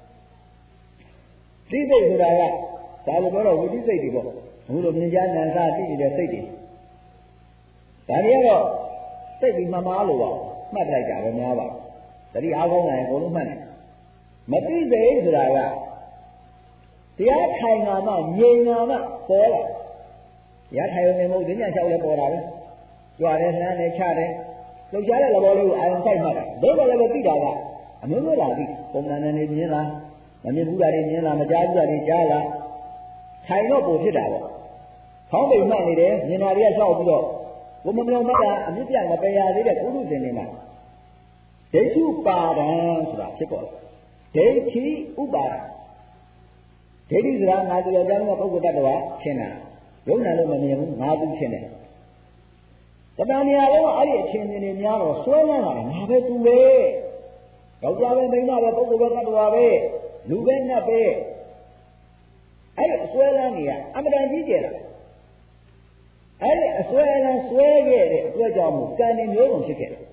သိစိတ်ဆိုတာကဒါလိုပြောတော့ဝိသိစိတ်တွေပေါ့အခုလိုမြင်ကြားနံစာသိနေတဲ့စိတ်တွေဒါတွေကတော့စိတ်ပြီးမှမားလို့ပါမှတ်လိုက်တာပဲများပါတတိအားကောင်းတယ်အကုန်လုံးမှတ်တယ်မသိစိတ်ဆိုတာကတရားထိုင်တာမှငြိမ်တာမှပေါ်လာတရားထိုင်နေမို့ဒီညလျှောက်လဲပေါ်တာပဲကြွားတယ်နှမ်းတယ်ချတယ်လှုပ်ရှားတဲ့သဘောလေးကိုအာရုံစိုက်မှတ်တာဘယ်တော့လည်းသိတာကအမျိုးမျိုးလာသိပုံမှန်နဲ့မြင်လားမမြင်ဘူးတာတွေမြင်လားမကြားဘူးတာတွေကြားလားထိုင်တော့ပုံဖြစ်တာပေါ့ခေါင်းပိန်မှတ်နေတယ်မြင်တာတွေကလျှောက်ပြီးတော့ဘုံမမြောင်မတာအမြင့်ပြမပယ်ရသေးတဲ့ပုရုဇဉ်တွေမှာဒိဋ္ဌိပါဒံဆိုတာဖြစ်ပေါ်တယ်ဒိဋ္ဌိဥပါဒံဒိဋ္ဌိဆိုတာငါတို့ကြောင့်ပုဂ္ဂိုလ်တ attva ရှင်းတာယုံနာလို့မမြင်ဘူးငါသူရှင်းတယ်တဏှာနေရာလုံးအဲ့ဒီအချင်းချင်းတွေများတော့ဆွဲလန်းလာတာငါပဲသူပဲယောက်ျားပဲမိန်းမပဲပုဂ္ဂိုလ်ပဲတ attva ပဲလူပဲနတ်ပဲအဲ့ဒီအဆွဲလန်းနေရအမှန်တန်ကြီးကျယ်တာအဲ့ဒီအဆွဲလန်းဆွဲခဲ့တဲ့အတွက်ကြောင့်မို့ကံတွေမျိုးစုံဖြစ်ခဲ့တယ်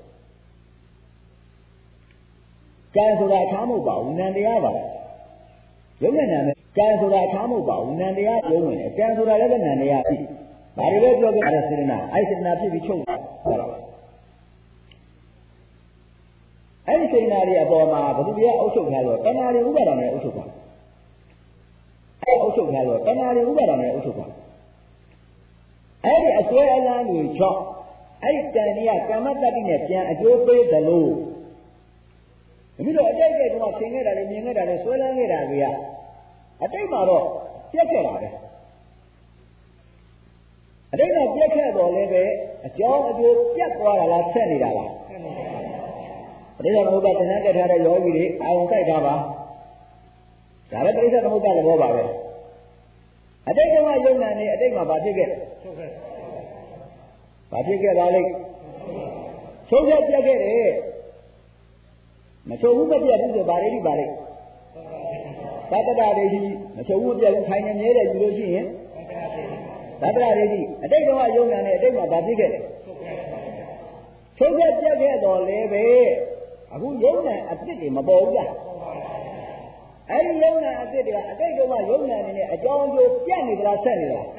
ကံဆိုတာအခြားမဟုတ်ပါဘူးနံတရားပါရုပ်နဲ့နာမယ်ကံဆိုတာအခြားမဟုတ်ပါဘူးနံတရားလုံးဝင်တယ်ကံဆိုတာလည်းနံတရားပြီဒါတွေပဲပြောခဲ့တဲ့စေတနာအဲ့စေတနာဖြစ်ပြီးချုပ်တာဟုတ်လားအဲ့ဒီစေတနာတွေအပေါ်မှာဘုသူတရားအုပ်ချုပ်ထားလို့တဏှာတွေဥပါဒဏ်နဲ့အုပ်ချုပ်တာအဲ့အုပ်ချုပ်ထားလို့တဏှာတွေဥပါဒဏ်နဲ့အုပ်ချုပ်တာအဲ့ဒီအစွဲအလန်းတွေကြောင့်အဲ့ဒီတန်ကြီးကကမ္မတ္တိနဲ့ပြန်အကျိုးပေးသလိုဒီလိုအတိတ်ကတည်းကသင်ခဲ့တာလေမြင်ခဲ့တာလေဆွဲလန်းခဲ့တာတွေကအတိတ်မှာတော့ပြက်ခဲ့တာပဲအတိတ်ကပြက်ခဲ့တော့လည်းပဲအကြောင်းအကျိုးပြတ်သွားတာလားဆက်နေတာလားအတိတ်ကဘုရားသင်္ကန်းကထားတဲ့ယောဂီတွေအာရုံစိုက်တာပါဒါလည်းပြိဿသမုပ္ပါဒ်သဘောပါပဲအတိတ်ကယုံနာနေအတိတ်မှာဘာဖြစ်ခဲ့ဘာဖြစ်ခဲ့ပါလိမ့်ချုပ်ပြတ်ပြတ်ခဲ့တယ်မချုပ်ဘူးမပြတ်ဘူးဆိုဘာလေးပါလိမ့်သတ္တရဒိဋ္ဌိမချုပ်ဘူးပြတ်ဘူးခိုင်နေမြဲတယ်ယူလို့ရှိရင်သတ္တရဒိဋ္ဌိအတိတ်ကယုံနာနေအတိတ်မှာဘာဖြစ်ခဲ့ချုပ်ပြတ်ပြတ်ခဲ့တော့လေပဲအခုယုံနာအစ်စ်တွေမပေါ်ဘူးလားအဲ့ဒီယုံနာအစ်စ်တွေကအတိတ်ကယုံနာနေတဲ့အကြောင်းအကျိုးပြတ်နေသလားဆက်နေလား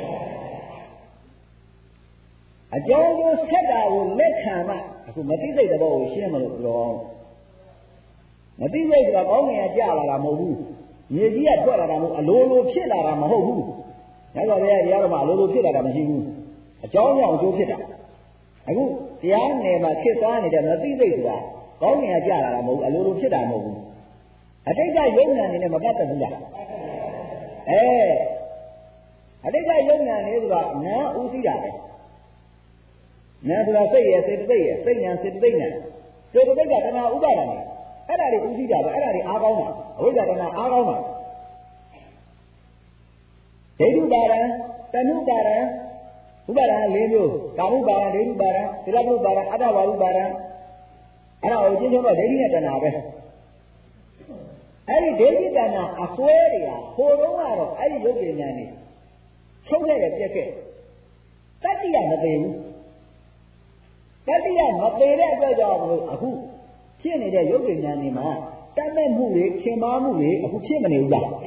အကြောင်းကျိုးဆက်တာကိုလက်ခံမှအခုမသိစိတ်တဲ့ဘောကိုရှင်းမလို့ပြောမသိစိတ်ကကောင်းငင်ကကြာလာတာမဟုတ်ဘူးမြေကြီးကထွက်လာတာမဟုတ်အလိုလိုဖြစ်လာတာမဟုတ်ဘူးဒါကြောင့်လည်းတရားတော်မှာအလိုလိုဖြစ်လာတာမရှိဘူးအကြောင်းကြောင့်အကျိုးဖြစ်တာအခုတရားနယ်မှာဖြစ်သွားနေတဲ့မသိစိတ်ဆိုတာကောင်းငင်ကကြာလာတာမဟုတ်ဘူးအလိုလိုဖြစ်တာမဟုတ်ဘူးအတိတ်ကယုံနာနေနဲ့မပတ်သက်ဘူးလားအတိတ်ကယုံနာနေဆိုတာနာဥသိတာပဲနာဆိုတာစိတ်ရဲ့စေတသိက်ရဲ့စိတ်ဉာဏ်စေတသိက်နဲ့စေတသိက်ကတဏှာဥပါဒနဲ့အဲ့ဒါတွေဥသိတာပဲအဲ့ဒါတွေအားကောင်းတာအဝိဇ္ဇာတဏှာအားကောင်းတာဒိဋ္ဌုပါဒံတဏှုပါဒံဥပါဒံ၄မျိုးကာမုပါဒံဒိဋ္ဌုပါဒံသီလပုပါဒံအတ္တဝါရုပါဒံအဲ့ဒါကိုရှင်းရှင်းတော့ဒိဋ္ဌိနဲ့တဏှာပဲအဲ့ဒီဒိဋ္ဌိတဏှာအစွဲတွေကဟိုတုန်းကတော့အဲ့ဒီရုပ်ဉာဏ်နဲ့ချုပ်ခဲ့တယ်ပြက်ခဲ့တတ္တိယမသိဘူးတတိယမပေတဲ့အတွက်ကြောင့်မလို့အခုဖြစ်နေတဲ့ရုပ်ဉာဏ်တွေမှာတတ်မဲ့မှုတွေခင်မာမှုတွေအခုဖြစ်မနေဘူးလား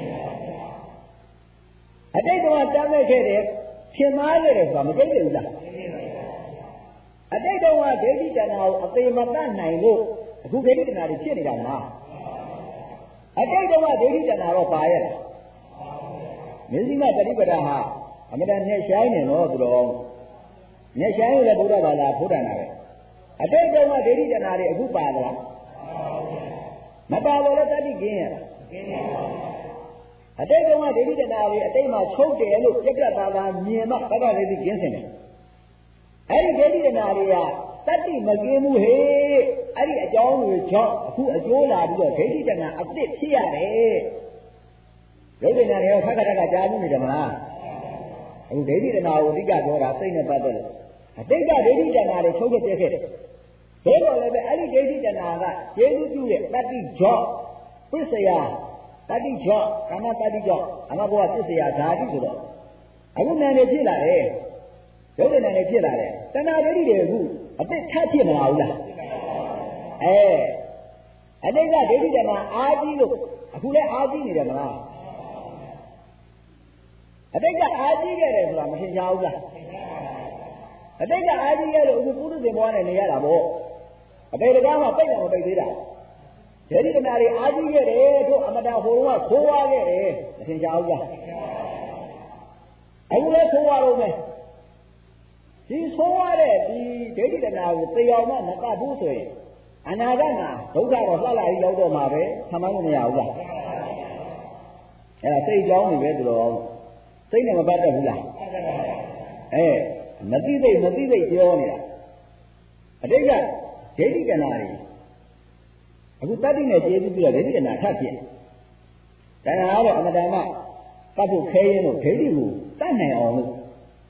အတိတ်ကတတ်မဲ့ခဲ့တဲ့ခင်မာခဲ့တယ်ဆိုတာမသိသေးဘူးလားအတိတ်ကဒိဋ္ဌိတဏှာကိုအသေးမတတ်နိုင်လို့အခုဒိဋ္ဌိတဏှာတွေဖြစ်နေတာလားအတိတ်ကဒိဋ္ဌိတဏှာတော့ပါရဲ့မျက်စိမှပฏิပဒါဟာအမတန်နဲ့ရှိုင်းနေတော့သူတော်နဲ့ဆိုင်ရတဲ့ဘုရားဘာသာဘုဒ္ဓနာပဲအတိတ်ကဒိဋ္ဌိတဏှာတွေအခုပါသလားမပါတော့လည်းတတိကင်းရတာအတိတ်ကဒိဋ္ဌိတဏှာတွေအတိတ်မှာချုပ်တယ်လို့ပြက်ပြက်သားသားမြင်မှတက္ကရာသိကင်းစင်တယ်အဲ့ဒီဒိဋ္ဌိတဏှာတွေကတတိမကင်းဘူးဟေ့အဲ့ဒီအကြောင်းတွေကြောင့်အခုအကျိုးလာပြီးတော့ဒိဋ္ဌိတဏှာအစ်စ်ဖြစ်ရတယ်ရုပ်ဉာဏ်တွေရောခက်ခက်ကြားမှုနေတယ်မလားအခုဒိဋ္ဌိတဏှာကိုအဓိကပြောတာစိတ်နဲ့ပတ်သက်လို့အတိတ်ကဒိဋ္ဌိတဏှာတွေချုပ်ပြခဲ့တယ်ဒါတော့လည်းပဲအဲ့ဒီဒိဋ္ဌိတဏှာကကျေစုပြုတဲ့တတိကြောင့်ပစ္စယတတိကြောင့်ကာမတတိကြောင့်အမဘောပစ္စယဓာတိဆိုတော့အခုနာနေဖြစ်လာတယ်ရုပ်ဉာဏ်တွေဖြစ်လာတယ်တဏှာဒိဋ္ဌိတွေအခုအတိတ်ထပ်ဖြစ်မလာဘူးလားအတိတ်ကဒိဋ္ဌိတဏှာအားကြီးလို့အခုလည်းအားကြီးနေတယ်မလားအတိတ်ကအားကြီးခဲ့တယ်ဆိုတာမထင်ရှားဘူးလားအတိတ်ကအားကြီးခဲ့လို့အခုပုထုဇဉ်ဘဝနဲ့နေရတာပေါ့အတိတ်ကမှပိတ်တယ်မပိတ်သေးတာဒိဋ္ဌိတဏှာတွေအားကြီးခဲ့တယ်တို့အမတန်ဟိုကခိုးဝါခဲ့တယ်မထင်ရှားဘူးလားအခုလည်းခိုးဝါတော့မယ်ဒီဆိုးရတဲ့ဒီဒိဋ္ဌိတဏှာကိုသေအောင်မကဘူးဆိုရင်အနာဂတ်မှာဒုက္ခတော့လှလာပြီးရောက်တော့မှာပဲဆံမလို့မရဘူးလားအဲ့ဒါစိတ်ကြောင်းနေပဲသူတော်စိတ်နဲ့မပတ်သက်ဘူးလားမသိသိပြောနေတာအတိတ်ကဒိဋ္ဌိတဏှာတွေအခုတတ္တိနဲ့ကျေးဇူးပြုတော့ဒိဋ္ဌိတဏှာထပ်ဖြစ်တဏှာကတော့အမတန်မှတတ်ဖို့ခဲရင်လို့ဒိဋ္ဌိကိုတတ်နိုင်အောင်လို့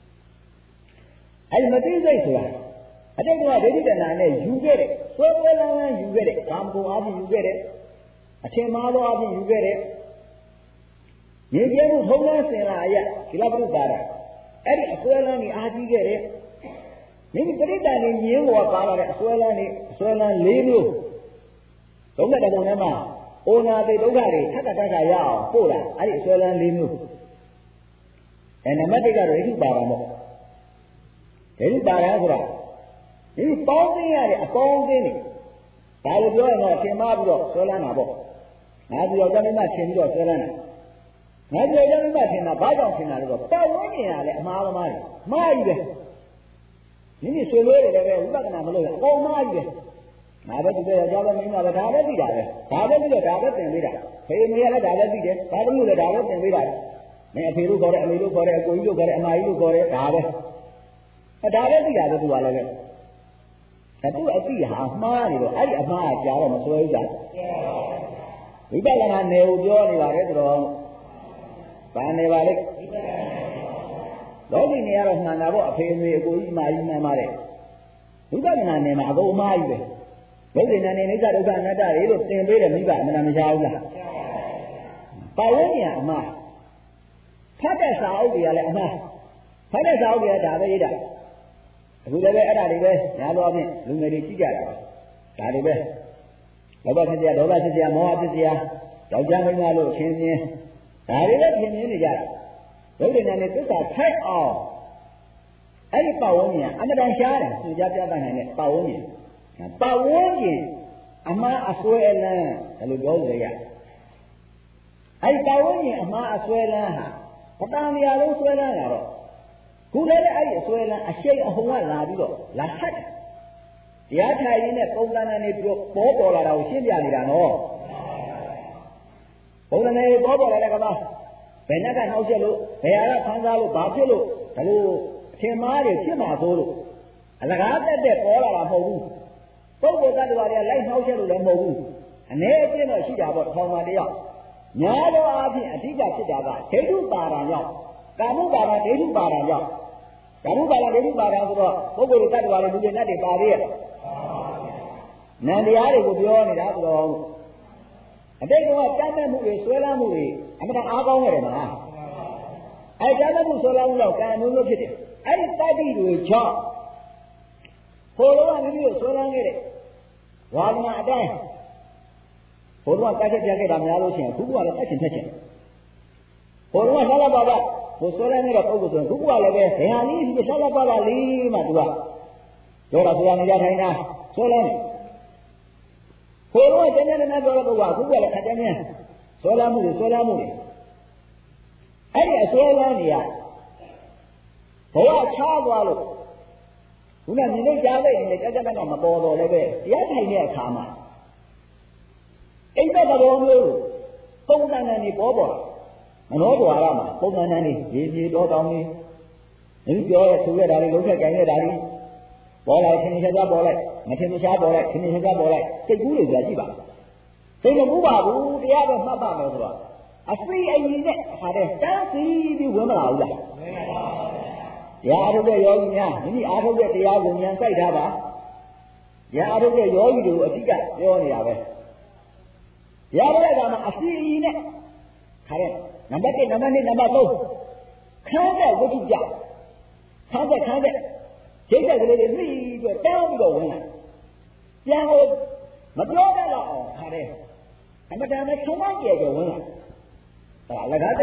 အဲဒီမသိစိတ်ဆိုတာအတိတ်ကဒိဋ္ဌိတဏှာနဲ့ယူခဲ့တဲ့ဆွဲဆွဲလန်းလန်းယူခဲ့တဲ့ကာမဂုဏ်အပြင်ယူခဲ့တဲ့အထင်မှားသောအပြင်ယူခဲ့တဲ့ရေကျဲမှုထုံးလန်းစင်လာအရာဒီလောက်ပြုပါတာအဲ့ဒီအစွဲလန်းကြီးအားကြီးခဲ့တဲ့မိမိပရိသတ်နေမြင်းပေါ်ပါလာတဲ့အစွဲလန်း၄မျိုးဒုက္ခတဘုံထဲမှာအိုနာတိဒုက္ခတွေထပ်ထပ်ရအောင်ပို့လာအဲ့ဒီအစွဲလန်း၄မျိုးနံပါတ်1ကတော့ဒိဋ္ဌိပါဒံပေါ့ဒိဋ္ဌိပါဒံဆိုတာဒီပေါင်းသိရတဲ့အပေါင်းအသင်းတွေဒါလိုပြောရင်တော့သင်မပြီးတော့ဆွဲလန်းတာပေါ့ငါပြောကြမိမသင်ပြီးတော့ဆွဲလန်းတာငါပြောကြမိမသင်တာဘာကြောင့်သင်တာလဲဆိုတော့ပတ်ဝန်းကျင်ကလည်းအမှားသမားတွေမှားကြီးပဲမိမိဆွေလို့ရတယ်ပဲဝိပဿနာမလုပ်ရအကုန်မှားကြီးပဲငါပဲဒီပဲကြောက်ပဲမင်းကပဲဒါပဲသိတာပဲဒါပဲပြီးတော့ဒါပဲသင်ပေးတာဖေမေကလည်းဒါပဲသိတယ်ဒါသမီးလည်းဒါပဲသင်ပေးတာမင်းအဖေလို့ခေါ်တယ်အမေလို့ခေါ်တယ်အကိုကြီးလို့ခေါ်တယ်အမကြီးလို့ခေါ်တယ်ဒါပဲဒါပဲသိတာပဲသူကလည်းပဲသူ့အတိဟာမှားနေတော့အဲ့ဒီအမှားကကြာတော့မဆွဲဘူးကြာဝိပဿနာနယ်ကိုပြောနေပါတယ်ဆိုတော့ဘာနေပါလဲလောကီနေရတော့မှန်တာပေါ့အဖေအမေအကိုကြီးမာကြီးမှန်ပါတယ်ဝိပဿနာနယ်မှာအကုန်အမားကြီးပဲဒုက္ခနာနယ်နိစ္စဒုက္ခအနတ္တတွေလို့သင်ပေးတယ်မိဘအမှန်မရှားဘူးလားပါဝန်းကျင်အမှားဖတ်တဲ့စာအုပ်တွေကလည်းအမှားဖတ်တဲ့စာအုပ်တွေကဒါပဲရေးတာအခုလည်းပဲအဲ့ဒါတွေပဲညာတော့ဖြင့်လူငယ်တွေကြည့်ကြတာဒါတွေပဲလောဘဖြစ်စရာဒေါသဖြစ်စရာမောဟဖြစ်စရာယောက်ျားမိန်းမလို့ချင်းချင်းဒါတွေလည်းချင်းချင်းနေကြတာဒုက္ခနာနဲ့သစ္စာထိုက်အောင်အဲ့ဒီပါဝန်းကျင်အမှန်တန်ရှားတယ်သူကြားပြသနိုင်တဲ့ပါဝန်းကျင်အမှားအစွဲလန်းဘယ်လိုပြောလို့ရအဲ့ဒီပါဝန်းကျင်အမှားအစွဲလန်းဟာပတန်တရားလုံးစွဲလန်းလာတော့ခုလည်းအဲ့ဒီအစွဲလန်းအရှိန်အဟုန်ကလာပြီးတော့လာဟတ်တရားထိုင်ရင်းနဲ့ပုံသဏ္ဍာန်တွေပေါ်လာတာကိုရှင်းပြနေတာနော်ပုံသဏ္ဍာန်တွေပေါ်လာတဲ့ကမ္ဘာဘယ်နှက်ကနှောက်ရက်လို့ဘယ်ဟာကဖန်စားလို့ဘာဖြစ်လို့ဒါလို့အထင်မှားတွေဖြစ်မှာသို့လို့အလကားတက်တဲ့ပေါ်လာတာမဟုတ်ဘူးပုဂ္ဂိုလ်သတ္တဝါတွေကလိုက်နှောက်ရက်လို့လည်းမဟုတ်ဘူးအနေအချင်းတော့ရှိတာပေါ့ထောင်ပါတယောက်ညာတော့အဖြစ်အဓိကဖြစ်တာကဒိဋ္ဌုပါဒံကြောင့်ကာမုပါဒံဒိဋ္ဌုပါဒံကြောင့်ကာမုပါဒံဒိဋ္ဌုပါဒံဆိုတော့ပုဂ္ဂိုလ်သတ္တဝါတွေလူတွေနဲ့တွေပါသေးရဲ့နန္တရားတွေကိုပြောနေတာဆိုတော့အတိတ်ကတမ်းမဲ့မှုတွေဆွဲလန်းမှုတွေအမှန်အားကောင်းရတယ်မလားအဲတမ်းမဲ့မှုဆွဲလန်းမှုတော့ကံအမျိုးမျိုးဖြစ်တယ်အဲ့ဒီတတိတွေကြောင့်ဟိုတော့မိမိတို့ဆွဲလန်းခဲ့တဲ့ဝါဒနာအတိုင်းဟိုတော့တိုက်ချက်ပြခဲ့တာများလို့ရှိရင်ခုကလည်းတက်ချင်ထက်ချင်ဟိုတော့ဆက်လက်ပါပါဟိုဆွဲလန်းနေတဲ့ပုံစံဆိုရင်ခုကလည်းပဲဘယ်ဟာလေးဒီဆက်လက်ပါပါလေးမှသူကပြောတာဆိုတာနေရာထိုင်တာဆွဲလန်းဟိုတော့တကယ်နဲ့ပြောတဲ့ပုဂ္ဂိုလ်ကခုကလည်းခက်တယ်များဆွဲလန်းမှုတွေအဲ့ဒီအဆွဲလန်းနေရဘဝချားသွားလို့ခုနမြင်လို့ကြားလိုက်ရင်လည်းကြက်ကြက်တော့မပေါ်တော့လည်းပဲတရားထိုင်တဲ့အခါမှာအိမ်သက်တော်မျိုးပုံစံနဲ့နေပေါ်မနောဒွါရမှာပုံစံနဲ့နေရေတော်တောင်းနေဒီပြောရဆိုရတာလေးလုံးထက်ကြိုင်ရတာလေးပေါ်လိုက်ခင်ချက်ပေါ်လိုက်မထင်မရှားပေါ်လိုက်ခင်ချက်ပေါ်လိုက်စိတ်ကူးတွေကြာကြည့်ပါစိတ်မကူးပါဘူးတရားပဲမှတ်ပါမယ်ဆိုတော့အစိအရင်နဲ့အခါတည်းတန်းစီပြီးဝင်မလာဘူးလားတရားအားထုတ်တဲ့ယောဂီများမိမိအားထုတ်တဲ့တရားကိုဉာဏ်စိုက်ထားပါတရားအားထုတ်တဲ့ယောဂီတွေကိုအဓိကပြောနေတာပဲတရားထုတ်တဲ့အခါမှာအစိအရင်နဲ့ခါတဲ့နံပါတ်1နံပါတ်2နံပါတ်3ခန်းတဲ့ဝိသုကြခန်းတဲ့ရိတ်တဲ့ကလေးတွေပြီးတော့တောင်းပြီးတော့ဝင်လာပြန်လို့မပြောတတ်တော့အောင်ခါတဲ့အမတန်နဲ့ချုံမကျဲကျဝင်လာဒါလကား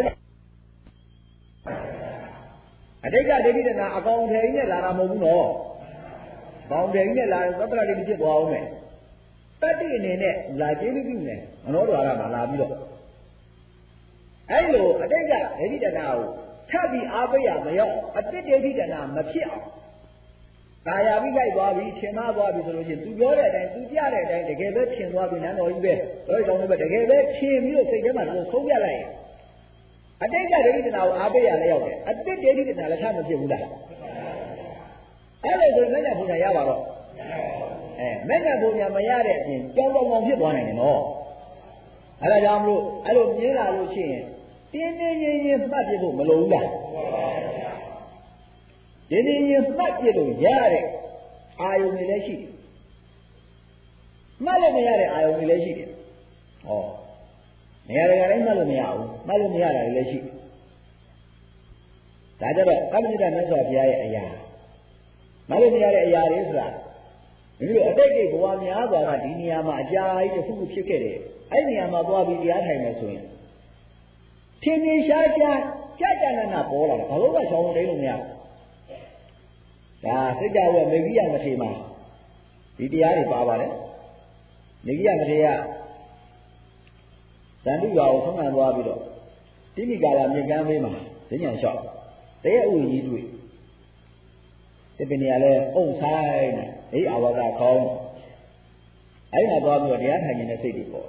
တဲ့အတိတ်ကဒိဋ္ဌိတနာအကောင်ထည်ကြီးနဲ့လာတာမဟုတ်ဘူးနော်အကောင်ထည်ကြီးနဲ့လာရင်သတ္တရလေးဖြစ်သွားအောင်မယ်တတ္တိအနေနဲ့လာကျေးဇူးပြုနေမနောဒွါရမှာလာပြီးတော့အဲ့လိုအတိတ်ကဒိဋ္ဌိတနာကိုထပ်ပြီးအားပေးရမရောက်အတိတ်ဒိဋ္ဌိတနာမဖြစ်အောင်ကာယပြီးလိုက်သွားပြီးထင်မှားသွားပြီဆိုလို့ရှိရင်သူပြောတဲ့အတိုင်းသူပြတဲ့အတိုင်းတကယ်ပဲထင်သွားပြီနန်းတော်ကြီးပဲတော်တော်ကောင်းလို့ပဲတကယ်ပဲထင်ပြီးတော့စိတ်ထဲမှာလို့ဆုံးပြလိုက်ရင်အတိတ်ကဒိဋ္ဌိတနာကိုအားပေးရလည်းရောက်တယ်အတိတ်ဒိဋ္ဌိတနာလည်းထမဖြစ်ဘူးလားအဲ့လိုဆိုမညဘုရားရပါတော့မညဘုရားမရတဲ့အပြင်ကြောင်းတောင်ဖြစ်သွားနိုင်တယ်နော်အဲ့ဒါကြောင့်မလို့အဲ့လိုမြင်လာလို့ရှိရင်တင်းတင်းရင်းရင်းမှတ်ပြဖို့မလိုဘူးလားတင်းတင်းရင်းမှတ်ပြလို့ရတဲ့အာယုန်တွေလည်းရှိတယ်မှတ်လို့မရတဲ့အာယုန်တွေလည်းရှိတယ်ဟောနေရာတိုင်းမှတ်လို့မရဘူးမှတ်လို့မရတာတွေလည်းရှိတယ်ဒါကြတော့ကမ္မဋ္ဌာန်းမြတ်စွာဘုရားရဲ့အရာမှတ်လို့မရတဲ့အရာတွေဆိုတာဒီလိုအတိတ်ကိဘဝများစွာကဒီနေရာမှာအကြာကြီးတစ်ခုခုဖြစ်ခဲ့တယ်အဲ့ဒီနေရာမှာသွားပြီးတရားထိုင်မယ်ဆိုရင်ထင်ထင်ရှားရှားကြာနာပေါ်လာတယ်ဘာလို့ကရှောင်းနေလို့မရဒါစိတ်ကြဝဲမေဂိယမထေမှာဒီတရားတွေပါပါတယ်မေဂိယမထေကဇန်တုရွာကိုဆုံးခံသွားပြီးတော့တိမိကာလာမြေကမ်းဘေးမှာဈဉ္ဉံလျှောက်တရက်ဥကြီးတွေ့ဒီပင်နေရာလဲအုံဆိုင်နေအိအာဝကခေါင်းအဲ့ဒါသွားပြီးတော့တရားထိုင်နေတဲ့စိတ်တွေပေါ့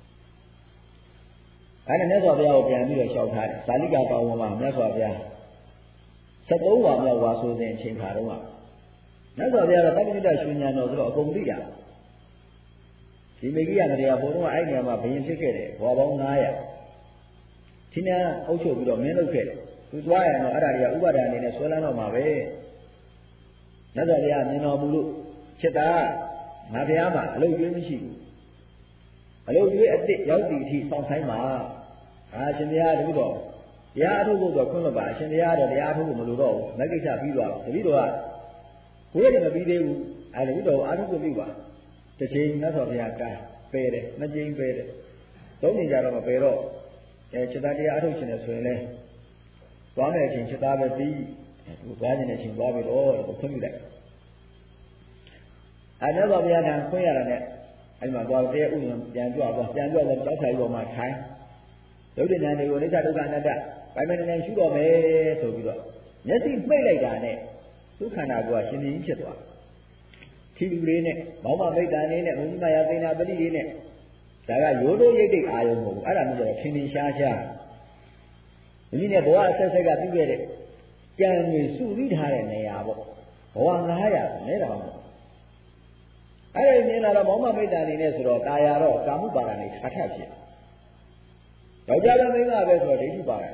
အဲ့ဒါမြတ်စွာဘုရားကိုပြန်ပြီးတော့လျှောက်ထားတယ်ဇာတိကပါဝမှာမြတ်စွာဘုရား73ဝါမြောက်ဝါဆိုစဉ်အချိန်ခါတုန်းကမြတ်စွာဘုရားကတက္ကသိုလ်ရှင်ညာတော်ဆိုတော့အကုန်သိတာဒီမေကြီးရမတရားဘုံတော့အဲ့နေရာမှာဘယင်ဖြစ်ခဲ့တယ်ဘွာပေါင်း900သင်္นานအုပ်ချုပ်ပြီးတော့မင်းလုပ်ခဲ့တယ်သူသွားရတော့အဲ့ဒါတွေကဥပါဒဏ်အနေနဲ့ဆွဲလန်းတော့မှာပဲမြတ်စွာဘုရားမြင်တော်မူလို့ချက်သားငါဘုရားမှာအလုပ်ကျွေးမရှိဘူးအလုပ်ကျွေးအစ်စ်ရောက်သည့်အထိစောင့်ဆိုင်ပါအာရှင်ဘုရားတပည့်တော်တရားအထုတ်ဖို့ဆိုခွင့်မပါအရှင်ဘုရားတော့တရားအထုတ်ဖို့မလိုတော့ဘူးလက်ကိစ္စပြီးသွားတပည့်တော်ကဘိုးရမပြီးသေးဘူးအဲတပည့်တော်အာထုတ်ဖို့ပြုပါတစ်ချိန်မြတ်စွာဘုရားကပယ်တယ်နှစ်ချိန်ပယ်တယ်သုံးချိန်ကြတော့မပယ်တော့ချက်သားတရားအထုတ်ရှင်တယ်ဆိုရင်လဲသွားမယ်အချိန်ချက်သားပဲပြီးသူသွားခြင်းတဲ့အချိန်သွားပြီတော့ခွင့်ပြုလိုက်မြတ်စွာဘုရားကခွင့်ရတာနဲ့အဲ့မှာသွားတဲ့ဥယျာဉ်ပြန်ကြွသွားကြောက်ထိုင်ပေါ်မှာထိုင်ဒုဒ္ဒဉာဏ်တွေကိုအိဋ္ဌဒုက္ခအနတ္တပိုင်မနေရှုတော့မယ်ဆိုပြီးတော့မျက်စိမှိတ်လိုက်တာနဲ့သူခန္ဓာကိုယ်ကရှင်ရှင်ဖြစ်သွားထီလူလေးနဲ့မောင်းမမိတ်တန်လေးနဲ့ဘုန်းကြီးမယာသိနာပတိလေးနဲ့ဒါကရိုးရိုးရိတ်တိတ်အာယုံမဟုတ်ဘူးအဲ့ဒါမျိုးကျတော့ထင်ထင်ရှားရှားဒီနေ့ဘဝအဆက်ဆက်ကပြုခဲ့တဲ့ကြံတွေစုစည်းထားတဲ့နေရာပေါ့ဘဝ900နဲတာပေါ့အဲ့ဒီမြင်လာတော့မောင်းမမိတ်တန်လေးနဲ့ဆိုတော့တာယာတော့ကာမှုပါဒနေထထဖြစ်ယောက်ျားလည်းမိန်းမပဲဆိုတော့ဒိဋ္ဌိပါဒ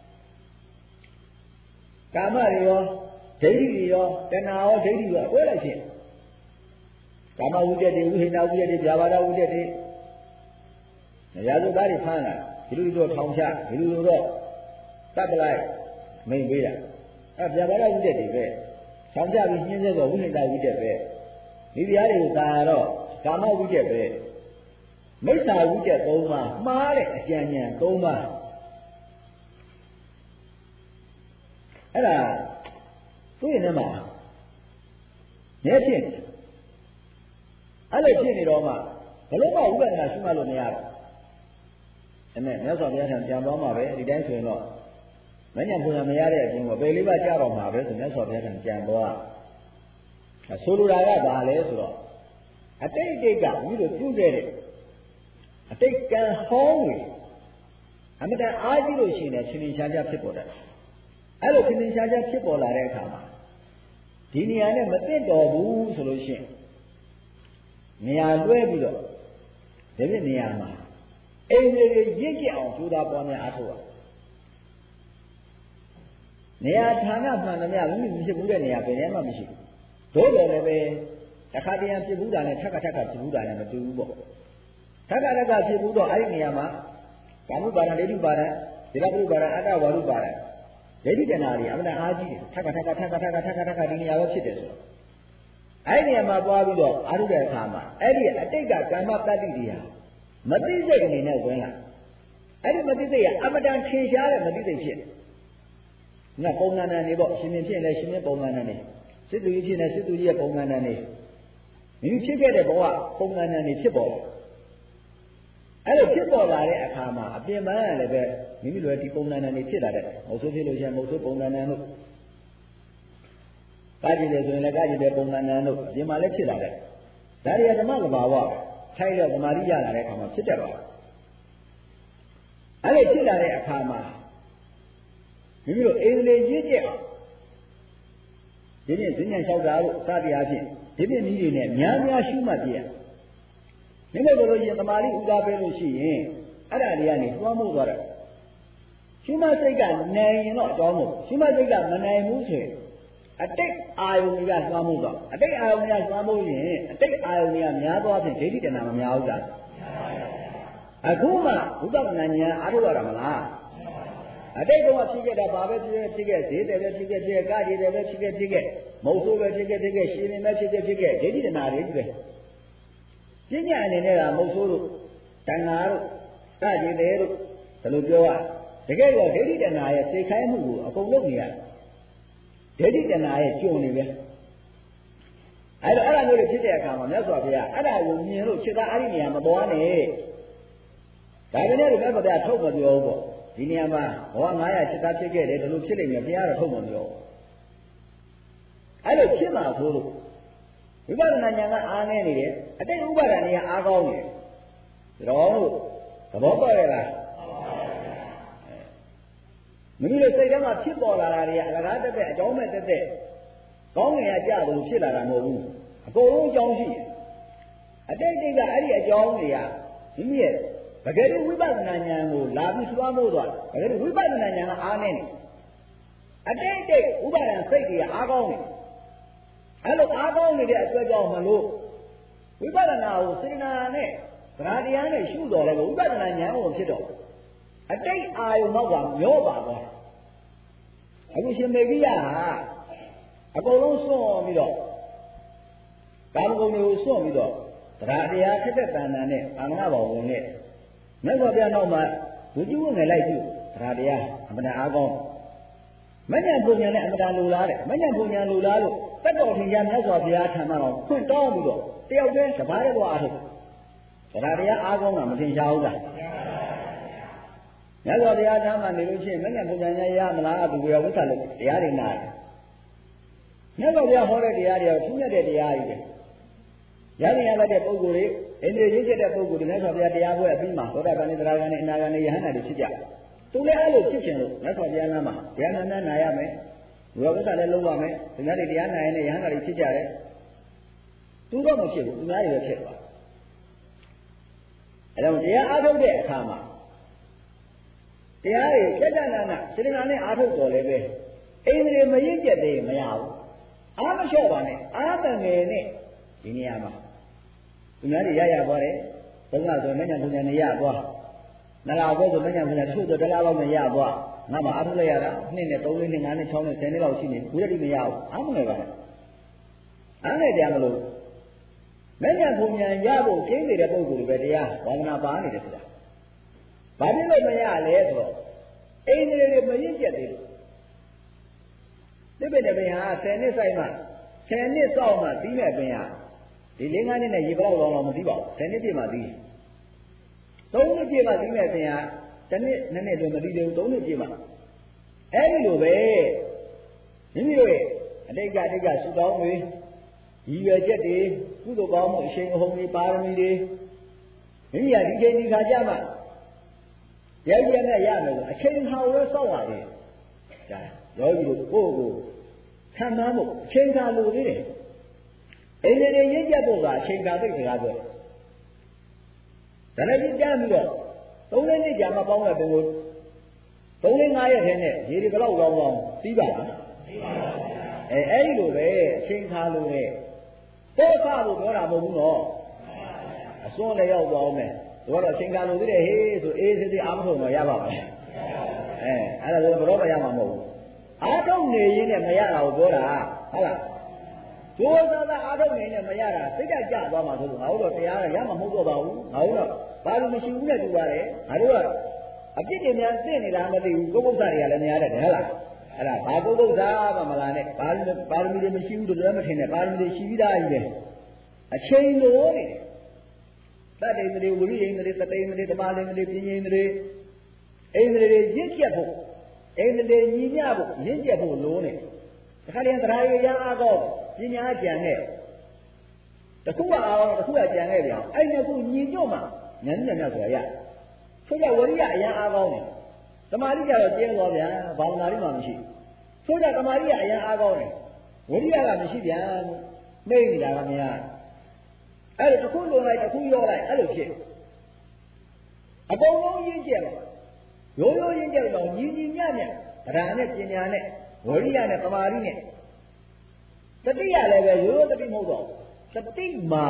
ကာမတွေရောဒိဋ္ဌိတွေရောတဏှာရောဒိဋ္ဌိရောအကွဲလိုက်ဖြစ်ကာမဝိတ္တတွေဝိဟိနဝိတ္တတွေဗျာပါဒဝိတ္တတွေရာဇဝသားတွေဖမ်းလာဒီလိုတော့ထောင်ချဒီလိုတော့တတ်ပလိုက်မိန်ပေးတာဗျာပါဒဝိတ္တတွေပဲထောင်ချပြီးညှင်းဆဲတော့ဝိဟိနဝိတ္တပဲဒီတရားတွေကိုသာတော့ကာမဝိတ္တပဲမိစ္ဆာဝိတ္တ3ပါးမှားတဲ့အကြံဉာဏ်3ပါးအဲ့ဒါသူ့ရင်ထဲမှာညက်ဖြစ်အဲ့လိုဖြစ်နေတော့မှဘယ်လိုမှဥပဒနာရှိမှလို့မရတော့အဲ့နဲ့မြတ်စွာဘုရားထံပြန်သွားမှာပဲဒီတိုင်းဆိုရင်တော့မညံပုံရမရတဲ့အပြင်ကိုပေလေးပါးကြားတော့မှာပဲဆိုမြတ်စွာဘုရားထံပြန်သွားဆိုလိုတာကဘာလဲဆိုတော့အတိတ်ကမိတို့ပြုခဲ့တဲ့အတိတ်ကံဟောင်းတွေအမတန်အားကြီးလို့ရှိရင်ရှင်ရှင်ရှားရှားဖြစ်ပေါ်တယ်အဲ့လိုရှင်ရှင်ရှားရှားဖြစ်ပေါ်လာတဲ့အခါမှာဒီနေရာနဲ့မသိတော်ဘူးဆိုလို့ရှိရင်နေရာလွှဲပြီးတော့ဒီပြနေရာမှာအိမ်တွေရင့်ကြအောင်ကြိုးစားပွားများအားထုတ်ရနေရာဌာနမှန်သမျှမိမိဖြစ်ဘူးတဲ့နေရာဘယ်နေရာမှမရှိဘူးတို့တယ်လည်းပဲတစ်ခါတည်းဖြစ်ဘူးတာနဲ့ထပ်ဖြစ်ဘူးတာနဲ့မတူဘူးပေါ့ထပ်ဖြစ်ဘူးတော့အဲ့ဒီနေရာမှာကာမှုပါဒဒိဋ္ဌိပါဒဒီလပုပါဒအတ္တဝါရုပါဒဒိဋ္ဌိတဏှာတွေအမှန်အားကြီးတယ်ထပ်ဒီနေရာပဲဖြစ်တယ်ဆိုတော့အဲ့ဒီနေရာမှာပွားပြီးတော့အာရုံတဲ့အခါမှာအဲ့ဒီအတိတ်ကကမ္မတတ္တိတွေဟာမသိစိတ်အနေနဲ့ဝင်လာအဲ့ဒီမသိစိတ်ကအမတန်ထင်ရှားတဲ့မသိစိတ်ဖြစ်ငါပုံမှန်တန်နေပေါ့ရှင်ဖြစ်လဲရှင်ပုံမှန်တန်နေစစ်သူကြီးဖြစ်နေစစ်သူကြီးရဲ့ပုံမှန်တန်နေမိဖြစ်ခဲ့တဲ့ဘဝပုံမှန်တန်နေဖြစ်ပေါ်လာအဲ့လိုဖြစ်ပေါ်လာတဲ့အခါမှာအပြင်ပန်းကလည်းပဲမိမိတို့ဒီပုံမှန်တန်နေဖြစ်လာတဲ့မဟုတ်ဆိုဖြစ်လို့ရှိရင်မဟုတ်ဆိုပုံမှန်တန်လို့ကာကြည့်တယ်ဆိုရင်လည်းကာကြည့်တဲ့ပုံမှန်တန်လို့ဒီမှာလည်းဖြစ်လာတဲ့ဒါတွေကဓမ္မကဘာဝထိုက်တော့သမာဓိရလာတဲ့အခါမှာဖြစ်တတ်ပါဘူးအဲ့လိုဖြစ်လာတဲ့အခါမှာမိမိတို့အင်္ဂလိပ်ရည်ကျက်အောင်ဒီနေ့ဈဉ္ဉံလျှောက်တာလို့စသည်အားဖြင့်ဒီပြည့်နည်းတွေနဲ့များများရှုမှတ်ပြရမိမိတို့လိုရင်သမာဓိဥဒါပဲလို့ရှိရင်အဲ့ဒါတွေကနေတွားမှုသွားတယ်ရှုမှတ်စိတ်ကနိုင်ရင်တော့အကြောင်းမို့ရှုမှတ်စိတ်ကမနိုင်ဘူးဆိုရင်အတိတ်အာယုန်တွေကသွားမှုတော့အတိတ်အာယုန်တွေကသွားမှုရင်အတိတ်အာယုန်တွေကများသွားဖြင့်ဒိဋ္ဌိတဏှာမများဘူးလားအခုမှဝိပဿနာဉာဏ်အားထုတ်ရတာမလားအတိတ်ကဖြစ်ခဲ့တာဘာပဲဖြစ်ခဲ့ဈေးတယ်ပဲဖြစ်ခဲ့ကားကြီးတယ်ပဲဖြစ်ခဲ့မုတ်ဆိုးပဲဖြစ်ခဲ့ရှင်နေပဲဖြစ်ခဲ့ဒိဋ္ဌိတဏှာတွေကြီးပဲပညာအနေနဲ့ကမုတ်ဆိုးတို့တဏှာတို့ကားကြီးတယ်တို့ဘယ်လိုပြောရတကယ်တော့ဒိဋ္ဌိတဏှာရဲ့စိတ်ခိုင်းမှုကိုအကုန်လုပ်နေရတယ်ဒိဋ္ဌိတဏှာရဲ့ကျုံနေပဲအဲ့ဒါမျိုးတွေဖြစ်တဲ့အခါမှာမြတ်စွာဘုရားအဲ့ဒါကိုမြင်လို့ခြေသားအဲ့ဒီနေရာမသွားနဲ့ဒါပေမဲ့မြတ်စွာဘုရားထုတ်မပြောဘူးပေါ့ဒီနေရာမှာဘဝ900ခြေသားဖြစ်ခဲ့တယ်ဒီလိုဖြစ်နေမြဘုရားတော့ထုတ်မပြောဘူးအဲ့လိုဖြစ်မှာဆိုလို့ဝိပဿနာဉာဏ်ကအားနည်းနေတယ်အတိတ်ဥပါဒဏ်တွေကအားကောင်းနေတယ်ဒါတော့သဘောပေါက်ရလားမိမိတို့စိတ်ထဲမှာဖြစ်ပေါ်လာတာတွေကအလကားတက်တဲ့အကြောင်းမဲ့တက်ကောင်းငင်ရကြလို့ဖြစ်လာတာမဟုတ်ဘူးအကုန်လုံးအကြောင်းရှိတယ်အတိတ်ကအဲ့ဒီအကြောင်းတွေကမိမိရဲ့တကယ်လို့ဝိပဿနာဉာဏ်ကိုလာပြီးစွာမို့သွားတကယ်လို့ဝိပဿနာဉာဏ်ကအားနေတယ်အတိတ်ဥပါဒံစိတ်တွေကအားကောင်းနေအဲ့လိုအားကောင်းနေတဲ့အတွက်ကြောင့်မလို့ဝိပဿနာကိုစေတနာနဲ့သရတရားနဲ့ရှုတော်လဲဝိပဿနာဉာဏ်ကိုဖြစ်တော့အတိတ်အာယုံတော့ကမျောပါသွားအခုရှင်မေဂိယဟာအကုန်လုံးစွန့်ပြီးတော့ကာမဂုဏ်တွေကိုစွန့်ပြီးတော့သရတရားခက်တဲ့တဏ္ဍာနဲ့အာမနာဘောင်ဝင်နဲ့မြတ်စွာဘုရားနောက်မှာဝိကျုဝငယ်လိုက်ပြုသရတရားအမှန်အားကောင်းမဉ္ဇဉ်ပုံညာနဲ့အမှန်လိုလားတဲ့မဉ္ဇဉ်ပုံညာလိုလားလို့တတ်တော်ထင်ရှားမြတ်စွာဘုရားထံမှာတော့ဖွင့်တောင်းပြီးတော့တယောက်တည်းတပါးတည်းသွားအားထုတ်သရတရားအားကောင်းတာမထင်ရှားဘူးလားမြတ်စွာဘုရားထံမှာနေလို့ရှိရင်မဉ္ဇဉ်ပုံညာရမလားသူကဝိသလို့တရားတွေနာတယ်မြတ်စွာဘုရားဟောတဲ့တရားတွေကထူးမြတ်တဲ့တရားတွေပဲရဟန်းရတဲ့ပုဂ္ဂိုလ်တွေအိန္ဒြေရင့်ကျက်တဲ့ပုဂ္ဂိုလ်တွေမြတ်စွာဘုရားတရားဟောအပြီးမှာသောတာပန်နဲ့သရဂန်နဲ့အနာဂန်နဲ့ယဟန္တာတွေဖြစ်ကြသူလည်းအဲ့လိုဖြစ်ခြင်းလို့မြတ်စွာဘုရားနာမှာတရားနာနာရမယ်ဝိဝဿလည်းလုံးဝမယ်သူများတွေတရားနာရင်လည်းယဟန္တာတွေဖြစ်ကြတယ်သူတော့မဖြစ်ဘူးသူများတွေပဲဖြစ်သွားအဲ့တော့တရားအားထုတ်တဲ့အခါမှာတရားတွေပြဋ္ဌာန်းနာစေတနာနဲ့အားထုတ်တော်လည်းပဲအိန္ဒြေမရင့်ကျက်သေးမရဘူးအားမလျှော့ပါနဲ့အားတန်ငယ်နဲ့ဒီနေရာမှာသူများတွေရသွားတယ်သုံးလဆိုမဉ္ဇဉ်ပုံညာနေရသွားနလာဘောဆိုမဉ္ဇဉ်ပုံညာထုတော့တလားလောက်နဲ့ရသွားငါမှအားထုတ်လိုက်ရတာ2နဲ့3နဲ့5နဲ့6နဲ့10နဲ့လောက်ရှိနေဘူးလည်းဒီမရဘူးအားမငယ်ပါနဲ့အားနဲ့တရားမလို့မဉ္ဇဉ်ပုံညာရဖို့ကျင်းနေတဲ့ပုဂ္ဂိုလ်တွေပဲတရားဝါဒနာပါနေတယ်ဆိုတာဘာဖြစ်လို့မရလဲဆိုတော့အိန္ဒြေတွေမရင့်ကျက်သေးဘူးဒီပိဋကပင်ဟာ10နှစ်ဆိုင်မှ10နှစ်စောက်မှပြီးမဲ့ပင်ဟာဒီ၄-၅နှစ်နဲ့ရေဘလောက်လောင်မသိပါဘူး10နှစ်ပြည့်မှသိ3နှစ်ပြည့်မှသိမဲ့ပင်ဟာတစ်နှစ်2နှစ်တွင်မသိသေးဘူး3နှစ်ပြည့်မှအဲ့ဒီလိုပဲမိမိတို့ရဲ့အတိတ်ကစုတောင်းတွေရည်ရွယ်ချက်တွေကုသိုလ်ကောင်းမှုအရှိန်အဟုန်တွေပါရမီတွေမိမိကဒီချိန်ဒီခါကြမှာရိုက်ရနဲ့ရမယ်ဆိုအချိန်ဟောင်းလို့စောက်ပါလေဒါယောဂီတို့ကိုယ့်ကိုခံမှန်းဖို့အချိန်ခါလိုသေးတယ်အိန္ဒြေရင့်ကျက်ဖို့ကအချိန်ခါသိစကားပြောဒါလည်းကြမ်းပြီးတော့3နှစ်ကြာမှပေါင်းတဲ့ပင်ကို3-5ရက်ထဲနဲ့ရေဒီဘလောက်လောင်းလောင်းပြီးပါလားပြီးပါပါအဲ့ဒီလိုပဲအချိန်ခါလိုနဲ့ပို့ဖဖို့ပြောတာမဟုတ်ဘူးနော်အစွန်းလည်းရောက်သွားအောင်မယ်တို့ကတော့အချိန်ခါလိုသေးတယ်ဟေးဆိုအေးစစ်စစ်အားမထုတ်တော့ရပါမယ်အဲ့ဒါဆိုဘရောမရမှာမဟုတ်ဘူးအားထုတ်နေရင်းနဲ့မရတာကိုပြောတာဟုတ်လားဒုစရအားထုတ်နေနဲ့မရတာစိတ်ကကြသွားမှာဆိုလို့ငါတို့တော့တရားရမှာမဟုတ်တော့ပါဘူးငါတို့တော့ဘာလို့မရှိဘူးနဲ့တူပါတယ်ငါတို့ကအပြစ်တွေများသိနေတာမသိဘူးပုဂ္ဂိုလ်တွေကလည်းများတယ်ဟုတ်လားအဲ့ဒါဘာပုဂ္ဂိုလ်သားမှမလားနဲ့ပါရမီတွေမရှိဘူးလို့လည်းမထင်နဲ့ပါရမီတွေရှိပြီးသားကြီးပဲအချိန်လိုနေတတ္တိန္ဒြေဝိရိယန္ဒြေသတိန္ဒြေသမာဓိန္ဒြေပညာန္ဒြေအိန္ဒြေတွေရင့်ကျက်ဖို့အိန္ဒြေညီမျှဖို့ရင့်ကျက်ဖို့လိုနေတခါတည်းတရားရအားကောပညာကြံနဲ့တခုအောင်တခုကြံခဲ့ပြန်အဲ့ဒီခုညီညွတ်မှဉာဏ်နဲ့ဆိုတာရဆိုကြဝရိယအရင်အားကောင်းတယ်သမာဓိကြတော့ကျင်းသွားပြန်ဘာဝနာလေးမှမရှိဆိုကြသမာဓိကအရင်အားကောင်းတယ်ဝရိယကမရှိပြန်မိတ်နေတာကမရအဲ့ဒါတခုလုံးလိုက်တခုရောလိုက်အဲ့လိုဖြစ်အကုန်လုံးရင်းကျက်ပါရိုးရိုးရင်းကျက်တော့ညီညီမျှမျှဗဒာနဲ့ပညာနဲ့ဝရိယနဲ့သမာဓိနဲ့တတိယလည်းပဲရိုးရိုးတတိမဟုတ်တော့တတိမာ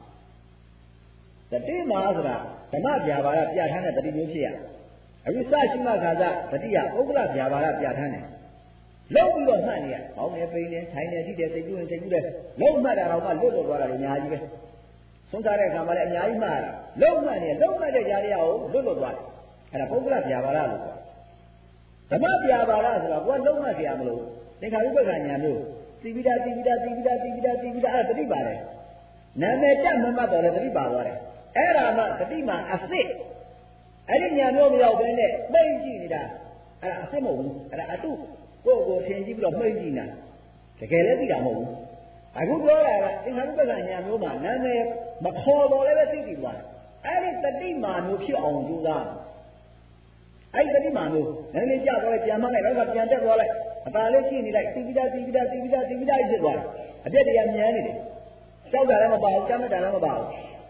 ဆိုတာဓမ္မဗျာပါဒပြဋ္ဌာန်းတဲ့တတိမျိုးဖြစ်ရအခုစရှိမှခါစားတတိယဥပ္ပလဗျာပါဒပြဋ္ဌာန်းတယ်လုံးပြီးတော့မှတ်နေရဘောင်းနေပိန်နေထိုင်နေကြည့်တယ်စိတ်ကူးနေစိတ်ကူးတယ်လုံးမှတ်တာတော့မှလွတ်သွားတာတွေအများကြီးပဲဆုံးစားတဲ့အခါမှာလည်းအများကြီးမှားတာလုံးမှတ်နေလုံးမှတ်တဲ့ຢာတရားကိုလွတ်သွားတယ်အဲ့ဒါပုဂ္ဂလဗျာပါဒလို့ခေါ်ဓမ္မဗျာပါဒဆိုတာကိုကလုံးမှတ်ကြရမလို့သင်္ခါရုပ္ပကညာမျိုးသိပိတာအဲ့တတိပါတယ်နာမည်တက်မမှတ်တော့လည်းတတိပါသွားတယ်အဲ့ဒါမှတတိမှအစစ်အဲ့ဒီညာမျိုးမရောက်ဘဲနဲ့မိတ်ကြည့်နေတာအဲ့ဒါအစစ်မဟုတ်ဘူးအဲ့ဒါအတုကိုယ့်ကိုထင်ကြည့်ပြီးတော့မိတ်ကြည့်နေတာတကယ်လည်းသိတာမဟုတ်ဘူးအခုပြောတာကသင်္ခါရုပ္ပကညာမျိုးမှာနာမည်မခေါ်တော့လည်းပဲသိပြီးသွားတယ်အဲ့ဒီတတိမှမျိုးဖြစ်အောင်ကြိုးစားအဲ့ဒီတတိမှမျိုးနည်းနည်းကြာသွားလိုက်ပြန်မှလိုက်တော့ပြန်တက်သွားလိုက်အပါလေးကြည့်နေလိုက်သိပိတာဖြစ်သွားတယ်အပြက်တရားမြန်းနေတယ်ကြောက်တာလည်းမပါဘူးကြားမတာလည်းမပါဘူး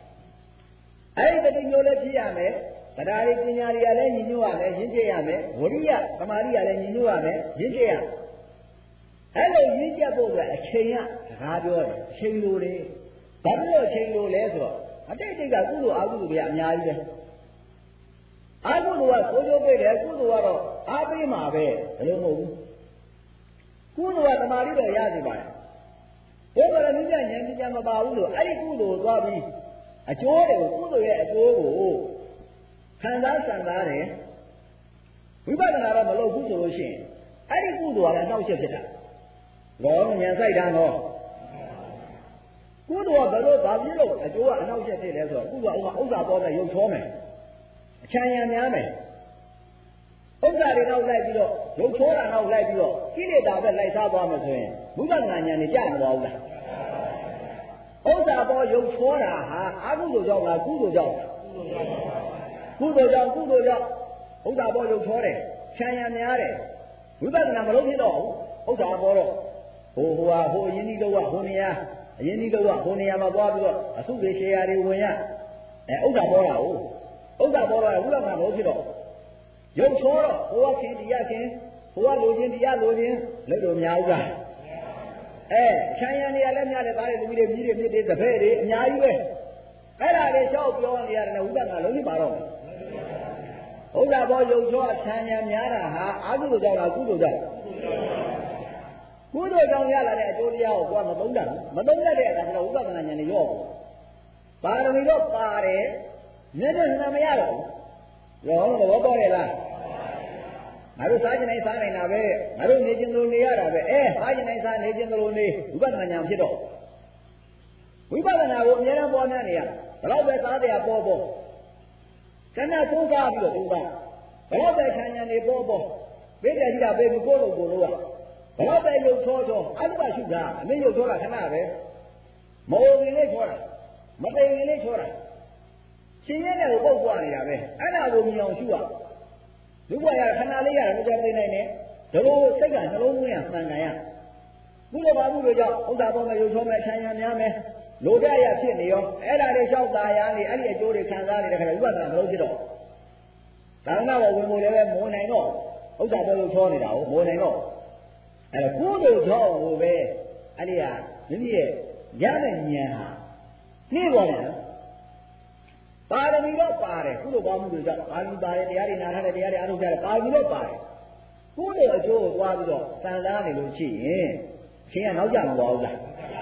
အဲ့ဒီတတိမျိုးလည်းဖြစ်ရမယ်တရားတွေပညာတွေကလည်းညီညွတ်ရမယ်ရင်းကျက်ရမယ်ဝရိယသမာဓိကလည်းညီညွတ်ရမယ်ရင်းကျက်ရအဲ့လိုရင်းကျက်ဖို့ကအချိန်ကစကားပြောတယ်အချိန်လိုတယ်ဘာလို့အချိန်လိုလဲဆိုတော့အတိတ်ကကုသိုလ်အကုသိုလ်တွေအများကြီးပဲအကုသိုလ်ကကိုယ်ကျိုးပေးတယ်ကုသိုလ်ကတော့အားပေးမှာပဲဘယ်လိုမဟုတ်ဘူးကုသိုလ်ကသမာဓိတော့ရစီပါတယ်ဘုရားကလည်းဉာဏ်ဉာဏ်ပညာမပါဘူးလို့အဲ့ဒီကုသိုလ်သွားပြီးအကျိုးတွေကိုကုသိုလ်ရဲ့အကျိုးကိုခံစားဆံစားတယ်ဝိပဿနာတော့မလုပ်ဘူးဆိုလို့ရှိရင်အဲ့ဒီကုသိုလ်ကလည်းနှောက်ယှက်ဖြစ်တာလောဉာဏ်ဆိုင်တာတော့ကုသိုလ်ကဘယ်လိုဘာဖြစ်လို့အကျိုးကအနှောက်ယှက်ဖြစ်လဲဆိုတော့ကုသိုလ်ကဥစ္စာပေါ်နဲ့ရုပ်ချောမယ်အချမ်းရံများမယ်ဥစ္စာတွေနောက်လိုက်ပြီးတော့ရုပ်ချောတာနောက်လိုက်ပြီးတော့ကိလေသာပဲလိုက်စားသွားမယ်ဆိုရင်ဝိပဿနာဉာဏ်နဲ့ကြာမသွားဘူးလားဥစ္စာပေါ်ရုပ်ချောတာဟာအကုသိုလ်ကြောင့်လားကုသိုလ်ကြောင့်ကုသိုလ်ကြောင့်ဥစ္စာပေါ်ရုပ်ချောတယ်ချမ်းရံများတယ်ဝိပဿနာမလုပ်ဖြစ်တော့ဘူးဥစ္စာပေါ်တော့ဟိုအရင်ကြီးတော့ဟိုနေရာအရင်ကြီးတော့ဟိုနေရာမှာသွားပြီးတော့အစုတွေရှယ်ယာတွေဝင်ရဥစ္စာပေါ်တာဟုတ်ဥစ္စာပေါ်တော့ဝိပဿနာမလုပ်ဖြစ်တော့ရုပ်ချောတော့ဟိုကခင်တရားခင်ဟိုကလိုခြင်းတရားလိုခြင်းလက်လိုများဘူးလားချမ်းရံနေရလဲများတယ်ဒါတွေလူကြီးတွေမြည်တွေမြစ်တွေတပည့်တွေအများကြီးပဲအဲ့ဒါတွေလျှောက်ပြောနေရတယ်ဝိပဿနာလုံးဝပါတော့ဥစ္စာပေါ်ရုပ်ချောချမ်းရံများတာဟာအကုသိုလ်ကြောင့်လားကုသိုလ်ကြောင့်ကုသိုလ်ကြောင့်ရလာတဲ့အကျိုးတရားကိုကမသုံးတတ်ဘူးမသုံးတတ်တဲ့အခါကျတော့ဝိပဿနာဉာဏ်နဲ့ရော့ပါရမီတော့ပါတယ်မျက်နှာမရတော့ဘူးရောသဘောပေါက်ရဲ့လားငါတို့စားကျင်တိုင်းစားနိုင်တာပဲငါတို့နေကျင်လို့နေရတာပဲစားကျင်တိုင်းစားနေကျင်လို့နေဝိပဿနာဉာဏ်ဖြစ်တော့ဝိပဿနာကိုအများအားပေါ်များနေရဘယ်တော့ပဲစားတရားပေါ်ကဏ္ဍသုံးကားပြီးတော့သုံးကားဘယ်တော့ပဲခံဉာဏ်တွေပေါ်ပေးတယ်ကြီးတာပေးပြီးကိုယ်လိုကဘယ်တော့ပဲရုပ်ချောအတ္တရှုတာအမေရုပ်ချောတာခဏပဲမအိုရင်လေးချောတာမသိရင်လေးချောတာရှင်ရဲတဲ့ကိုပုတ်သွားနေတာပဲအဲ့ဒါကိုမြင်အောင်ရှုရလူ့ဘဝရခဏလေးရတယ်မကြောက်သိနိုင်နဲ့ဒါလိုစိတ်ကနှလုံးသွင်းရမှန်ကန်ရကုသိုလ်ပါမှုတွေကြောင့်ဥစ္စာပေါ်မှာရုပ်ချောမဲ့ဆံရံများမယ်လိုပြရဖြစ်နေရောအဲ့ဒါတွေလျှောက်တာရနေအဲ့ဒီအကျိုးတွေခံစားနေတဲ့ခါကျဝိပဿနာမလုပ်ဖြစ်တော့ဒါနဘောဝင်ဖို့လည်းပဲမိုးနိုင်တော့ဥစ္စာပေါ်ရုပ်ချောနေတာကိုမိုးနိုင်တော့အဲ့ဒါကုသိုလ်ကြောင့်ကိုပဲအဲ့ဒီဟာမိမိရဲ့ရတဲ့ဉာဏ်ဟာနှိမ့်ပေါ်တယ်ပါရမီတော့ပါတယ်ကုသိုလ်ကောင်းမှုတွေကြောင့်ပါရမီပါတယ်တရားတွေနာထားတဲ့တရားတွေအားထုတ်ကြတယ်ပါရမီတော့ပါတယ်ကုသိုလ်အကျိုးကိုသွားပြီးတော့စံစားနေလို့ရှိရင်အရှင်ကနောက်ကျမသွားဘူးလား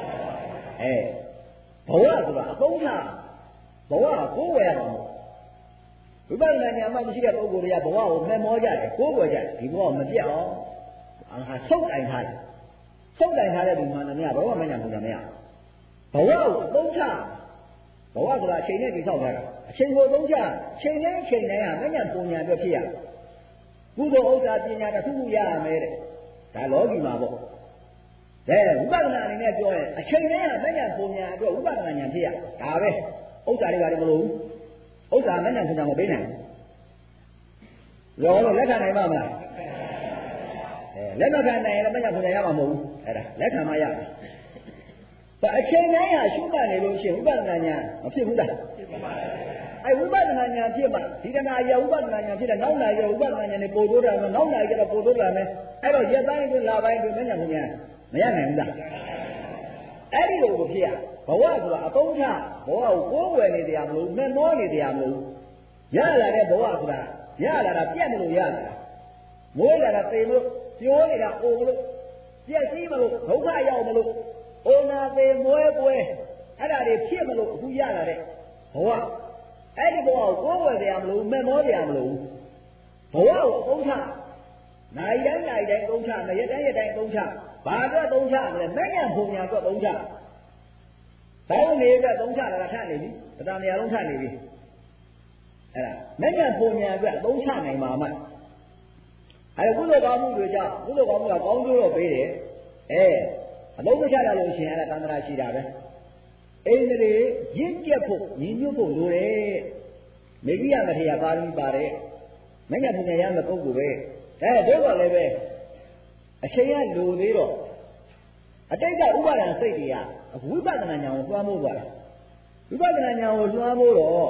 ဘဝဆိုတာအသုံးချဘဝကိုကိုယ်ဝယ်ရမှာဝိပဿနာဉာဏ်မှမရှိတဲ့ပုဂ္ဂိုလ်တွေကဘဝကိုမဲ့မောကြတယ်ကိုယ်ဝယ်ကြတယ်ဒီဘဝမပြတ်အောင်ဆုတ်တိုင်ထားတယ်ဆုတ်တိုင်ထားတဲ့ဒီမှန်တယ်များဘဝမဉဏ်ပုံတယ်များဘဝကိုအသုံးချဘဝဆိုတာအချိန်နဲ့တိဆောက်ထားတာအချိန်ကိုသုံးချချိန်နဲ့ချိန်တိုင်းဟာမဉဏ်ပုံညာအတွက်ဖြစ်ရကုသိုလ်ဥစ္စာပညာတစ်ခုခုရရမယ်တဲ့ဒါလောကီမှာပေါ့ဝိပဿနာအနေနဲ့ပြောရင်အချိန်တိုင်းဟာမဉဏ်ပုံညာအတွက်ဝိပဿနာဉာဏ်ဖြစ်ရဒါပဲဥစ္စာတွေပါတယ်မလို့ဥစ္စာမဉဏ်ပုံညာမပေးနိုင်ဘူးရောလို့လက်ခံနိုင်ပါမလားလက်မခံနိုင်ရင်လည်းမဉဏ်ပုံညာရမှာမဟုတ်ဘူးအဲ့ဒါလက်ခံမှရမယ်ဒါအချိန်တိုင်းဟာရှုမှတ်နေလို့ရှိရင်ဝိပဿနာဉာဏ်မဖြစ်ဘူးလားဖြစ်ပါပါတယ်ဝိပဿနာဉာဏ်ဖြစ်မှဒီတဏှာရဝိပဿနာဉာဏ်ဖြစ်တဲ့နောက်လာရဝိပဿနာဉာဏ်နဲ့ပို့တိုးတာမယ်နောက်လာရတော့ပို့တိုးလာမယ်အဲ့တော့ရက်တိုင်းတွင်လာပိုင်းတွင်မဉဏ်ပုံညာမရနိုင်ဘူးလားအဲ့ဒီလိုကိုဖြစ်ရဘဝဆိုတာအသုံးချဘဝကိုကိုးကွယ်နေတရားမလို့မဲ့မောနေတရားမလို့ရလာတဲ့ဘဝဆိုတာရလာတာပြတ်မလို့ရလာတာမွေးလာတာသိမလို့ပြိုးနေတာအိုမလို့ပြက်စီးမလို့ဒုက္ခရောက်မလို့အိုနာပေမွဲပွဲအဲ့ဒါတွေဖြစ်မလို့အခုရလာတဲ့ဘဝအဲ့ဒီဘဝကိုကိုးကွယ်တရားမလို့မဲ့မောတရားမလို့ဘဝကိုအသုံးချနိုင်တိုင်းသုံးချမရက်တိုင်းသုံးချဘာအတွက်သုံးချလဲမဲ့ညာဘုံညာအတွက်သုံးချဘောင်းနေအတွက်သုံးချလာတာထနေပြီဗတာနေရာလုံးထနေပြီအဲ့ဒါမဲ့ညာဘုံညာအတွက်သုံးချနိုင်ပါမှအဲ့ကုသိုလ်ကောင်းမှုတွေကြောင့်ကုသိုလ်ကောင်းမှုကကောင်းကျိုးတော့ပေးတယ်အလုံးမချရလို့ရှိရင်အဲ့ဒါသန္တရာရှိတာပဲအိန္ဒြေရင့်ကျက်ဖို့ညီညွတ်ဖို့လိုတယ်မေဂိယမထေရပါရမီပါတယ်မဲ့ညာဘုံညာရမယ်ပုဂ္ဂိုလ်ပဲဒါတော့လည်းပဲအချိန်ကလိုသေးတော့အတိတ်ကဥပါဒံစိတ်တွေကဝိပဿနာဉာဏ်ကိုလွှမ်းမိုးသွားတယ်ဝိပဿနာဉာဏ်ကိုလွှမ်းမိုးတော့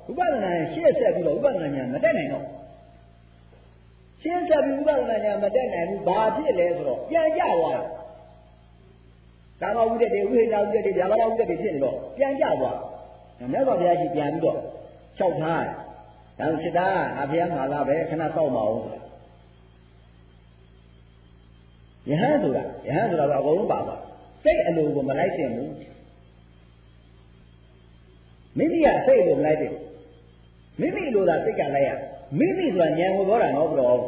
ဥပဒနာရှေ့ဆက်ပြီးတော့ဥပဒနာညာမတက်နိုင်တော့ရှင်းဆက်ပြီးဥပဒနာညာမတက်နိုင်ဘူးဘာဖြစ်လဲဆိုတော့ပြန်ကြသွားတယ်ကာမဝိတ္တေဝိဟိတဝိတ္တေဗျာပါဒဝိတ္တေဖြစ်နေတော့ပြန်ကြသွားမြတ်စွာဘုရားကြီးပြန်ပြီးတော့လျှောက်ထားတယ်ဒါဆိုစစ်သားအဖေမှာလာပဲခဏစောက်မအောင်ယဟန်ဆိုတာကအကုန်လုံးပါပါစိတ်အလိုကိုမလိုက်တင်ဘူးမိမိကစိတ်ကိုမလိုက်တင်မိမိလိုတာစိတ်ကလိုက်ရမိမိဆိုတာဉာဏ်ကိုပြောတာနော်ဘုရား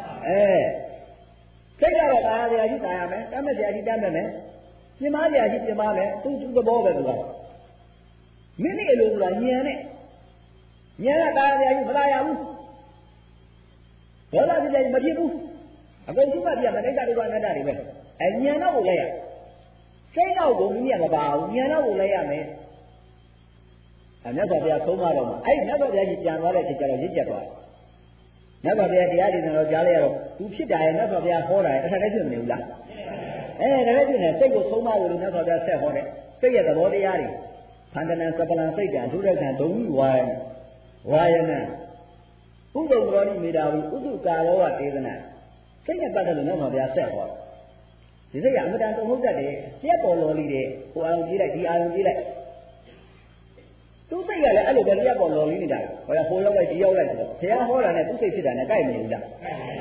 စိတ်ကတော့ကာယရာရှိကာယမယ်တတ်မဲ့ရာရှိတတ်မဲ့မယ်ပြင်းမရာရှိပြင်းမမယ်သူသဘောပဲသူကမိမိအလိုဆိုတာဉာဏ်နဲ့ဉာဏ်ကကာယရာရှိမလာရဘူးဒေါသဖြစ်တယ်မဖြစ်ဘူးအကုန်စုမှပြမနိစ္စဒုက္ခအနတ္တတွေပဲဉာဏ်တော့ကိုလိုက်ရစိတ်တော့ကိုမိမိကမပါဘူးဉာဏ်တော့ကိုလိုက်ရမယ်မြတ်စွာဘုရားဆုံးမတော့မှအဲ့မြတ်စွာဘုရားကြီးပြန်သွားတဲ့အချိန်ကျတော့ရင့်ကျက်သွားတယ်မြတ်စွာဘုရားတရားဒေသနာတော်ကြားလိုက်ရတော့သူဖြစ်တာရဲ့မြတ်စွာဘုရားဟောတာရဲ့တစ်ခါတည်းဖြစ်မနေဘူးလားဒါလည်းဖြစ်နေစိတ်ကိုဆုံးမဖို့လို့မြတ်စွာဘုရားဆက်ဟောတယ်စိတ်ရဲ့သဘောတရားတွေဖန္တနံစပလံစိတ်ကံဒုရကံဒုံဝါယနံဥဒ္ဒံရောတိမေတာဝိဥဒ္ဒကာရောဝတေသနာစိတ်နဲ့ပတ်သက်လို့မြတ်စွာဘုရားဆက်ဟောဒီစိတ်ကအမတန်တုံ့ဟုတ်တတ်တယ်ကြက်ပေါ်လော်လိတဲ့ဟိုအာရုံကြည့်လိုက်ဒီအာရုံကြည့်လိုက်သူစိတ်ကလည်းအဲ့လိုပဲကြက်ပေါ်လော်လိနေတာဟိုရောက်လိုက်ဒီရောက်လိုက်ဆိုတော့ဘုရားဟောတာနဲ့သူစိတ်ဖြစ်တာနဲ့ကိုက်မနေဘူးလား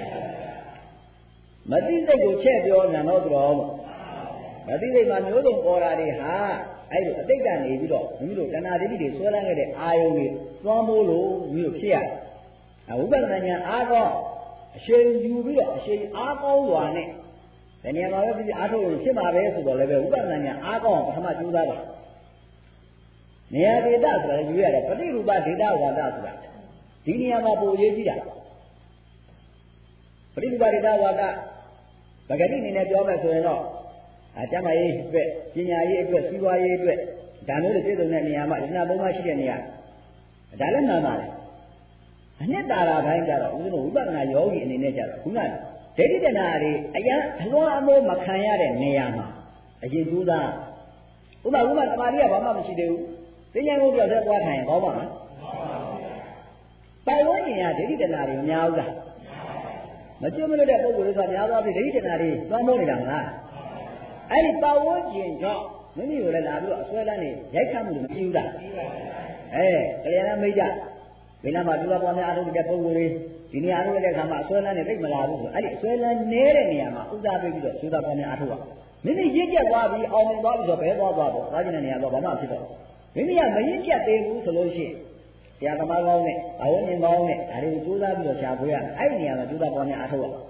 မသိစိတ်ကိုချက်ပြောနံတော့တော်မသိစိတ်မှာမျိုးစုံပေါ်တာတွေဟာအဲ့လိုအတိတ်ကနေပြီးတော့မိမိတို့တဏှာဒိဋ္ဌိတွေဆွဲလန်းခဲ့တဲ့အာယုံတွေသွားမိုးလို့မိမိတို့ဖြစ်ရတယ်ဝိပဿနာဉာဏ်အားကောင်းအရှိန်ယူပြီးတော့အရှိန်အားကောင်းစွာနဲ့ဒီနေရာမှာပဲဖြစ်အားထုတ်ရင်ဖြစ်မှာပဲဆိုတော့လည်းပဲဝိပဿနာဉာဏ်အားကောင်းပထမကျိုးစားပါနေရာဒေတာဆိုတာယူရတယ်ပฏิရူပဒေတာဝါဒဆိုတာဒီနေရာမှာပိုရေးကြည့်တာပฏิရူပဒေတာဝါဒပဂတိအနေနဲ့ပြောမယ်ဆိုရင်တော့ကျမ်းမာရေးအတွက်ပညာရေးအတွက်စီးပွားရေးအတွက်ဒါမျိုးတွေပြည့်စုံတဲ့နေရာမှာယန္နာသုံးပါးရှိတဲ့နေရာဒါလည်းမှန်ပါတယ်အနှစ်သာရပိုင်းကြတော့ဦးဇင်းတို့ဝိပဿနာယောဂီအနေနဲ့ကြတော့ခုနဒိဋ္ဌိတဏှာတွေအရန်အလွန်အမိုးမခံရတဲ့နေရာမှာအရင်ကျိုးသားဥပမာသမာဓိကဘာမှမရှိသေးဘူးသိဉာဏ်ကိုပြောတဲ့သွားထိုင်ကောင်းပါမလားပိုင်ဝန်းကျင်ကဒိဋ္ဌိတဏှာတွေများဘူးလားမကျွတ်မလွတ်တဲ့ပုဂ္ဂိုလ်တွေကများသွားပြီဒိဋ္ဌိတဏှာတွေသွားမိုးနေတာမလားအဲ့ဒီပိုင်ဝန်းကျင်ကြောင့်မိမိကိုလည်းလာပြီးတော့အစွဲလန်းနေရိုက်ခတ်မှုတွေမရှိဘူးလားကလျာဏမိတ်္တဘယ်နာမှာသူတော်ပေါ်များအားထုတ်တဲ့ပုဂ္ဂိုလ်တွေဒီနေရာအားထုတ်တဲ့အခါမှာအစွဲလန်းနေသိမလာဘူးဆိုအဲ့ဒီအစွဲလန်းနေတဲ့နေရာမှာဥဒ္ဒါပေးပြီးတော့သူတော်ပေါ်များအားထုတ်ရမိမိရင့်ကျက်သွားပြီးအောင်မြင်သွားပြီးတော့ဘဲသွားပေါ့သွားခြင်းတဲ့နေရာတော့ဘာမှဖြစ်တော့မိမိကမရင့်ကျက်သေးဘူးဆိုလို့ရှိရင်ဆရာသမားကောင်းနဲ့အဝိဉ္ဇဉ်ကောင်းနဲ့ဒါတွေကိုကြိုးစားပြီးတော့ရှားဖွေးရအဲ့ဒီနေရာမှာသူတော်ပေါ်များအားထုတ်ရ